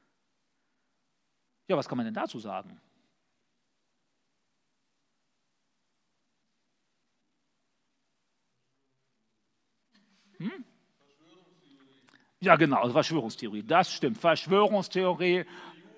[SPEAKER 1] Ja, was kann man denn dazu sagen? Hm? Ja, genau, Verschwörungstheorie, das stimmt. Verschwörungstheorie.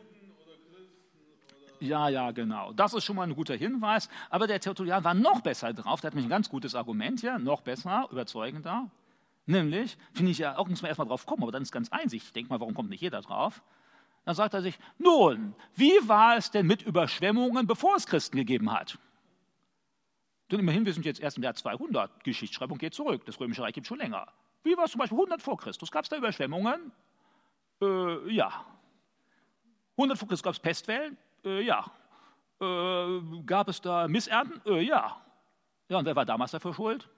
[SPEAKER 1] Ja, ja, genau. Das ist schon mal ein guter Hinweis. Aber der Tertullian war noch besser drauf. Der hat nämlich ein ganz gutes Argument hier, noch besser, überzeugender. Nämlich, finde ich ja, auch muss man erstmal drauf kommen, aber dann ist ganz einsichtig. Ich denke mal, warum kommt nicht jeder drauf? Dann sagt er sich, nun, wie war es denn mit Überschwemmungen, bevor es Christen gegeben hat? Denn immerhin, wir sind jetzt erst im Jahr zweihundert. Geschichtsschreibung geht zurück. Das Römische Reich gibt es schon länger. Wie war es zum Beispiel hundert vor Christus? Gab es da Überschwemmungen? Äh, ja. hundert vor Christus gab es Pestwellen? Äh, ja. Äh, gab es da Missernten? Äh, ja. Ja, und wer war damals dafür schuld?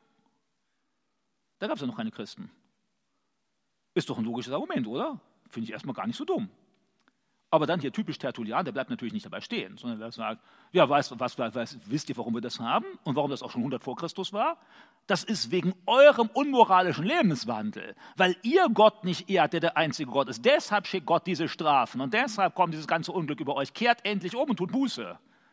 [SPEAKER 1] Da gab es ja noch keine Christen. Ist doch ein logisches Argument, oder? Finde ich erstmal gar nicht so dumm. Aber dann hier typisch Tertullian, der bleibt natürlich nicht dabei stehen, sondern der sagt, ja, weißt, was, was, wisst ihr, warum wir das haben und warum das auch schon hundert vor Christus war? Das ist wegen eurem unmoralischen Lebenswandel, weil ihr Gott nicht ehrt, der der einzige Gott ist. Deshalb schickt Gott diese Strafen und deshalb kommt dieses ganze Unglück über euch. Kehrt endlich um und tut Buße.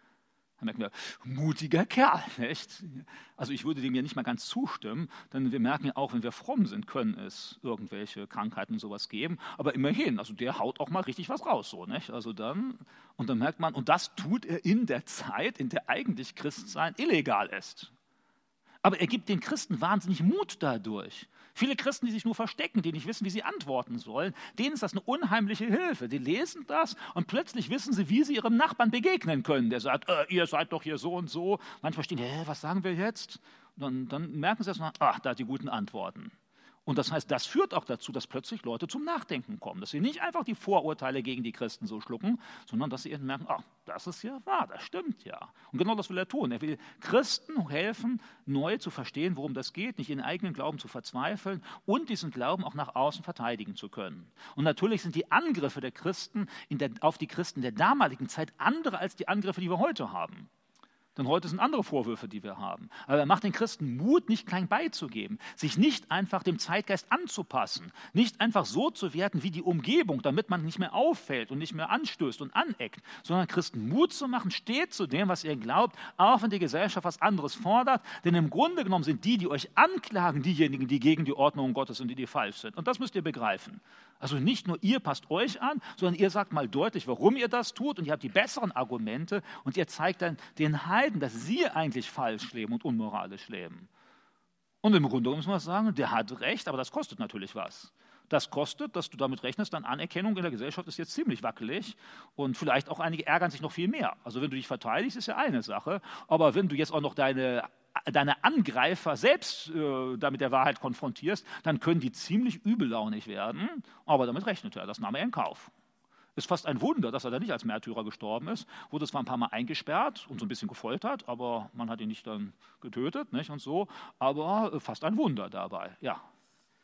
[SPEAKER 1] Da merken wir, mutiger Kerl, nicht? Also ich würde dem ja nicht mal ganz zustimmen, denn wir merken ja auch, wenn wir fromm sind, können es irgendwelche Krankheiten und sowas geben. Aber immerhin, also der haut auch mal richtig was raus, so, nicht? Also dann, und dann merkt man, und das tut er in der Zeit, in der eigentlich Christsein illegal ist. Aber er gibt den Christen wahnsinnig Mut dadurch. Viele Christen, die sich nur verstecken, die nicht wissen, wie sie antworten sollen, denen ist das eine unheimliche Hilfe. Die lesen das und plötzlich wissen sie, wie sie ihrem Nachbarn begegnen können. Der sagt, äh, ihr seid doch hier so und so. Manchmal stehen, hä, was sagen wir jetzt? Und dann, dann merken sie erstmal, ach, da hat die guten Antworten. Und das heißt, das führt auch dazu, dass plötzlich Leute zum Nachdenken kommen. Dass sie nicht einfach die Vorurteile gegen die Christen so schlucken, sondern dass sie eben merken, ach, das ist ja wahr, das stimmt ja. Und genau das will er tun. Er will Christen helfen, neu zu verstehen, worum das geht, nicht ihren eigenen Glauben zu verzweifeln und diesen Glauben auch nach außen verteidigen zu können. Und natürlich sind die Angriffe der Christen in der, auf die Christen der damaligen Zeit andere als die Angriffe, die wir heute haben. Denn heute sind andere Vorwürfe, die wir haben. Aber er macht den Christen Mut, nicht klein beizugeben, sich nicht einfach dem Zeitgeist anzupassen, nicht einfach so zu werden wie die Umgebung, damit man nicht mehr auffällt und nicht mehr anstößt und aneckt, sondern Christen Mut zu machen, steht zu dem, was ihr glaubt, auch wenn die Gesellschaft was anderes fordert. Denn im Grunde genommen sind die, die euch anklagen, diejenigen, die gegen die Ordnung Gottes sind, die, die falsch sind. Und das müsst ihr begreifen. Also nicht nur ihr passt euch an, sondern ihr sagt mal deutlich, warum ihr das tut und ihr habt die besseren Argumente und ihr zeigt dann den Heiden, dass sie eigentlich falsch leben und unmoralisch leben. Und im Grunde muss man sagen, der hat recht, aber das kostet natürlich was. Das kostet, dass du damit rechnest, dann Anerkennung in der Gesellschaft ist jetzt ziemlich wackelig und vielleicht auch einige ärgern sich noch viel mehr. Also wenn du dich verteidigst, ist ja eine Sache, aber wenn du jetzt auch noch deine deine Angreifer selbst äh, damit der Wahrheit konfrontierst, dann können die ziemlich übellaunig werden. Aber damit rechnet er, das nahm er in Kauf. Ist fast ein Wunder, dass er da nicht als Märtyrer gestorben ist. Wurde zwar ein paar Mal eingesperrt und so ein bisschen gefoltert, aber man hat ihn nicht dann getötet, nicht, und so. Aber fast ein Wunder dabei, ja.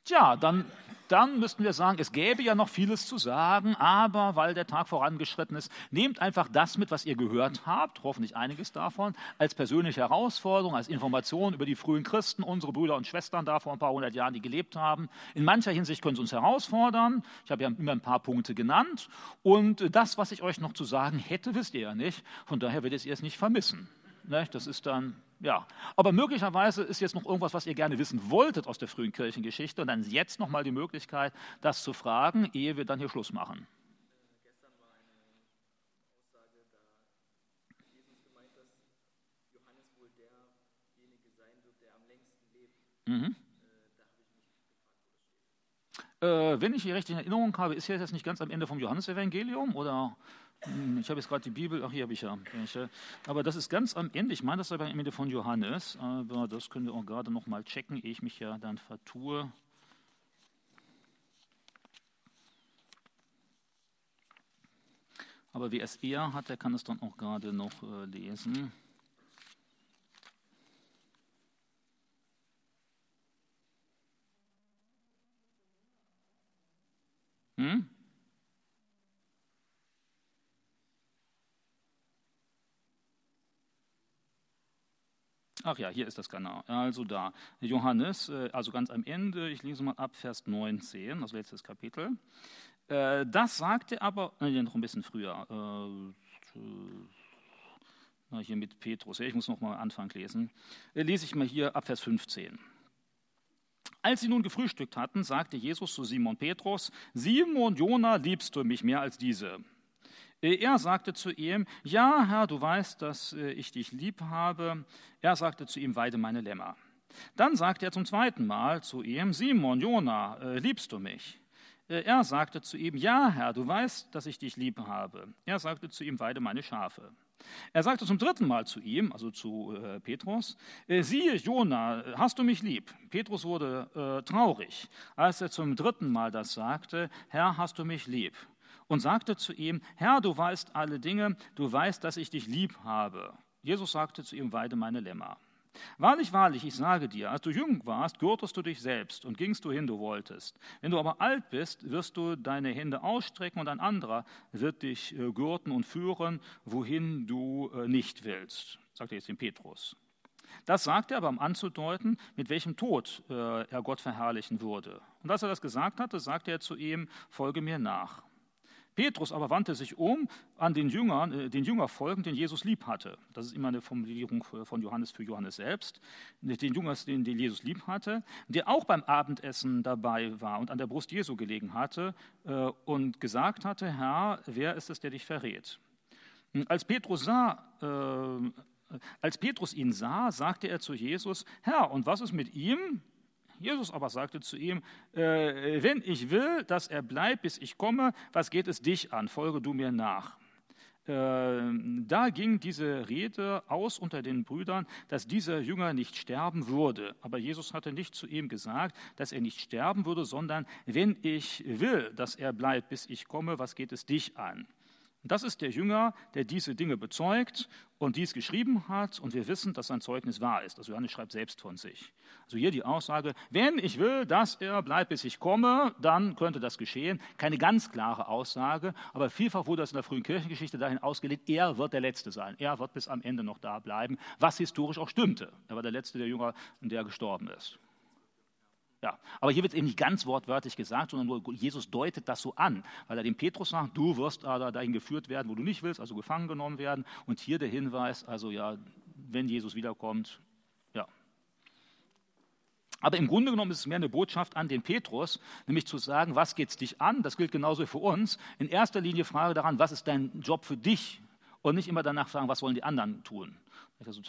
[SPEAKER 1] Tja, dann, dann müssten wir sagen, es gäbe ja noch vieles zu sagen, aber weil der Tag vorangeschritten ist, nehmt einfach das mit, was ihr gehört habt, hoffentlich einiges davon, als persönliche Herausforderung, als Information über die frühen Christen, unsere Brüder und Schwestern da vor ein paar hundert Jahren, die gelebt haben. In mancher Hinsicht können sie uns herausfordern. Ich habe ja immer ein paar Punkte genannt. Und das, was ich euch noch zu sagen hätte, wisst ihr ja nicht. Von daher werdet ihr es nicht vermissen. Das ist dann, ja. Aber möglicherweise ist jetzt noch irgendwas, was ihr gerne wissen wolltet aus der frühen Kirchengeschichte und dann jetzt nochmal die Möglichkeit, das zu fragen, ehe wir dann hier Schluss machen.
[SPEAKER 2] Gestern war eine Aussage, da Jesus gemeint, dass Johannes wohl derjenige sein wird, der am längsten lebt.
[SPEAKER 1] Mhm.
[SPEAKER 2] Äh, da habe ich mich gefragt, wo das steht.
[SPEAKER 1] Äh, wenn ich die richtige Erinnerung habe, ist hier jetzt nicht ganz am Ende vom Johannesevangelium oder... Ich habe jetzt gerade die Bibel, ach hier habe ich ja. Aber das ist ganz am Ende, ich meine, das sei am Ende von Johannes, aber das können wir auch gerade noch mal checken, ehe ich mich ja dann vertue. Aber wer es eher hat, der kann es dann auch gerade noch äh, lesen. Hm? Ach ja, hier ist das genau. Also da, Johannes, also ganz am Ende, ich lese mal ab Vers neunzehn, das letzte Kapitel. Das sagte aber, nein, noch ein bisschen früher, hier mit Petrus, ich muss noch mal Anfang lesen, lese ich mal hier ab Vers fünfzehn. Als sie nun gefrühstückt hatten, sagte Jesus zu Simon Petrus, Simon, Jona, liebst du mich mehr als diese? Er sagte zu ihm, ja, Herr, du weißt, dass ich dich lieb habe. Er sagte zu ihm, weide meine Lämmer. Dann sagte er zum zweiten Mal zu ihm, Simon, Jona, liebst du mich? Er sagte zu ihm, ja, Herr, du weißt, dass ich dich lieb habe. Er sagte zu ihm, weide meine Schafe. Er sagte zum dritten Mal zu ihm, also zu äh, Petrus, äh, siehe, Jona, hast du mich lieb? Petrus wurde äh, traurig, als er zum dritten Mal das sagte, Herr, hast du mich lieb? Und sagte zu ihm, Herr, du weißt alle Dinge, du weißt, dass ich dich lieb habe. Jesus sagte zu ihm, weide meine Lämmer. Wahrlich, wahrlich, ich sage dir, als du jung warst, gürtest du dich selbst und gingst du hin, du wolltest. Wenn du aber alt bist, wirst du deine Hände ausstrecken und ein anderer wird dich gürten und führen, wohin du nicht willst, sagt er jetzt dem Petrus. Das sagte er aber, um anzudeuten, mit welchem Tod er Gott verherrlichen würde. Und als er das gesagt hatte, sagte er zu ihm, folge mir nach. Petrus aber wandte sich um an den Jüngern, äh, den Jünger folgend, den Jesus lieb hatte. Das ist immer eine Formulierung von Johannes für Johannes selbst. Den Jünger, den, den Jesus lieb hatte, der auch beim Abendessen dabei war und an der Brust Jesu gelegen hatte äh, und gesagt hatte, Herr, wer ist es, der dich verrät? Als Petrus sah, äh, als Petrus ihn sah, sagte er zu Jesus, Herr, und was ist mit ihm? Jesus aber sagte zu ihm, äh, wenn ich will, dass er bleibt, bis ich komme, was geht es dich an? Folge du mir nach. Äh, da ging diese Rede aus unter den Brüdern, dass dieser Jünger nicht sterben würde. Aber Jesus hatte nicht zu ihm gesagt, dass er nicht sterben würde, sondern wenn ich will, dass er bleibt, bis ich komme, was geht es dich an? Und das ist der Jünger, der diese Dinge bezeugt und dies geschrieben hat. Und wir wissen, dass sein Zeugnis wahr ist. Also Johannes schreibt selbst von sich. Also hier die Aussage, wenn ich will, dass er bleibt, bis ich komme, dann könnte das geschehen. Keine ganz klare Aussage, aber vielfach wurde das in der frühen Kirchengeschichte dahin ausgelegt, er wird der Letzte sein. Er wird bis am Ende noch da bleiben, was historisch auch stimmte. Er war der Letzte der Jünger, der gestorben ist. Ja, aber hier wird eben nicht ganz wortwörtlich gesagt, sondern nur Jesus deutet das so an, weil er dem Petrus sagt, du wirst da dahin geführt werden, wo du nicht willst, also gefangen genommen werden. Und hier der Hinweis, also ja, wenn Jesus wiederkommt, ja. Aber im Grunde genommen ist es mehr eine Botschaft an den Petrus, nämlich zu sagen, was geht es dich an? Das gilt genauso für uns. In erster Linie Frage daran, was ist dein Job für dich? Und nicht immer danach fragen, was wollen die anderen tun? Also